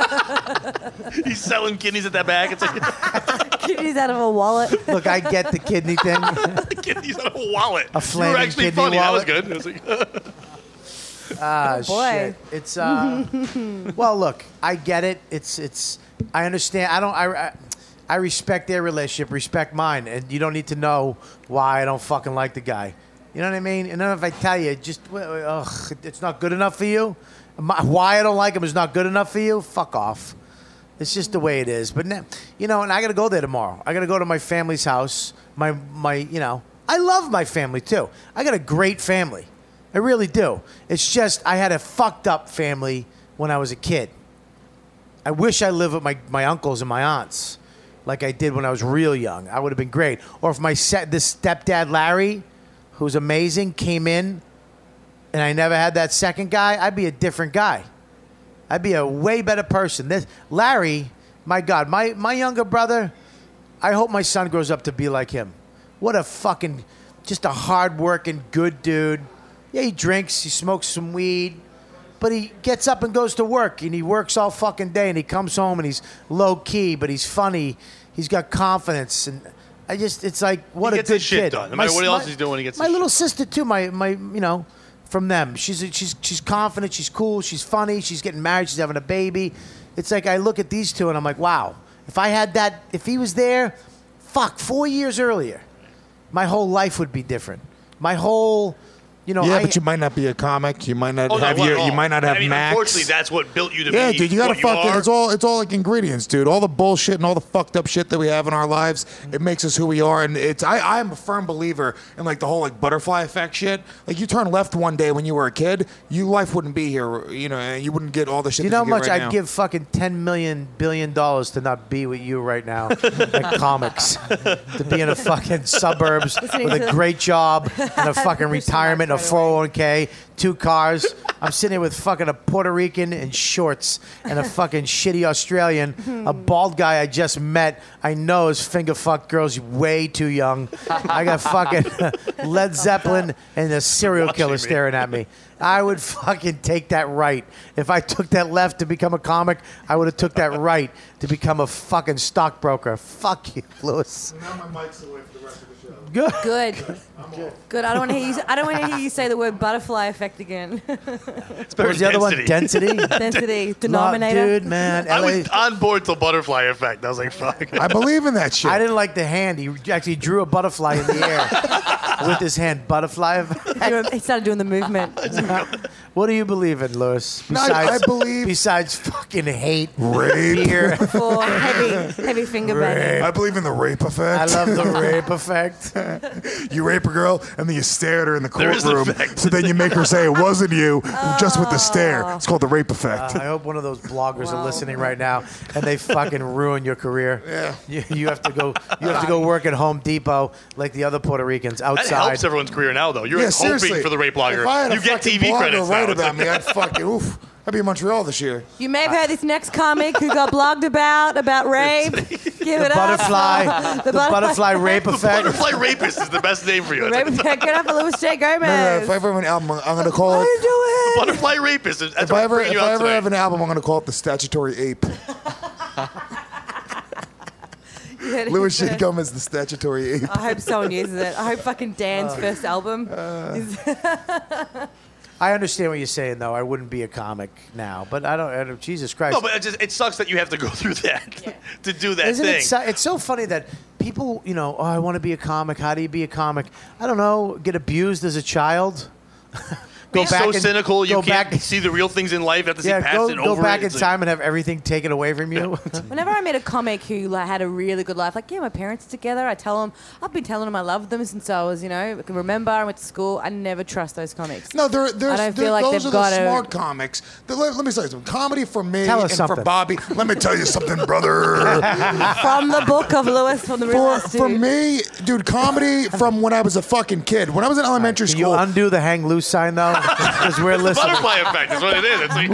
Speaker 7: he's selling kidneys at that back. It's like
Speaker 11: Kidneys out of a wallet.
Speaker 6: Look, I get the kidney thing.
Speaker 7: kidneys out of a wallet.
Speaker 6: A
Speaker 7: You
Speaker 6: flaming
Speaker 7: were actually
Speaker 6: kidney
Speaker 7: funny.
Speaker 6: wallet.
Speaker 7: That was good. It was like,
Speaker 6: Ah,
Speaker 11: boy.
Speaker 6: shit. It's well, look, I get it. It's. I understand. I respect their relationship. Respect mine, and you don't need to know why I don't fucking like the guy. You know what I mean? And then if I tell you, just it's not good enough for you. Why I don't like him is not good enough for you. Fuck off. It's just the way it is. But now, and I got to go there tomorrow. I got to go to my family's house. My I love my family too. I got a great family. I really do. It's just I had a fucked up family when I was a kid. I wish I lived with my uncles and my aunts like I did when I was real young. I would have been great. Or if this stepdad Larry, who's amazing, came in and I never had that second guy, I'd be a different guy. I'd be a way better person. Larry, my God, my younger brother, I hope my son grows up to be like him. What a fucking, just a hard-working, good dude. Yeah, he drinks, he smokes some weed, but he gets up and goes to work, and he works all fucking day, and he comes home, and he's low-key, but he's funny. He's got confidence, and it's like, what
Speaker 7: He
Speaker 6: a
Speaker 7: gets
Speaker 6: good
Speaker 7: his shit
Speaker 6: kid.
Speaker 7: done. No matter what else he's doing, he gets
Speaker 6: my
Speaker 7: his
Speaker 6: little
Speaker 7: shit.
Speaker 6: sister, too, my from them. She's confident. She's cool. She's funny. She's getting married. She's having a baby. It's like I look at these two and I'm like, wow. If I had that, if he was there, 4 years earlier, my whole life would be different. My whole.
Speaker 4: But you might not be a comic. You might not have you might not have Max.
Speaker 7: Unfortunately, that's what built you to be.
Speaker 4: Yeah, dude, you gotta
Speaker 7: what
Speaker 4: fucking.
Speaker 7: you are.
Speaker 4: It's all like ingredients, dude. All the bullshit and all the fucked up shit that we have in our lives, it makes us who we are. And I am a firm believer in like the whole like butterfly effect shit. Like you turn left one day when you were a kid, your life wouldn't be here. And you wouldn't get all the shit.
Speaker 6: You know how much
Speaker 4: right
Speaker 6: I'd give fucking $10 billion to not be with you right now, like comics, to be in a fucking suburbs with a great job and a fucking retirement, and a 401k. 2 cars. I'm sitting here with fucking a Puerto Rican in shorts and a fucking shitty Australian, a bald guy I just met. I know is finger fucked girls way too young. I got fucking Led Zeppelin and a serial killer staring at me. I would fucking take that right. If I took that left to become a comic, I would have took that right to become a fucking stockbroker. Fuck you, Lewis.
Speaker 4: Now my mic's away for the rest of the show.
Speaker 11: Good. I don't want to hear you. I don't want to hear you say the word butterfly effect again.
Speaker 6: What was the other one? Density.
Speaker 11: Density. Denominator.
Speaker 6: Dude, man.
Speaker 7: I was on board till butterfly effect. I was like, fuck.
Speaker 4: I believe in that shit.
Speaker 6: I didn't like the hand. He actually drew a butterfly in the air with his hand. Butterfly effect.
Speaker 11: He started doing the movement.
Speaker 6: What do you believe in, Lewis?
Speaker 4: I believe
Speaker 6: besides fucking hate,
Speaker 4: rape,
Speaker 6: fear,
Speaker 11: or heavy finger banging.
Speaker 4: I believe in the rape effect.
Speaker 6: I love the rape effect.
Speaker 4: You rape a girl and then you stare at her in the courtroom. So then you make her say it wasn't you, just with the stare. It's called the rape effect.
Speaker 6: I hope one of those bloggers are listening right now and they fucking ruin your career.
Speaker 4: Yeah.
Speaker 6: You have to go. You have to go work at Home Depot like the other Puerto Ricans outside.
Speaker 7: That helps everyone's career now, though. You're
Speaker 4: seriously.
Speaker 7: hoping for the rape blogger.
Speaker 4: If I had
Speaker 7: You get
Speaker 4: fucking
Speaker 7: TV
Speaker 4: blogger
Speaker 7: credits
Speaker 4: write
Speaker 7: now.
Speaker 4: about me, I'd fucking oof. I'd be in Montreal this year.
Speaker 11: You may have heard this next comic who got blogged about rape. Give it
Speaker 6: Butterfly,
Speaker 11: up.
Speaker 6: the butterfly rape effect.
Speaker 7: Butterfly rapist is the best name for you.
Speaker 11: The rape effect. Get up for Louis J. Gomez.
Speaker 4: No, if I ever have an album, I'm going to call
Speaker 11: What are
Speaker 4: it.
Speaker 11: you doing?
Speaker 7: Butterfly rapist. That's
Speaker 4: If I ever
Speaker 7: bringing you out tonight.
Speaker 4: have an album, I'm going to call it The Statutory Ape. Louis J. Gomez, The Statutory Ape.
Speaker 11: I hope someone uses it. I hope fucking Dan's first album is.
Speaker 6: I understand what you're saying, though. I wouldn't be a comic now, but I don't. Jesus Christ!
Speaker 7: No, but it sucks that you have to go through that to do that
Speaker 6: Isn't
Speaker 7: thing.
Speaker 6: it's so funny that people, I want to be a comic. How do you be a comic? I don't know. Get abused as a child.
Speaker 7: Be so cynical, you can't see the real things in life. You have to see past it, over
Speaker 6: go back
Speaker 7: it.
Speaker 6: in time and have everything taken away from you.
Speaker 11: Whenever I met a comic who had a really good life, my parents are together. I've been telling them I love them since I was, I can remember. I went to school. I never trust those comics.
Speaker 4: No,
Speaker 11: I don't feel like
Speaker 4: those
Speaker 11: they've
Speaker 4: are
Speaker 11: got
Speaker 4: the smart comics. Let me tell you something. Comedy for me
Speaker 6: Tell us
Speaker 4: and
Speaker 6: something.
Speaker 4: for Bobby. Let me tell you something, brother.
Speaker 11: From the book of Lewis from the Real Estate.
Speaker 4: For me, dude, comedy from when I was a fucking kid. When I was in elementary
Speaker 6: Can
Speaker 4: school.
Speaker 6: you undo the hang loose sign though? Because we're listening.
Speaker 7: Butterfly effect is what it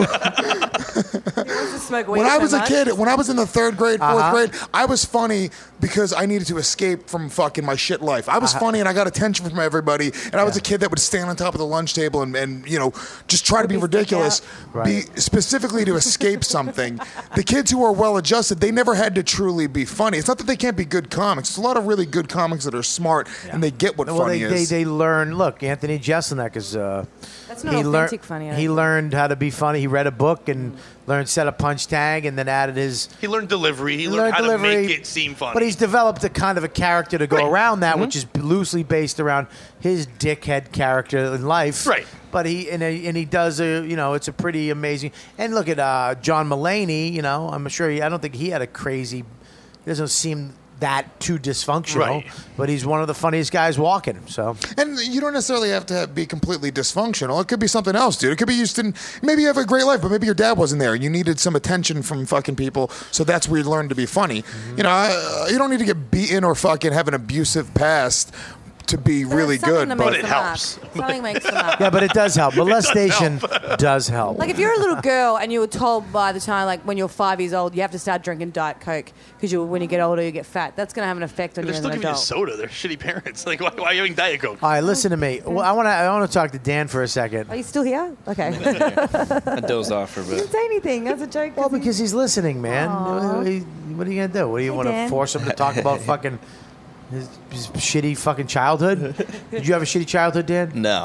Speaker 7: is.
Speaker 4: When I was a kid, when I was in the 3rd grade, 4th grade, I was funny because I needed to escape from fucking my shit life. I was funny and I got attention from everybody. And I was a kid that would stand on top of the lunch table and just try to be ridiculous, be specifically to escape something. The kids who are well adjusted, they never had to truly be funny. It's not that they can't be good comics. There's a lot of really good comics that are smart and they get what funny is.
Speaker 6: They learn. Look, Anthony Jeselnik is.
Speaker 11: That's not authentic funny.
Speaker 6: He learned how to be funny. He read a book and learned set a punch tag, and then added his.
Speaker 7: He learned delivery. He learned how to make it seem funny.
Speaker 6: But he's developed a kind of a character to go around that, which is loosely based around his dickhead character in life.
Speaker 7: Right.
Speaker 6: But he does it's a pretty amazing. And look at John Mulaney. I'm sure I don't think he had a crazy. He doesn't seem that too dysfunctional, but he's one of the funniest guys walking. So,
Speaker 4: and you don't necessarily have to be completely dysfunctional. It could be something else, dude. It could be maybe you have a great life, but maybe your dad wasn't there and you needed some attention from fucking people. So that's where you learn to be funny.
Speaker 6: Mm-hmm.
Speaker 4: You don't need to get beaten or fucking have an abusive past to be really good, but
Speaker 7: it helps.
Speaker 11: Something makes them up.
Speaker 6: Yeah, but it does help. Molestation does help.
Speaker 11: Like if you're a little girl and you were told by the time when you're 5 years old you have to start drinking Diet Coke because when you get older you get fat. That's going to have an effect on you
Speaker 7: They're
Speaker 11: as
Speaker 7: still
Speaker 11: an
Speaker 7: giving you
Speaker 11: adult.
Speaker 7: soda. They're shitty parents. Like, why are you having Diet Coke?
Speaker 6: All right, listen to me. Well, I want to talk to Dan for a second.
Speaker 11: Are you still here? Okay.
Speaker 12: I dozed off for a
Speaker 11: You
Speaker 12: bit.
Speaker 11: didn't say anything. That's a joke.
Speaker 6: Well, because he's listening, man. What are you going to do? What do you want to
Speaker 11: Dan.
Speaker 6: force him to talk about fucking his shitty fucking childhood? Did you have a shitty childhood, Dan?
Speaker 12: No.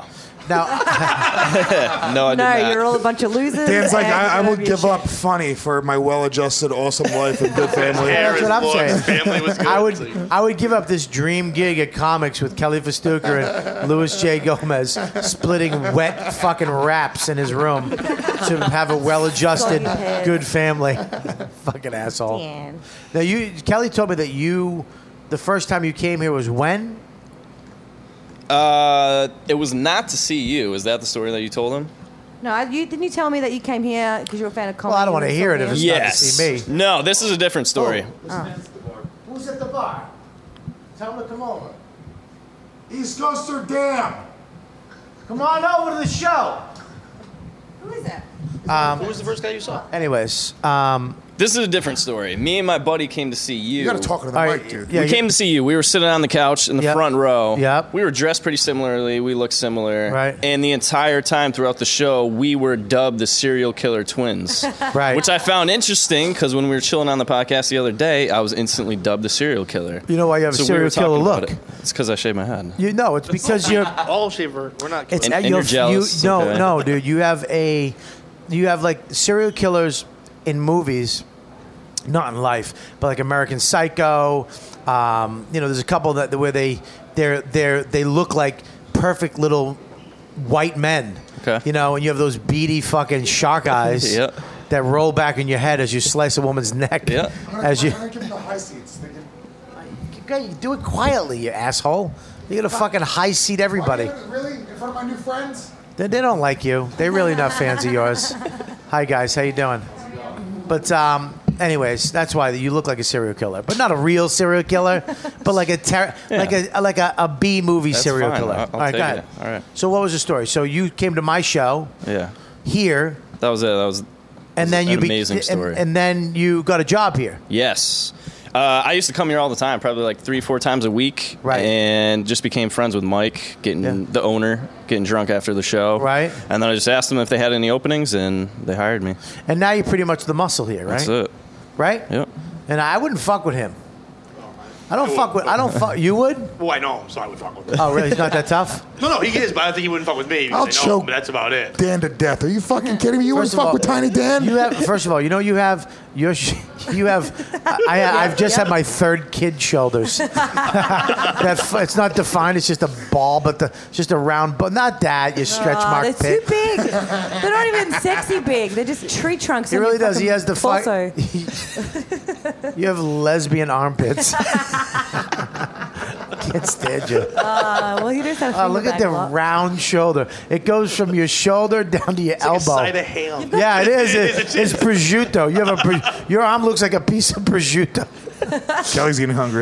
Speaker 6: Now,
Speaker 12: No, I did not.
Speaker 11: you're all a bunch of losers.
Speaker 4: Dan's like,
Speaker 11: and
Speaker 4: I
Speaker 11: you're
Speaker 4: will
Speaker 11: gonna be
Speaker 4: give
Speaker 11: ashamed.
Speaker 4: up funny for my well-adjusted, awesome life and good family.
Speaker 6: That's what I'm saying.
Speaker 7: Family was good.
Speaker 6: I would give up this dream gig at comics with Kelly Festuca and Louis J. Gomez splitting wet fucking raps in his room to have a well-adjusted, good family. Fucking asshole.
Speaker 11: Dan.
Speaker 6: Now Kelly told me that the first time you came here was when?
Speaker 12: It was not to see you. Is that the story that you told him?
Speaker 11: No, didn't you tell me that you came here because you're a fan of comedy?
Speaker 6: Well, I don't want to hear it if it's not to
Speaker 12: Yes.
Speaker 6: see me.
Speaker 12: No, this is a different story.
Speaker 6: Who's at the bar? Tell him to come over.
Speaker 4: East Coaster Dam.
Speaker 6: Come on over to the show.
Speaker 11: Who is that?
Speaker 7: Who was the first guy you saw?
Speaker 6: Anyways,
Speaker 12: This is a different story. Me and my buddy came to see you.
Speaker 4: You got to talk to the mic, dude.
Speaker 6: yeah,
Speaker 12: we came to see you. We were sitting on the couch in the
Speaker 6: Yep.
Speaker 12: front row.
Speaker 6: Yep.
Speaker 12: We were dressed pretty similarly. We looked similar.
Speaker 6: Right.
Speaker 12: And the entire time throughout the show, we were dubbed the serial killer twins.
Speaker 6: Right.
Speaker 12: Which I found interesting because when we were chilling on the podcast the other day, I was instantly dubbed the serial killer.
Speaker 6: You know why you have a
Speaker 12: So we
Speaker 6: serial
Speaker 12: were talking
Speaker 6: killer
Speaker 12: about
Speaker 6: look?
Speaker 12: it. It's because I shaved my head.
Speaker 6: You know, it's because you're.
Speaker 7: All shaver. We're not.
Speaker 6: It's
Speaker 12: And you're jealous, okay.
Speaker 6: No, dude. You have like serial killers in movies, not in life, but like American Psycho. There's a couple where they look like perfect little white men.
Speaker 12: Okay.
Speaker 6: And you have those beady fucking shark eyes
Speaker 12: Yeah.
Speaker 6: that roll back in your head as you slice a woman's neck.
Speaker 12: Yeah.
Speaker 6: As you.
Speaker 4: I'm gonna give them the high seats.
Speaker 6: You do it quietly, you asshole. You're gonna fucking high seat everybody.
Speaker 4: Really? In front of my new friends?
Speaker 6: They don't like you. They're really not fans of yours. Hi guys, how you doing? But anyways, that's why you look like a serial killer, but not a real serial killer, but like a B movie
Speaker 12: That's
Speaker 6: serial
Speaker 12: fine.
Speaker 6: killer.
Speaker 12: I'll
Speaker 6: All right,
Speaker 12: take
Speaker 6: go ahead.
Speaker 12: it. All right.
Speaker 6: So what was the story? So you came to my show
Speaker 12: Yeah.
Speaker 6: here,
Speaker 12: That was it. That was
Speaker 6: and then
Speaker 12: an
Speaker 6: you
Speaker 12: amazing story.
Speaker 6: and then you got a job here.
Speaker 12: Yes. I used to come here all the time, probably like 3-4 times a week.
Speaker 6: Right.
Speaker 12: And just became friends with Mike, the owner, getting drunk after the show.
Speaker 6: Right.
Speaker 12: And then I just asked them if they had any openings, and they hired me.
Speaker 6: And now you're pretty much the muscle here, right?
Speaker 12: That's it.
Speaker 6: Right?
Speaker 12: Yep.
Speaker 6: And I wouldn't fuck with him. I don't fuck. You would?
Speaker 7: Well, I know him, so I would fuck with him.
Speaker 6: Oh, really? He's not that tough?
Speaker 7: No, he is, but I don't think he wouldn't fuck with me.
Speaker 4: I'll
Speaker 7: because I know him,
Speaker 4: choke
Speaker 7: but that's about it.
Speaker 4: Dan to death. Are you fucking kidding me? You wouldn't
Speaker 6: First of
Speaker 4: fuck
Speaker 6: all,
Speaker 4: with Tiny Dan?
Speaker 6: First of all, I've just had my third kid shoulders. It's not defined. It's just a ball, but just a round. But not that you stretch mark
Speaker 11: They're
Speaker 6: pit.
Speaker 11: too big. They're not even sexy big. They're just tree trunks.
Speaker 6: He
Speaker 11: on
Speaker 6: really
Speaker 11: your
Speaker 6: does. He has the
Speaker 11: torso.
Speaker 6: You have lesbian armpits. Can't stand you.
Speaker 11: Well, he does have a
Speaker 6: Look at the round shoulder. It goes from your shoulder down to your elbow.
Speaker 7: Like a side of ham.
Speaker 6: Yeah, it is. It's prosciutto. You have your arm looks like a piece of prosciutto.
Speaker 2: Kelly's getting hungry.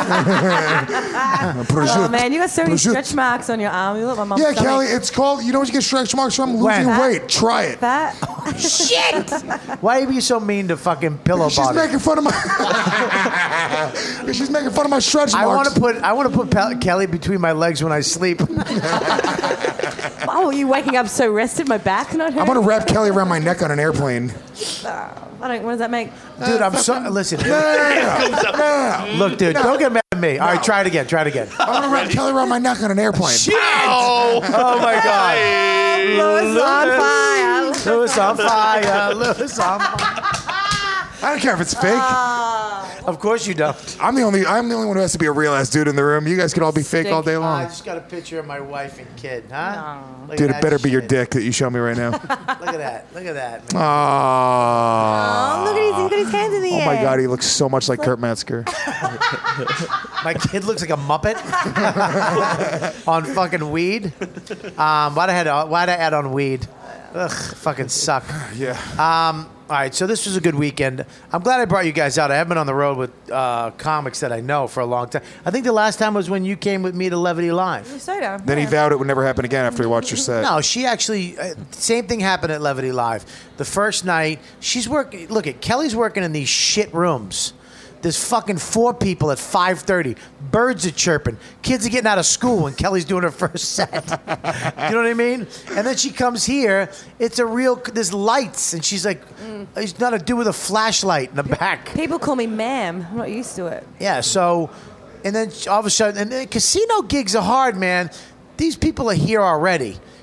Speaker 11: Oh man, you got so many stretch marks on your arm. You look like my mom's
Speaker 4: Yeah,
Speaker 11: stomach.
Speaker 4: Kelly, it's called, you know what you get stretch marks from? Losing
Speaker 6: When?
Speaker 4: weight. Try it.
Speaker 11: Fat.
Speaker 6: Shit! Why are you so mean to fucking pillow
Speaker 4: She's
Speaker 6: body?
Speaker 4: making fun of my. She's making fun of my stretch marks.
Speaker 6: I want to put Kelly between my legs when I sleep.
Speaker 11: Oh, you waking up so rested? My back not hurt?
Speaker 4: I'm gonna wrap Kelly around my neck on an airplane.
Speaker 11: What does that make?
Speaker 6: Dude, I'm so. Listen.
Speaker 4: No.
Speaker 6: Look, dude, don't get mad at me. All right, try it again.
Speaker 4: I'm gonna wrap Kelly around my neck on an airplane.
Speaker 6: Shit! Oh my God.
Speaker 11: Louis on fire.
Speaker 6: Louis on fire. Louis on fire.
Speaker 4: I don't care if it's fake.
Speaker 6: Of course you don't.
Speaker 4: I'm the only one who has to be a real ass dude in the room. You guys can all be fake all day
Speaker 6: I
Speaker 4: long.
Speaker 6: just got a picture of my wife and kid, huh? Look
Speaker 4: Dude,
Speaker 6: at
Speaker 4: it better
Speaker 6: that
Speaker 4: be your
Speaker 6: shit.
Speaker 4: dick that you show me right now.
Speaker 6: Look at that. Look at that.
Speaker 4: Aww.
Speaker 11: Oh, look at he's got his hands in the air.
Speaker 4: Oh my God, he looks so much like Kurt Metzger.
Speaker 6: My kid looks like a Muppet on fucking weed. Why'd I add on weed? Ugh, fucking suck.
Speaker 4: Yeah.
Speaker 6: All right, so this was a good weekend. I'm glad I brought you guys out. I haven't been on the road with comics that I know for a long time. I think the last time was when you came with me to Levity Live.
Speaker 11: Soda.
Speaker 4: Then he vowed it would never happen again after he watched your set.
Speaker 6: No, she actually, same thing happened at Levity Live. The first night, she's working, look at Kelly's working in these shit rooms. There's fucking 4 people at 5:30. Birds are chirping. Kids are getting out of school when Kelly's doing her first set. You know what I mean? And then she comes here. It's a real, there's lights. And she's like, it's not a dude with a flashlight in the back.
Speaker 11: People call me ma'am. I'm not used to it.
Speaker 6: Yeah, so, and then all of a sudden, and then casino gigs are hard, man. These people are here already.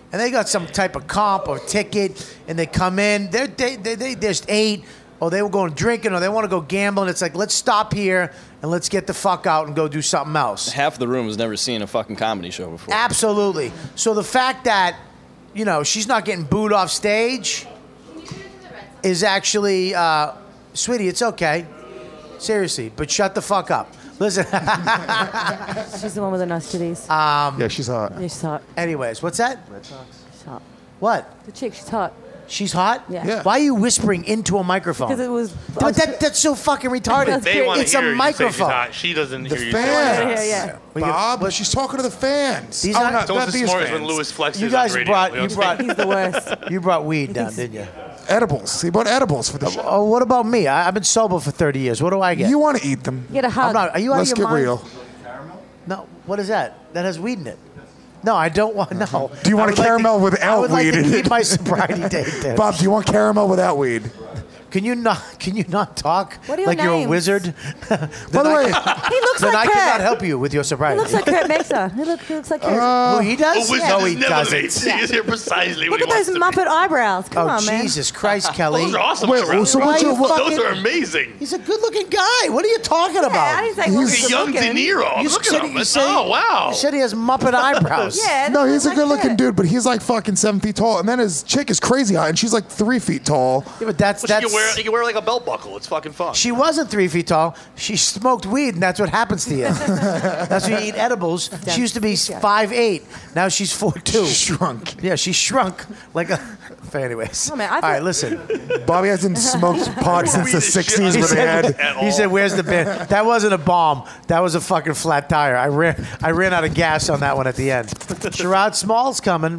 Speaker 6: and they got some type of comp or ticket, and they come in. They just ate, or they were going drinking, or they want to go gambling. It's like, let's stop here and let's get the fuck out and go do something else.
Speaker 12: Half of the room has never seen a fucking comedy show before.
Speaker 6: Absolutely. So the fact that, she's not getting booed off stage is actually, sweetie, it's okay. Seriously, but shut the fuck up. Listen.
Speaker 11: She's the one with the nice titties.
Speaker 4: Yeah, she's hot.
Speaker 11: Yeah, she's hot.
Speaker 6: Anyways, what's that?
Speaker 11: Red Sox. She's hot.
Speaker 6: What?
Speaker 11: The chick, she's hot.
Speaker 6: She's hot?
Speaker 11: Yeah.
Speaker 6: Why are you whispering into a microphone?
Speaker 11: Because it was...
Speaker 6: But that's so fucking retarded.
Speaker 7: They want to
Speaker 6: It's
Speaker 7: hear
Speaker 6: a
Speaker 7: you say she's
Speaker 6: microphone.
Speaker 7: hot. She doesn't
Speaker 4: The
Speaker 7: hear you.
Speaker 4: fans.
Speaker 11: Yeah.
Speaker 4: Bob, she's talking to the fans.
Speaker 6: These
Speaker 4: oh,
Speaker 6: aren't-
Speaker 4: no,
Speaker 7: It's almost
Speaker 4: not
Speaker 7: as
Speaker 4: these
Speaker 7: smart as
Speaker 4: fans.
Speaker 7: when Lewis flexes
Speaker 6: You guys
Speaker 7: on radio.
Speaker 6: brought...
Speaker 7: You know
Speaker 6: You
Speaker 7: what I'm saying?
Speaker 6: brought...
Speaker 11: He's the worst.
Speaker 6: You brought weed down, didn't you?
Speaker 4: Edibles. He bought edibles for the show.
Speaker 6: Oh, what about me? I've been sober for 30 years. What do I get?
Speaker 4: You want to eat them.
Speaker 11: Get a hug.
Speaker 6: I'm not... Are you out
Speaker 4: Let's
Speaker 6: of your
Speaker 4: get
Speaker 6: mind?
Speaker 4: real.
Speaker 6: No. What is that? That has weed in it. No, I don't want... No.
Speaker 4: Do you want
Speaker 6: I
Speaker 4: a
Speaker 6: would
Speaker 4: caramel
Speaker 6: like to,
Speaker 4: without
Speaker 6: I would like
Speaker 4: weed
Speaker 6: to
Speaker 4: in
Speaker 6: keep
Speaker 4: it?
Speaker 6: my sobriety date there.
Speaker 4: Bob, do you want caramel without weed?
Speaker 6: Can you not talk
Speaker 11: What are your
Speaker 6: like you're a
Speaker 11: names?
Speaker 6: wizard?
Speaker 4: By the way,
Speaker 11: He looks
Speaker 6: Then
Speaker 11: like
Speaker 6: I
Speaker 11: Kurt.
Speaker 6: cannot help you with your
Speaker 11: He
Speaker 6: sobriety.
Speaker 11: looks like Kurt Mexer. He looks like Kurt.
Speaker 6: Oh, he does?
Speaker 7: A wizard
Speaker 6: No,
Speaker 7: is
Speaker 6: he
Speaker 7: never
Speaker 6: doesn't.
Speaker 7: late. He is here precisely
Speaker 11: Look
Speaker 7: when
Speaker 11: at
Speaker 7: he
Speaker 11: those
Speaker 7: wants to be.
Speaker 11: Muppet eyebrows. Come
Speaker 6: Oh,
Speaker 11: on, man.
Speaker 6: Jesus Christ, Kelly.
Speaker 7: Those are awesome.
Speaker 4: Wait,
Speaker 7: eyebrows.
Speaker 4: so what's
Speaker 6: Why
Speaker 4: your...
Speaker 6: you fucking-
Speaker 7: Those are amazing.
Speaker 6: He's a good-looking guy. What are you talking
Speaker 11: Yeah,
Speaker 6: about?
Speaker 11: I didn't say he
Speaker 7: He's
Speaker 11: wasn't
Speaker 7: a young De
Speaker 11: good-looking.
Speaker 7: Niro.
Speaker 6: You
Speaker 7: Look
Speaker 6: said-
Speaker 7: at him.
Speaker 6: you said-
Speaker 7: Oh, wow.
Speaker 6: You said he has Muppet eyebrows.
Speaker 11: Yeah.
Speaker 4: No,
Speaker 11: they
Speaker 4: he's a
Speaker 11: look like
Speaker 4: good-looking
Speaker 11: Kurt.
Speaker 4: dude, but he's like fucking 7 feet tall. And then his chick is crazy hot, and she's like 3 feet tall.
Speaker 6: Yeah, but that's...
Speaker 7: Well, you can wear like a belt buckle. It's fucking fun.
Speaker 6: She wasn't 3 feet tall. She smoked weed, and that's what happens to you. That's when you eat edibles. She used to be 5'8". Now she's 4'2".
Speaker 4: Shrunk.
Speaker 6: Yeah, she shrunk like a... Anyways.
Speaker 11: Oh, man, I
Speaker 6: All right,
Speaker 11: thought-
Speaker 6: listen.
Speaker 4: Bobby hasn't smoked pot since the 60s
Speaker 6: He
Speaker 4: with a head.
Speaker 6: said, "Where's the bin?" That wasn't a bomb. That was a fucking flat tire. I ran out of gas on that one at the end. Sherrod Small's coming.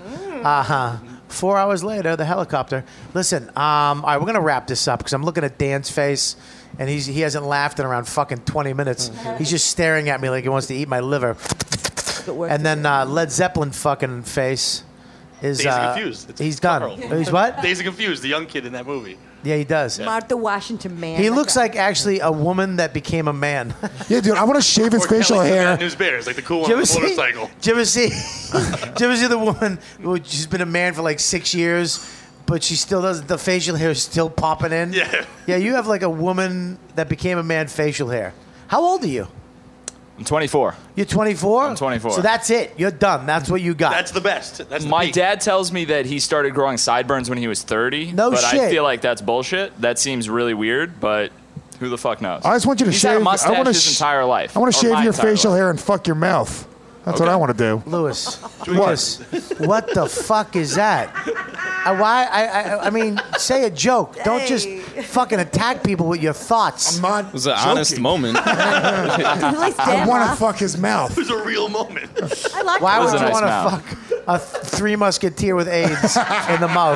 Speaker 6: 4 hours later, the helicopter. Listen, all right, we're gonna wrap this up because I'm looking at Dan's face, and he hasn't laughed in around fucking 20 minutes. He's just staring at me like he wants to eat my liver. And then Led Zeppelin fucking face is
Speaker 7: Days of Confused. It's
Speaker 6: he's done.
Speaker 7: Carl.
Speaker 6: He's what?
Speaker 7: Days of Confused, the young kid in that movie.
Speaker 6: Yeah, he does.
Speaker 11: Martha Washington, man.
Speaker 6: He looks like actually a woman that became a man.
Speaker 4: Yeah, dude, I want to shave his
Speaker 7: Or
Speaker 4: facial
Speaker 7: Kelly from
Speaker 4: hair.
Speaker 7: Bad News Bears, like the cool
Speaker 6: Did
Speaker 7: one
Speaker 6: you
Speaker 7: on the
Speaker 6: ever
Speaker 7: motorcycle.
Speaker 6: Did you ever see the woman who's been a man for like 6 years, but she still does the facial hair is still popping in?
Speaker 7: Yeah.
Speaker 6: Yeah, you have like a woman that became a man facial hair. How old are you?
Speaker 5: I'm 24.
Speaker 6: You're 24?
Speaker 5: I'm 24.
Speaker 6: So that's it. You're done. That's what you got.
Speaker 7: That's the best. That's the
Speaker 5: My
Speaker 7: peak.
Speaker 5: dad tells me that he started growing sideburns when he was 30.
Speaker 6: No
Speaker 5: but
Speaker 6: shit.
Speaker 5: I feel like that's bullshit. That seems really weird, but who the fuck knows?
Speaker 4: I just want you to
Speaker 5: He's
Speaker 4: shave.
Speaker 5: had a mustache
Speaker 4: I want
Speaker 5: his entire life.
Speaker 4: I want
Speaker 5: Or
Speaker 4: to shave
Speaker 5: my
Speaker 4: your
Speaker 5: entire
Speaker 4: facial
Speaker 5: life.
Speaker 4: hair and fuck your mouth. That's what
Speaker 5: Okay.
Speaker 4: I want to do.
Speaker 6: Lewis.
Speaker 4: What?
Speaker 6: What the fuck is that? I mean, say a joke. Don't just fucking attack people with your thoughts.
Speaker 4: I'm not.
Speaker 12: It was an honest moment.
Speaker 11: At least
Speaker 4: I
Speaker 11: Dan
Speaker 4: want to
Speaker 11: laughed.
Speaker 4: fuck his mouth.
Speaker 7: It was a real moment.
Speaker 11: I like
Speaker 6: Why
Speaker 11: that.
Speaker 6: would
Speaker 5: was a
Speaker 6: you
Speaker 5: nice
Speaker 6: want to
Speaker 5: mouth.
Speaker 6: fuck a Three Musketeer with AIDS in the mouth?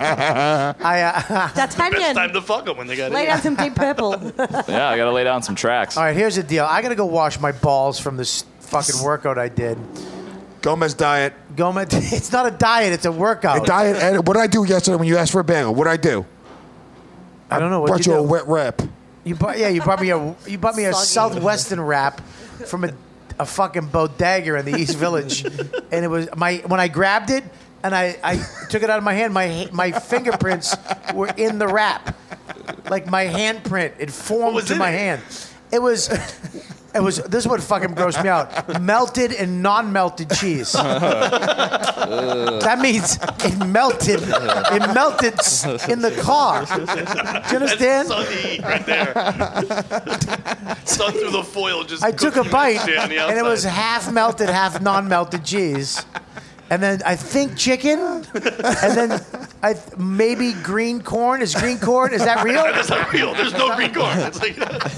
Speaker 7: Best time
Speaker 11: D'Artagnan.
Speaker 7: to fuck them when they got
Speaker 11: Lay
Speaker 7: in.
Speaker 11: down some deep purple.
Speaker 5: Yeah, I got to lay down some tracks.
Speaker 6: All right, here's the deal. I got to go wash my balls from this fucking workout I did.
Speaker 4: Gomez diet.
Speaker 6: Gomez, it's not a diet, it's a workout.
Speaker 4: A diet. And what did I do yesterday when you asked for a bagel? What did I do?
Speaker 6: I don't know what
Speaker 4: Brought
Speaker 6: you
Speaker 4: you a
Speaker 6: do.
Speaker 4: wet wrap.
Speaker 6: You brought me a
Speaker 11: Soggy.
Speaker 6: Southwestern wrap from a fucking bodega in the East Village, and it was when I grabbed it and I took it out of my hand, my fingerprints were in the wrap, like my handprint. It formed
Speaker 7: was
Speaker 6: to
Speaker 7: in
Speaker 6: my
Speaker 7: it?
Speaker 6: hand. It was. This is what fucking grossed me out. Melted and non-melted cheese. That means it melted. It melted in the car. Do you understand?
Speaker 7: Sun to eat right there. Sun through the foil just
Speaker 6: I took a
Speaker 7: cooking
Speaker 6: bite,
Speaker 7: shit on the
Speaker 6: and it was
Speaker 7: outside.
Speaker 6: half melted, half non-melted cheese. And then I think chicken, and then maybe green corn. Is green corn? Is that real?
Speaker 7: That's not real. There's no green corn. It's like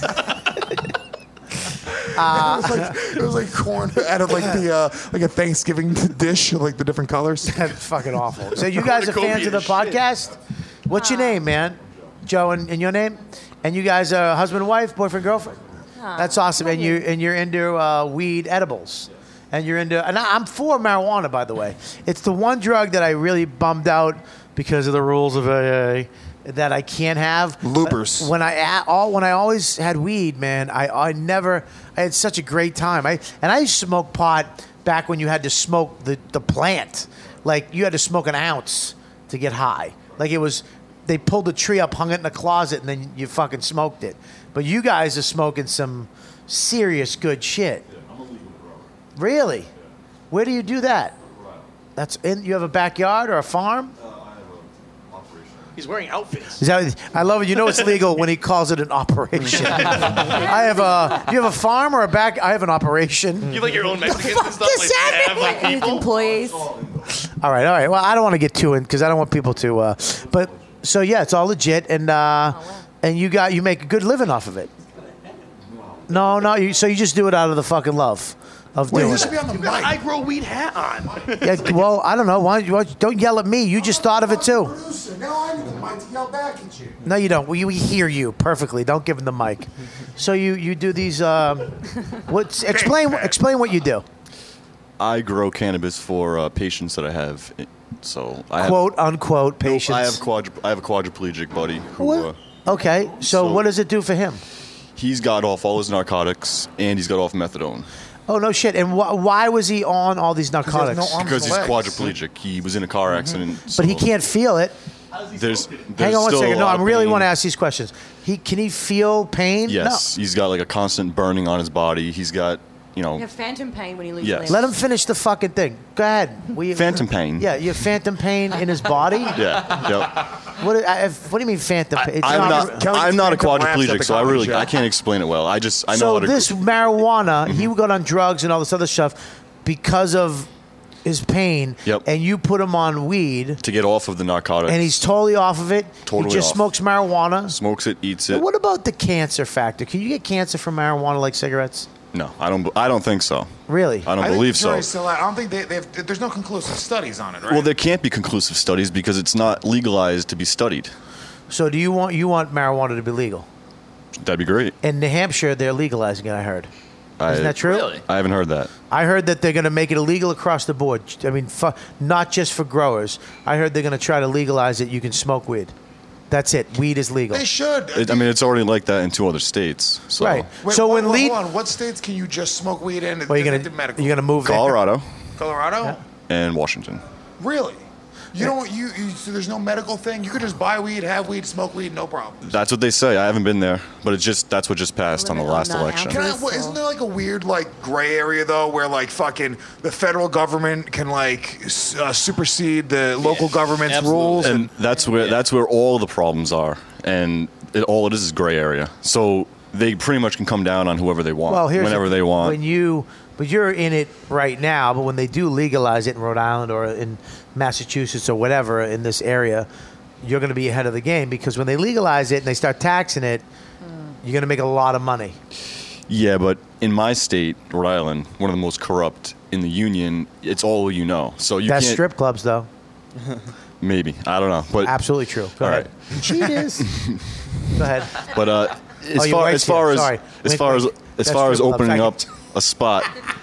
Speaker 4: It was like corn out of like the like a Thanksgiving dish, like the different colors.
Speaker 6: That's fucking awful. So you guys are fans of the
Speaker 7: Cornucopia
Speaker 6: podcast? What's your name, man? Joe, and your name? And you guys are husband and wife, boyfriend, girlfriend? That's awesome. And you're into weed edibles. And you're into, and I'm for marijuana, by the way. It's the one drug that I really bummed out because of the rules of AA that I can't have.
Speaker 4: Loopers.
Speaker 6: When I always had weed, man, I had such a great time. I used to smoke pot back when you had to smoke the plant. like you had to smoke an ounce to get high. Like it was, they pulled a tree up, hung it in a closet, and then you fucking smoked it. But you guys are smoking some serious good shit.
Speaker 13: Yeah, I'm a legal grower.
Speaker 6: Really? Yeah. Where do you do that? That's in. You have a backyard or a farm?
Speaker 13: I have an operation.
Speaker 7: He's wearing outfits.
Speaker 6: Is that, I love it. You know it's legal when he calls it an operation. I have a. You have a farm or a back? I have an operation.
Speaker 7: You like your own Mexicans and stuff? Like, you have like
Speaker 11: His
Speaker 7: people?
Speaker 11: employees.
Speaker 6: All right. Well, I don't want to get too in because I don't want people to. But so yeah, it's all legit, and you make a good living off of it. No. So you just do it out of the fucking love of doing
Speaker 4: he should
Speaker 6: it.
Speaker 4: be on the
Speaker 7: You got
Speaker 4: mic.
Speaker 7: an I Grow Weed hat on.
Speaker 6: Yeah, well, I don't know. Why don't yell at me? You just thought of it too.
Speaker 4: Producer, now I need the mic to yell back at you.
Speaker 6: No, you don't. We hear you perfectly. Don't give him the mic. So you do these. Explain what you do.
Speaker 14: I grow cannabis for patients that I have. So I have,
Speaker 6: Quote unquote patients.
Speaker 14: I have a quadriplegic buddy who.
Speaker 6: Okay, so what does it do for him?
Speaker 14: He's got off all his narcotics and he's got off methadone.
Speaker 6: Oh no shit! And why was he on all these narcotics?
Speaker 14: Because he's quadriplegic. He was in a car accident.
Speaker 6: But he can't feel it.
Speaker 14: There's
Speaker 6: Hang on one
Speaker 14: still
Speaker 6: second.
Speaker 14: a
Speaker 6: No,
Speaker 14: lot
Speaker 6: I
Speaker 14: of
Speaker 6: really
Speaker 14: pain.
Speaker 6: want to ask these questions. Can he feel pain?
Speaker 14: Yes, he's got like a constant burning on his body. He's got,
Speaker 11: You have phantom pain when you lose
Speaker 14: Yes.
Speaker 11: limbs.
Speaker 6: Let him finish the fucking thing. Go ahead.
Speaker 14: Phantom pain.
Speaker 6: Yeah, you have phantom pain in his body.
Speaker 14: Yeah. Yep.
Speaker 6: What do you mean phantom pain? It's
Speaker 14: I'm not a quadriplegic, so I can't explain it well. I know
Speaker 6: So
Speaker 14: how to.
Speaker 6: this marijuana, he would go on drugs and all this other stuff because of his pain.
Speaker 14: Yep.
Speaker 6: And you put him on weed,
Speaker 14: to get off of the narcotics.
Speaker 6: and he's totally off of it.
Speaker 14: Totally
Speaker 6: he just
Speaker 14: off.
Speaker 6: smokes marijuana.
Speaker 14: Smokes it, eats it.
Speaker 6: And what about the cancer factor? Can you get cancer from marijuana like cigarettes?
Speaker 14: No, I don't think so.
Speaker 6: Really?
Speaker 14: I don't believe so.
Speaker 4: I don't think there's no conclusive studies on it, right?
Speaker 14: Well, there can't be conclusive studies because it's not legalized to be studied.
Speaker 6: So do you want marijuana to be legal?
Speaker 14: That'd be great.
Speaker 6: In New Hampshire, they're legalizing it. I heard. Isn't that true?
Speaker 7: Really?
Speaker 14: I haven't heard that.
Speaker 6: I heard that they're going to make it illegal across the board. I mean, not just for growers. I heard they're going to try to legalize it. You can smoke weed. That's it. Weed is legal.
Speaker 4: They should.
Speaker 14: It's already like that in 2 other states. So.
Speaker 6: Right.
Speaker 4: Wait,
Speaker 6: so
Speaker 4: hold
Speaker 6: when
Speaker 4: on. What states can you just smoke weed in?
Speaker 6: Well, you're gonna move there?
Speaker 14: Colorado
Speaker 4: Colorado?
Speaker 14: and Washington.
Speaker 4: Really? You don't. So there's no medical thing. You could just buy weed, have weed, smoke weed, no problem.
Speaker 14: That's what they say. I haven't been there, but that's what just passed on the last election.
Speaker 4: Isn't there like a weird gray area though, where fucking the federal government can supersede the local government's rules?
Speaker 14: And that's where all the problems are, and all it is gray area. So they pretty much can come down on whoever they want,
Speaker 6: Well,
Speaker 14: whenever they want.
Speaker 6: But you're in it right now. But when they do legalize it in Rhode Island or in Massachusetts or whatever in this area, you're going to be ahead of the game because when they legalize it and they start taxing it, you're going to make a lot of money.
Speaker 14: Yeah, but in my state, Rhode Island, one of the most corrupt in the union, it's all you know. So you
Speaker 6: That's
Speaker 14: can't.
Speaker 6: strip clubs, though.
Speaker 14: Maybe, I don't know, but
Speaker 6: Absolutely true. Go
Speaker 14: all
Speaker 6: ahead.
Speaker 14: right.
Speaker 6: Cheaters. Go ahead.
Speaker 14: But as
Speaker 6: your wife's
Speaker 14: far
Speaker 6: here. Sorry.
Speaker 14: as
Speaker 6: That's
Speaker 14: far as
Speaker 6: strip club.
Speaker 14: opening up
Speaker 6: Thank
Speaker 14: a spot,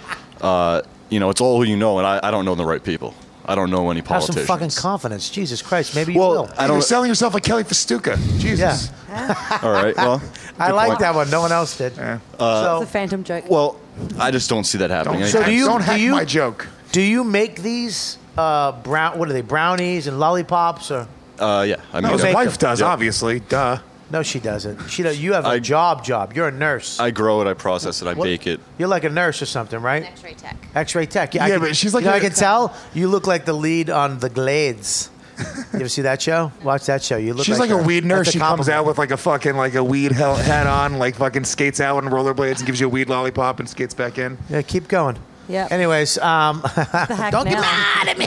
Speaker 14: it's all who you know, and I don't know the right people. I don't know any
Speaker 6: Have
Speaker 14: politicians.
Speaker 6: some fucking confidence. Jesus Christ. Maybe you will.
Speaker 4: You're selling yourself like Kelly Festuca. Jesus.
Speaker 6: Yeah.
Speaker 14: All right. Well,
Speaker 6: I
Speaker 14: good
Speaker 6: like
Speaker 14: point.
Speaker 6: that one. No one else did.
Speaker 11: It's a phantom joke.
Speaker 14: Well, I just don't see that happening.
Speaker 6: So
Speaker 4: Don't hack my joke.
Speaker 6: Do you make these brown? What are they? Brownies and lollipops or?
Speaker 14: Yeah. I mean,
Speaker 4: His
Speaker 6: make
Speaker 4: wife
Speaker 6: them.
Speaker 4: does, obviously. Duh.
Speaker 6: No, she doesn't. She does. You have a job. You're a nurse.
Speaker 14: I grow it, I process it, I bake it.
Speaker 6: You're like a nurse or something, right?
Speaker 10: X-ray tech.
Speaker 6: X-ray tech.
Speaker 4: Yeah, but she's like
Speaker 6: I
Speaker 4: a-
Speaker 6: can tell you look like the lead on The Glades. You ever see that show? Watch that show. You look.
Speaker 4: She's like a
Speaker 6: her.
Speaker 4: weed nurse.
Speaker 6: That's a
Speaker 4: She comes out
Speaker 6: compliment.
Speaker 4: with a weed hat on, fucking skates out on rollerblades and gives you a weed lollipop and skates back in.
Speaker 6: Yeah, keep going.
Speaker 11: Yeah.
Speaker 6: Anyways,
Speaker 11: Heck
Speaker 6: don't get
Speaker 11: now.
Speaker 6: mad at me.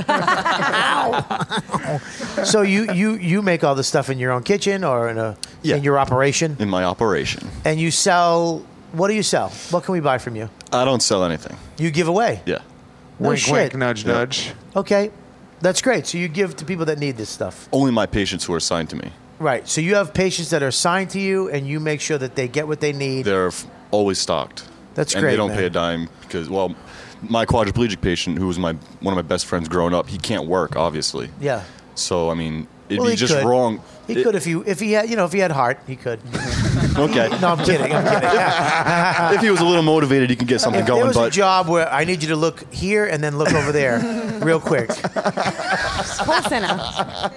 Speaker 6: So you make all this stuff in your own kitchen or in your operation,
Speaker 14: In my operation.
Speaker 6: and you sell. What do you sell? What can we buy from you?
Speaker 14: I don't sell anything.
Speaker 6: You give away.
Speaker 14: Yeah.
Speaker 6: No
Speaker 4: Wink,
Speaker 6: shit.
Speaker 4: wink, nudge, nudge.
Speaker 6: Okay, that's great. So you give to people that need this stuff.
Speaker 14: Only my patients who are assigned to me.
Speaker 6: Right. So you have patients that are assigned to you, and you make sure that they get what they need.
Speaker 14: They're always stocked.
Speaker 6: That's
Speaker 14: and
Speaker 6: great,
Speaker 14: they don't
Speaker 6: man.
Speaker 14: pay a dime because, well, my quadriplegic patient, who was one of my best friends growing up, he can't work, obviously.
Speaker 6: Yeah.
Speaker 14: So I mean, it'd
Speaker 6: Well,
Speaker 14: be
Speaker 6: he
Speaker 14: just
Speaker 6: could.
Speaker 14: wrong.
Speaker 6: He could if he had heart, he could.
Speaker 14: Okay.
Speaker 6: No, I'm kidding.
Speaker 14: If he was a little motivated, he can get something
Speaker 6: If there
Speaker 14: going.
Speaker 6: was a
Speaker 14: But
Speaker 6: job where I need you to look here and then look over there, real quick.
Speaker 11: Sports Center.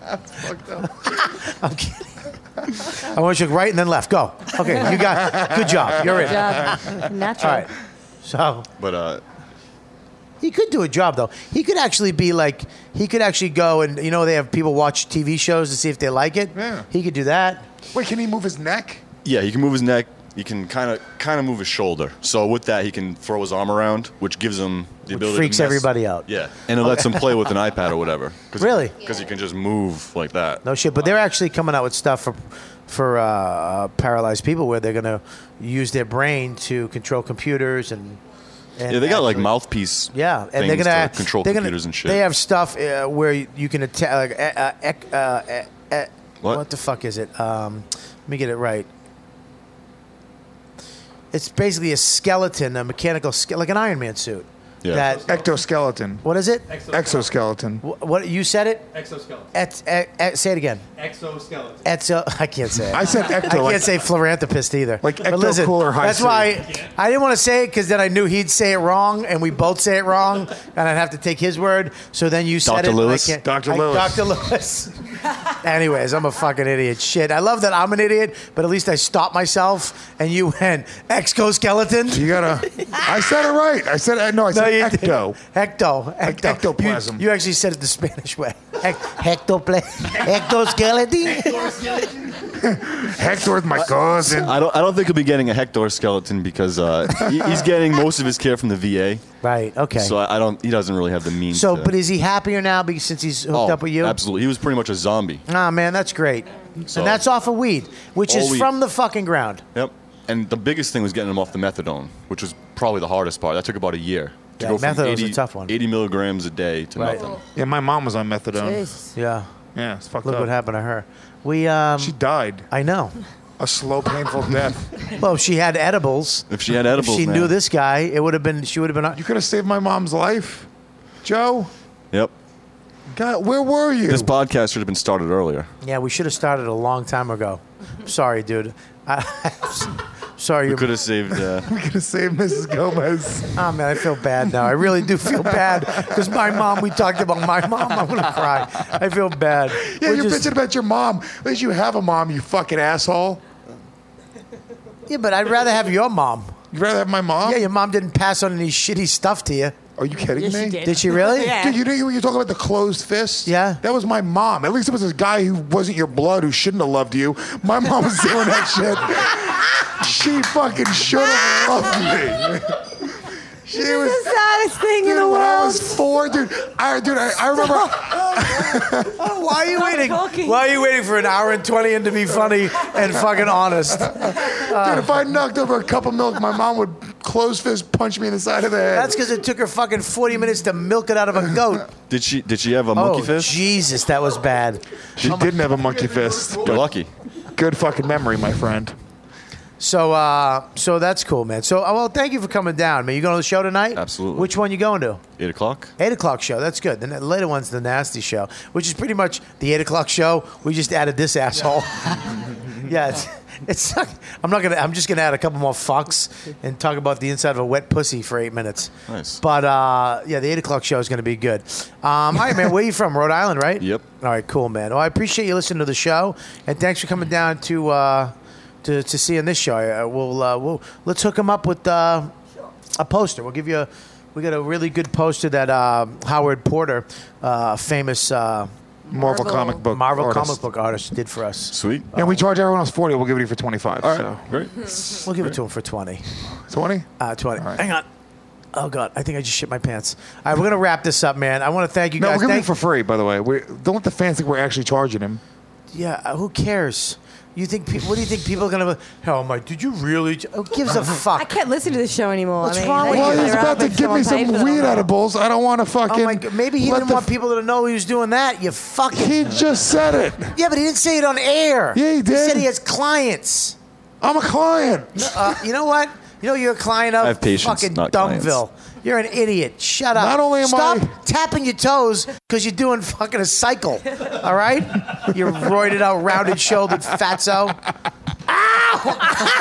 Speaker 6: I'm kidding. I want you to look right and then left. Go. Okay, you got. Good job. You're in.
Speaker 11: Good job. Natural.
Speaker 6: All right. So.
Speaker 14: But
Speaker 6: he could do a job though. He could actually be like. He could actually go and they have people watch TV shows to see if they like it.
Speaker 4: Yeah.
Speaker 6: He could do that.
Speaker 4: Wait, can he move his neck?
Speaker 14: yeah, he can move his neck. He can kind of move his shoulder. So with that, he can throw his arm around, which gives him the ability.
Speaker 6: Freaks
Speaker 14: to mess.
Speaker 6: everybody out.
Speaker 14: Yeah, and it lets him play with an iPad or whatever.
Speaker 6: Really?
Speaker 14: Because he can just move like that.
Speaker 6: No shit. But they're actually coming out with stuff for paralyzed people where they're gonna use their brain to control computers and
Speaker 14: yeah, they got like mouthpiece.
Speaker 6: Yeah, and
Speaker 14: things
Speaker 6: they're gonna
Speaker 14: to control computers and shit.
Speaker 6: They have stuff where you can attack. What the fuck is it? Let me get it right. It's basically a skeleton, a mechanical like an Iron Man suit.
Speaker 14: Yeah.
Speaker 6: That
Speaker 4: ectoskeleton.
Speaker 6: What is it?
Speaker 4: Exoskeleton.
Speaker 6: What you said it?
Speaker 3: Exoskeleton.
Speaker 6: Say it again.
Speaker 3: Exoskeleton.
Speaker 6: I can't say it.
Speaker 4: I said ecto.
Speaker 6: I can't say philanthropist either.
Speaker 4: Like
Speaker 6: But listen,
Speaker 4: ecto-cooler high
Speaker 6: that's
Speaker 4: C.
Speaker 6: why I didn't want to say it because then I knew he'd say it wrong and we both say it wrong and I'd have to take his word. So then you said
Speaker 14: Dr.
Speaker 6: it.
Speaker 14: Lewis?
Speaker 6: I can't-
Speaker 4: Dr. Lewis.
Speaker 6: Dr. Lewis. Anyways, I'm a fucking idiot. Shit. I love that I'm an idiot, but at least I stopped myself and you went exoskeleton.
Speaker 4: You gotta. I said it right. I said no. I said
Speaker 6: you
Speaker 4: ecto.
Speaker 6: didn't. Ecto.
Speaker 4: Like ectoplasm.
Speaker 6: You actually said it the Spanish way. Ectoskeleton.
Speaker 4: Hector's my cousin.
Speaker 14: I don't think he'll be getting a Hector skeleton because he's getting most of his care from the VA.
Speaker 6: Right. Okay.
Speaker 14: So I don't. He doesn't really have the means.
Speaker 6: So,
Speaker 14: to,
Speaker 6: but is he happier now because since he's hooked up with you?
Speaker 14: Absolutely. He was pretty much a zombie.
Speaker 6: Ah, man, that's great.
Speaker 14: So-
Speaker 6: And that's off of weed, which
Speaker 14: All
Speaker 6: is
Speaker 14: weed.
Speaker 6: from the fucking ground.
Speaker 14: Yep. And the biggest thing was getting him off the methadone, which was probably the hardest part. That took about a year. To
Speaker 6: Yeah,
Speaker 14: go from
Speaker 6: methadone's a tough one.
Speaker 14: 80 milligrams a day to
Speaker 6: Right.
Speaker 14: nothing.
Speaker 4: Yeah, my mom was on methadone.
Speaker 11: Jeez.
Speaker 6: Yeah.
Speaker 4: Yeah, it's fucked
Speaker 6: Look
Speaker 4: up.
Speaker 6: what happened to her. We
Speaker 4: She died.
Speaker 6: I know.
Speaker 4: A slow, painful death.
Speaker 6: Well, if she had edibles.
Speaker 14: If she had edibles,
Speaker 6: if she
Speaker 14: man.
Speaker 6: knew this guy, it would have been. She would have been.
Speaker 4: You could have saved my mom's life, Joe.
Speaker 14: Yep.
Speaker 4: God, where were you?
Speaker 14: This podcast should have been started earlier.
Speaker 6: Yeah, we should have started a long time ago. Sorry, dude. Sorry,
Speaker 14: We
Speaker 6: you
Speaker 14: could have saved.
Speaker 4: We could have saved Mrs. Gomez.
Speaker 6: Oh man, I feel bad now. I really do feel bad because my mom. We talked about my mom. I'm gonna cry. I feel bad.
Speaker 4: Yeah,
Speaker 6: We're
Speaker 4: you're
Speaker 6: just-
Speaker 4: bitching about your mom. At least you have a mom, you fucking asshole.
Speaker 6: Yeah, but I'd rather have your mom.
Speaker 4: You'd rather have my mom?
Speaker 6: Yeah, your mom didn't pass on any shitty stuff to you.
Speaker 4: Are you kidding
Speaker 11: Yes,
Speaker 4: me?
Speaker 11: she did.
Speaker 6: Did she really?
Speaker 11: Yeah.
Speaker 4: Dude, you know when you talk about the closed fist?
Speaker 6: Yeah.
Speaker 4: That was my mom. At least it was this guy who wasn't your blood who shouldn't have loved you. My mom was doing that shit. She fucking should have loved me. She was
Speaker 11: The saddest thing in the
Speaker 4: when I
Speaker 11: world.
Speaker 4: was 4, dude. I remember.
Speaker 6: Why are you waiting?
Speaker 11: talking.
Speaker 6: Why are you waiting for an hour and 20 in to be funny and fucking honest?
Speaker 4: Dude, if I knocked over a cup of milk, my mom would close fist punch me in the side of the head.
Speaker 6: That's because it took her fucking 40 minutes to milk it out of a goat.
Speaker 14: Did she have a monkey fist?
Speaker 6: Jesus, that was bad.
Speaker 4: She didn't have a monkey fist.
Speaker 14: You're lucky.
Speaker 4: Good fucking memory, my friend.
Speaker 6: So that's cool, man. So, well, thank you for coming down, man. You going to the show tonight?
Speaker 14: Absolutely.
Speaker 6: Which one you going to?
Speaker 14: 8 o'clock.
Speaker 6: 8 o'clock show. That's good. The later one's the nasty show, which is pretty much the 8 o'clock show. We just added this asshole. Yeah, it's. I'm just gonna add a couple more fucks and talk about the inside of a wet pussy for 8 minutes.
Speaker 14: Nice.
Speaker 6: But yeah, the 8 o'clock show is gonna be good. All right, man. Where are you from? Rhode Island, right?
Speaker 14: Yep.
Speaker 6: All right, cool, man. Well, I appreciate you listening to the show, and thanks for coming down to see on this show. Let's hook him up with a poster. We'll give you. We got a really good poster that Howard Porter, famous
Speaker 4: Marvel comic book artist.
Speaker 6: comic book artist, did for us.
Speaker 14: Sweet.
Speaker 4: And we charge everyone else 40. We'll give it to you for 25.
Speaker 14: All right.
Speaker 4: So.
Speaker 14: Great.
Speaker 6: We'll give it to him for 20.
Speaker 4: 20?
Speaker 6: 20.
Speaker 4: right.
Speaker 6: Hang on. Oh God, I think I just shit my pants. All right, we're gonna wrap this up, man. I want to thank you
Speaker 4: No,
Speaker 6: guys.
Speaker 4: we're giving it
Speaker 6: Thank-
Speaker 4: for free, by the way. Don't let the fans think we're actually charging him.
Speaker 6: Yeah, who cares? You think? What do you think people are gonna? Oh my! Did you really? Who gives a
Speaker 11: I
Speaker 6: fuck?
Speaker 11: can't listen to this show anymore.
Speaker 6: What's
Speaker 11: I mean,
Speaker 6: wrong with
Speaker 11: they-
Speaker 6: you?
Speaker 4: Well,
Speaker 6: Well,
Speaker 4: he's
Speaker 11: they're
Speaker 4: about
Speaker 11: up
Speaker 4: to
Speaker 11: and
Speaker 4: give me
Speaker 11: someone paid
Speaker 4: some
Speaker 11: for them.
Speaker 4: weed edibles. I don't want to fucking.
Speaker 6: Oh my God! Maybe he
Speaker 4: let
Speaker 6: didn't want people to know he was doing that. You fucking.
Speaker 4: He just said it.
Speaker 6: Yeah, but he didn't say it on air.
Speaker 4: Yeah, he did.
Speaker 6: He said he has clients.
Speaker 4: I'm a client.
Speaker 6: You know what? You know you're a client of
Speaker 14: I have patients,
Speaker 6: fucking
Speaker 14: not
Speaker 6: Dumbville. You're an idiot. Shut up.
Speaker 4: Not only am
Speaker 6: Stop
Speaker 4: I-
Speaker 6: tapping your toes because you're doing fucking a cycle. All right? You roided out, rounded shouldered fatso.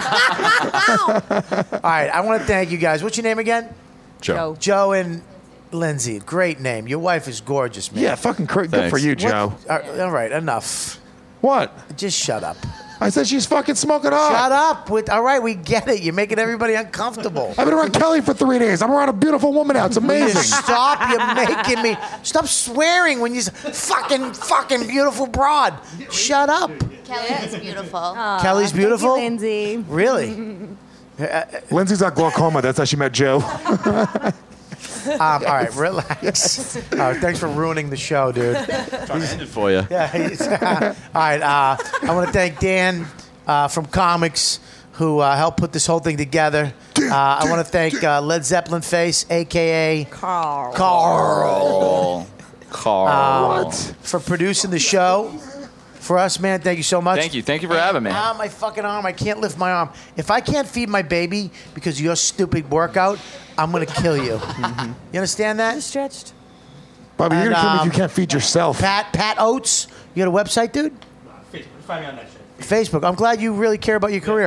Speaker 6: Ow! All right, I want to thank you guys. What's your name again?
Speaker 14: Joe.
Speaker 6: Joe and Lindsay, great name. Your wife is gorgeous, man.
Speaker 4: Yeah, fucking good for you, Joe.
Speaker 6: All right, enough.
Speaker 4: What?
Speaker 6: Just shut up.
Speaker 4: I said she's fucking smoking hot.
Speaker 6: Shut up. All right, we get it. You're making everybody uncomfortable.
Speaker 4: I've been around Kelly for 3 days. I'm around a beautiful woman now. It's amazing.
Speaker 6: Stop. You're making me. Stop swearing when you fucking beautiful broad. Shut up.
Speaker 15: Kelly is beautiful.
Speaker 6: Kelly's beautiful?
Speaker 11: Thank you, Lindsay.
Speaker 6: Really?
Speaker 4: Lindsay's got glaucoma. That's how she met Joe.
Speaker 6: All right, relax. Thanks for ruining the show, dude.
Speaker 14: Trying to end it for you.
Speaker 6: Yeah. All right. I want to thank Dan from Comics who helped put this whole thing together. I want to thank Led Zeppelin Face, a.k.a. Carl. For producing the show. For us, man, thank you so much.
Speaker 5: Thank you for having me.
Speaker 6: My fucking arm. I can't lift my arm. If I can't feed my baby because of your stupid workout, I'm going to kill you. You understand that?
Speaker 11: Just stretched.
Speaker 4: Bobby, you're going to kill me if you can't feed yourself.
Speaker 6: Pat Oates. You got a website, dude?
Speaker 7: Facebook. Find me on that shit.
Speaker 6: Facebook. I'm glad you really care about your career.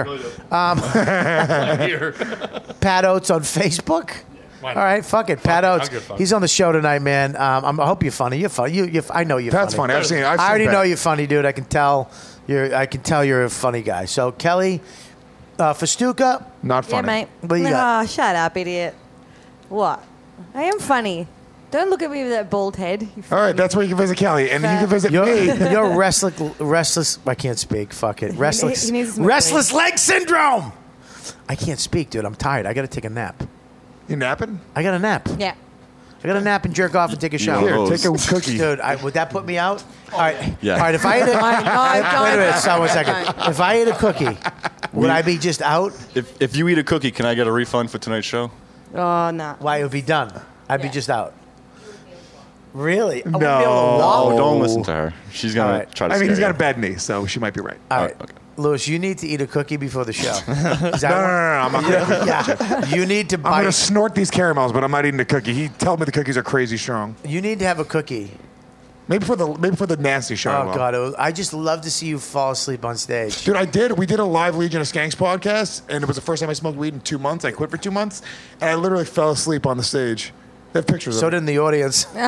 Speaker 6: Pat Oates on Facebook?
Speaker 7: Why
Speaker 6: All
Speaker 7: not?
Speaker 6: right, fuck it. Pat Oates.
Speaker 7: good fun.
Speaker 6: He's on the show tonight, man. I hope you're funny. You're funny. I know you're
Speaker 4: Pat's
Speaker 6: funny.
Speaker 4: funny. I've
Speaker 6: I
Speaker 4: seen
Speaker 6: already
Speaker 4: Pat.
Speaker 6: know you're funny, dude. I can tell you're a funny guy. So Kelly, Festuca.
Speaker 4: Not
Speaker 11: Yeah,
Speaker 4: funny.
Speaker 11: mate.
Speaker 6: What you got?
Speaker 11: Oh, shut up, idiot. What? I am funny. Don't look at me with that bald head. You
Speaker 4: All right, that's where you can visit Kelly, and you can visit me.
Speaker 6: You're restless. I can't speak. Fuck it. Restless.
Speaker 11: he needs to smoke
Speaker 6: Restless leg syndrome. I can't speak, dude. I'm tired. I got to take a nap.
Speaker 4: You napping?
Speaker 6: I got a nap.
Speaker 11: Yeah.
Speaker 6: I got to nap and jerk off and take a shower.
Speaker 4: Here, take a cookie.
Speaker 6: Dude, would that put me out? All right.
Speaker 14: Yeah.
Speaker 6: All right, if I ate a... Wait a minute, stop 1 second. If I ate a cookie, would I be just out?
Speaker 14: If you eat a cookie, can I get a refund for tonight's show?
Speaker 11: Oh, no.
Speaker 6: Why, it would be done. I'd be just out. Really? I wouldn't
Speaker 4: No.
Speaker 6: be able to walk.
Speaker 14: Oh, don't listen to her. She's going
Speaker 6: All
Speaker 14: to
Speaker 6: right.
Speaker 14: try to
Speaker 4: I mean, he's
Speaker 14: scare
Speaker 4: got a bad knee, so she might be right.
Speaker 6: All right. Lewis, you need to eat a cookie before the show. Is that
Speaker 4: No, I'm not gonna.
Speaker 6: Yeah. You need to
Speaker 4: I'm gonna
Speaker 6: bite.
Speaker 4: snort these caramels, but I'm not eating the cookie. He told me the cookies are crazy strong.
Speaker 6: You need to have a cookie.
Speaker 4: Maybe for the nasty show. I
Speaker 6: Oh,
Speaker 4: will.
Speaker 6: God. I just love to see you fall asleep on stage.
Speaker 4: Dude, I did. We did a live Legion of Skanks podcast, and it was the first time I smoked weed in 2 months. I quit for 2 months, and I literally fell asleep on the stage. They have pictures
Speaker 6: So
Speaker 4: of it.
Speaker 6: did the audience. Oh,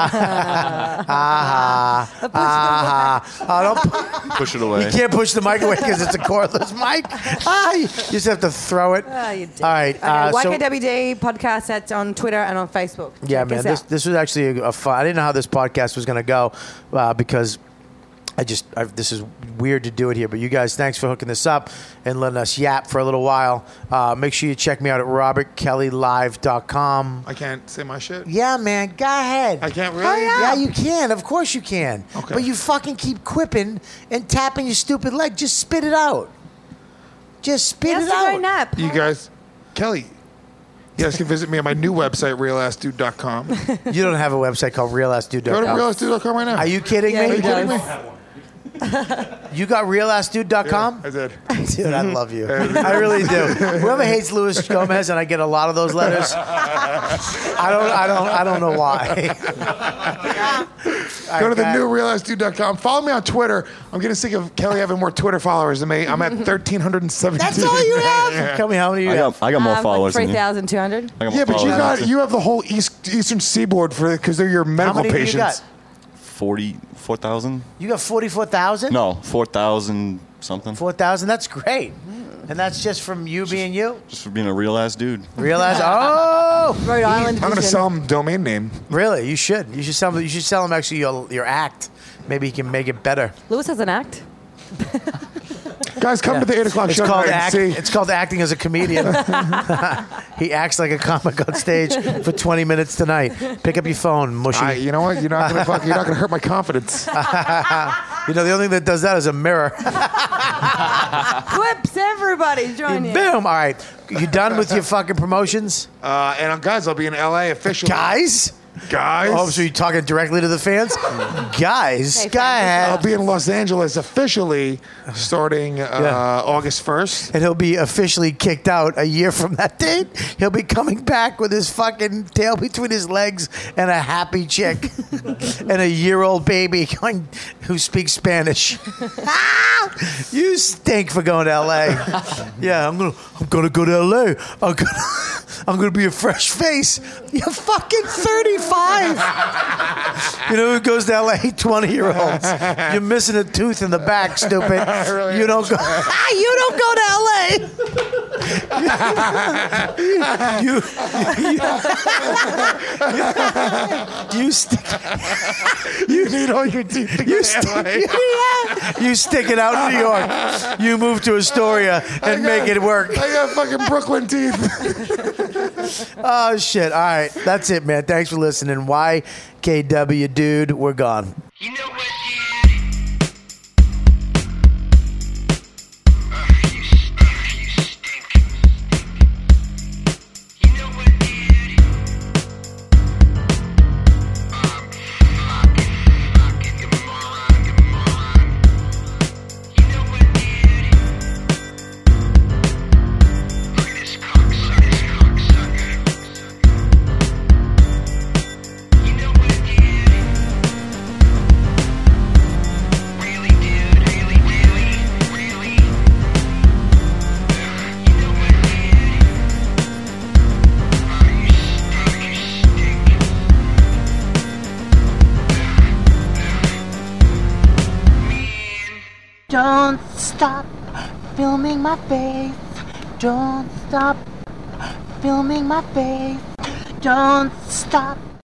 Speaker 6: don't
Speaker 14: Push it away.
Speaker 6: You can't push the mic away because it's a cordless mic. You just have to throw it.
Speaker 11: Oh, you did.
Speaker 6: All right.
Speaker 11: Okay,
Speaker 6: so,
Speaker 11: YKWD podcast. That's on Twitter and on Facebook.
Speaker 6: yeah,
Speaker 11: Check
Speaker 6: man.
Speaker 11: us out.
Speaker 6: This was actually a fun. I didn't know how this podcast was going to go because this is weird to do it here. But you guys, thanks for hooking this up and letting us yap for a little while. Make sure you check me out at robertkellylive.com.
Speaker 4: I can't say my shit.
Speaker 6: Yeah, man. Go ahead.
Speaker 4: I can't really?
Speaker 6: Yeah, you can. Of course you can.
Speaker 4: Okay.
Speaker 6: But you fucking keep quipping and tapping your stupid leg. Just spit it out. Just spit
Speaker 11: He has
Speaker 6: it
Speaker 11: to go
Speaker 6: out.
Speaker 11: nap.
Speaker 4: You guys, Kelly, you guys can visit me on my new website, realassdude.com.
Speaker 6: You don't have a website called realassdude.com.
Speaker 4: Go to realassdude.com right now.
Speaker 6: Are you kidding
Speaker 11: Yeah,
Speaker 6: me?
Speaker 11: he does.
Speaker 6: You got realassdude.com?
Speaker 4: I did.
Speaker 6: Dude, I love you. I really do. Whoever hates Luis Gomez, and I get a lot of those letters, I don't know why.
Speaker 4: Go to the new realassdude.com. Follow me on Twitter. I'm getting sick of Kelly having more Twitter followers than me. I'm at 1,317.
Speaker 6: That's all you have? Tell me how many you have.
Speaker 14: I got more followers
Speaker 11: like
Speaker 14: than you.
Speaker 11: 3,200.
Speaker 14: I got more
Speaker 4: Yeah, but
Speaker 14: followers.
Speaker 4: you have the whole Eastern Seaboard for because they're your medical
Speaker 6: many do you
Speaker 4: patients.
Speaker 6: got?
Speaker 14: 44,000?
Speaker 6: You got 44,000?
Speaker 14: No, 4,000 something.
Speaker 6: 4,000? That's great. And that's just from you being you?
Speaker 14: Just for being a real ass dude.
Speaker 6: Realize? Oh!
Speaker 11: Rhode Island.
Speaker 4: I'm going to
Speaker 11: Vision.
Speaker 4: sell him domain name.
Speaker 6: Really? You should. You should sell him actually your act. Maybe he can make it better.
Speaker 11: Lewis has an act.
Speaker 4: Guys, come to the 8 o'clock
Speaker 6: It's
Speaker 4: show
Speaker 6: called,
Speaker 4: tonight and see.
Speaker 6: it's called acting as a comedian. He acts like a comic on stage for 20 minutes tonight. Pick up your phone, mushy.
Speaker 4: You know what? You're not going to hurt my confidence.
Speaker 6: The only thing that does that is a mirror.
Speaker 11: Quips, everybody, join in.
Speaker 6: Boom. All right. You done with your fucking promotions?
Speaker 4: And guys, I'll be in LA officially.
Speaker 6: Guys? Oh, so you're talking directly to the fans? Guys,
Speaker 11: Hey,
Speaker 6: go
Speaker 11: fans.
Speaker 6: ahead.
Speaker 4: I'll be in Los Angeles officially starting August 1st.
Speaker 6: And he'll be officially kicked out a year from that date. He'll be coming back with his fucking tail between his legs and a happy chick and a year-old baby who speaks Spanish. You stink for going to L.A. Yeah, I'm gonna go to L.A. I'm going to be a fresh face. You're fucking 35. You know who goes to LA? 20-year-olds. You're missing a tooth in the back, stupid. You don't go. You don't go to LA. You stick.
Speaker 4: You need all your teeth to go to LA.
Speaker 6: You stick it out in New York. You move to Astoria and make it work.
Speaker 4: I got fucking Brooklyn teeth.
Speaker 6: Oh, shit. All right. That's it, man. Thanks for listening. YKW, dude. We're gone.
Speaker 16: You know what, dude?
Speaker 17: Don't stop filming my face. Don't stop filming my face. Don't stop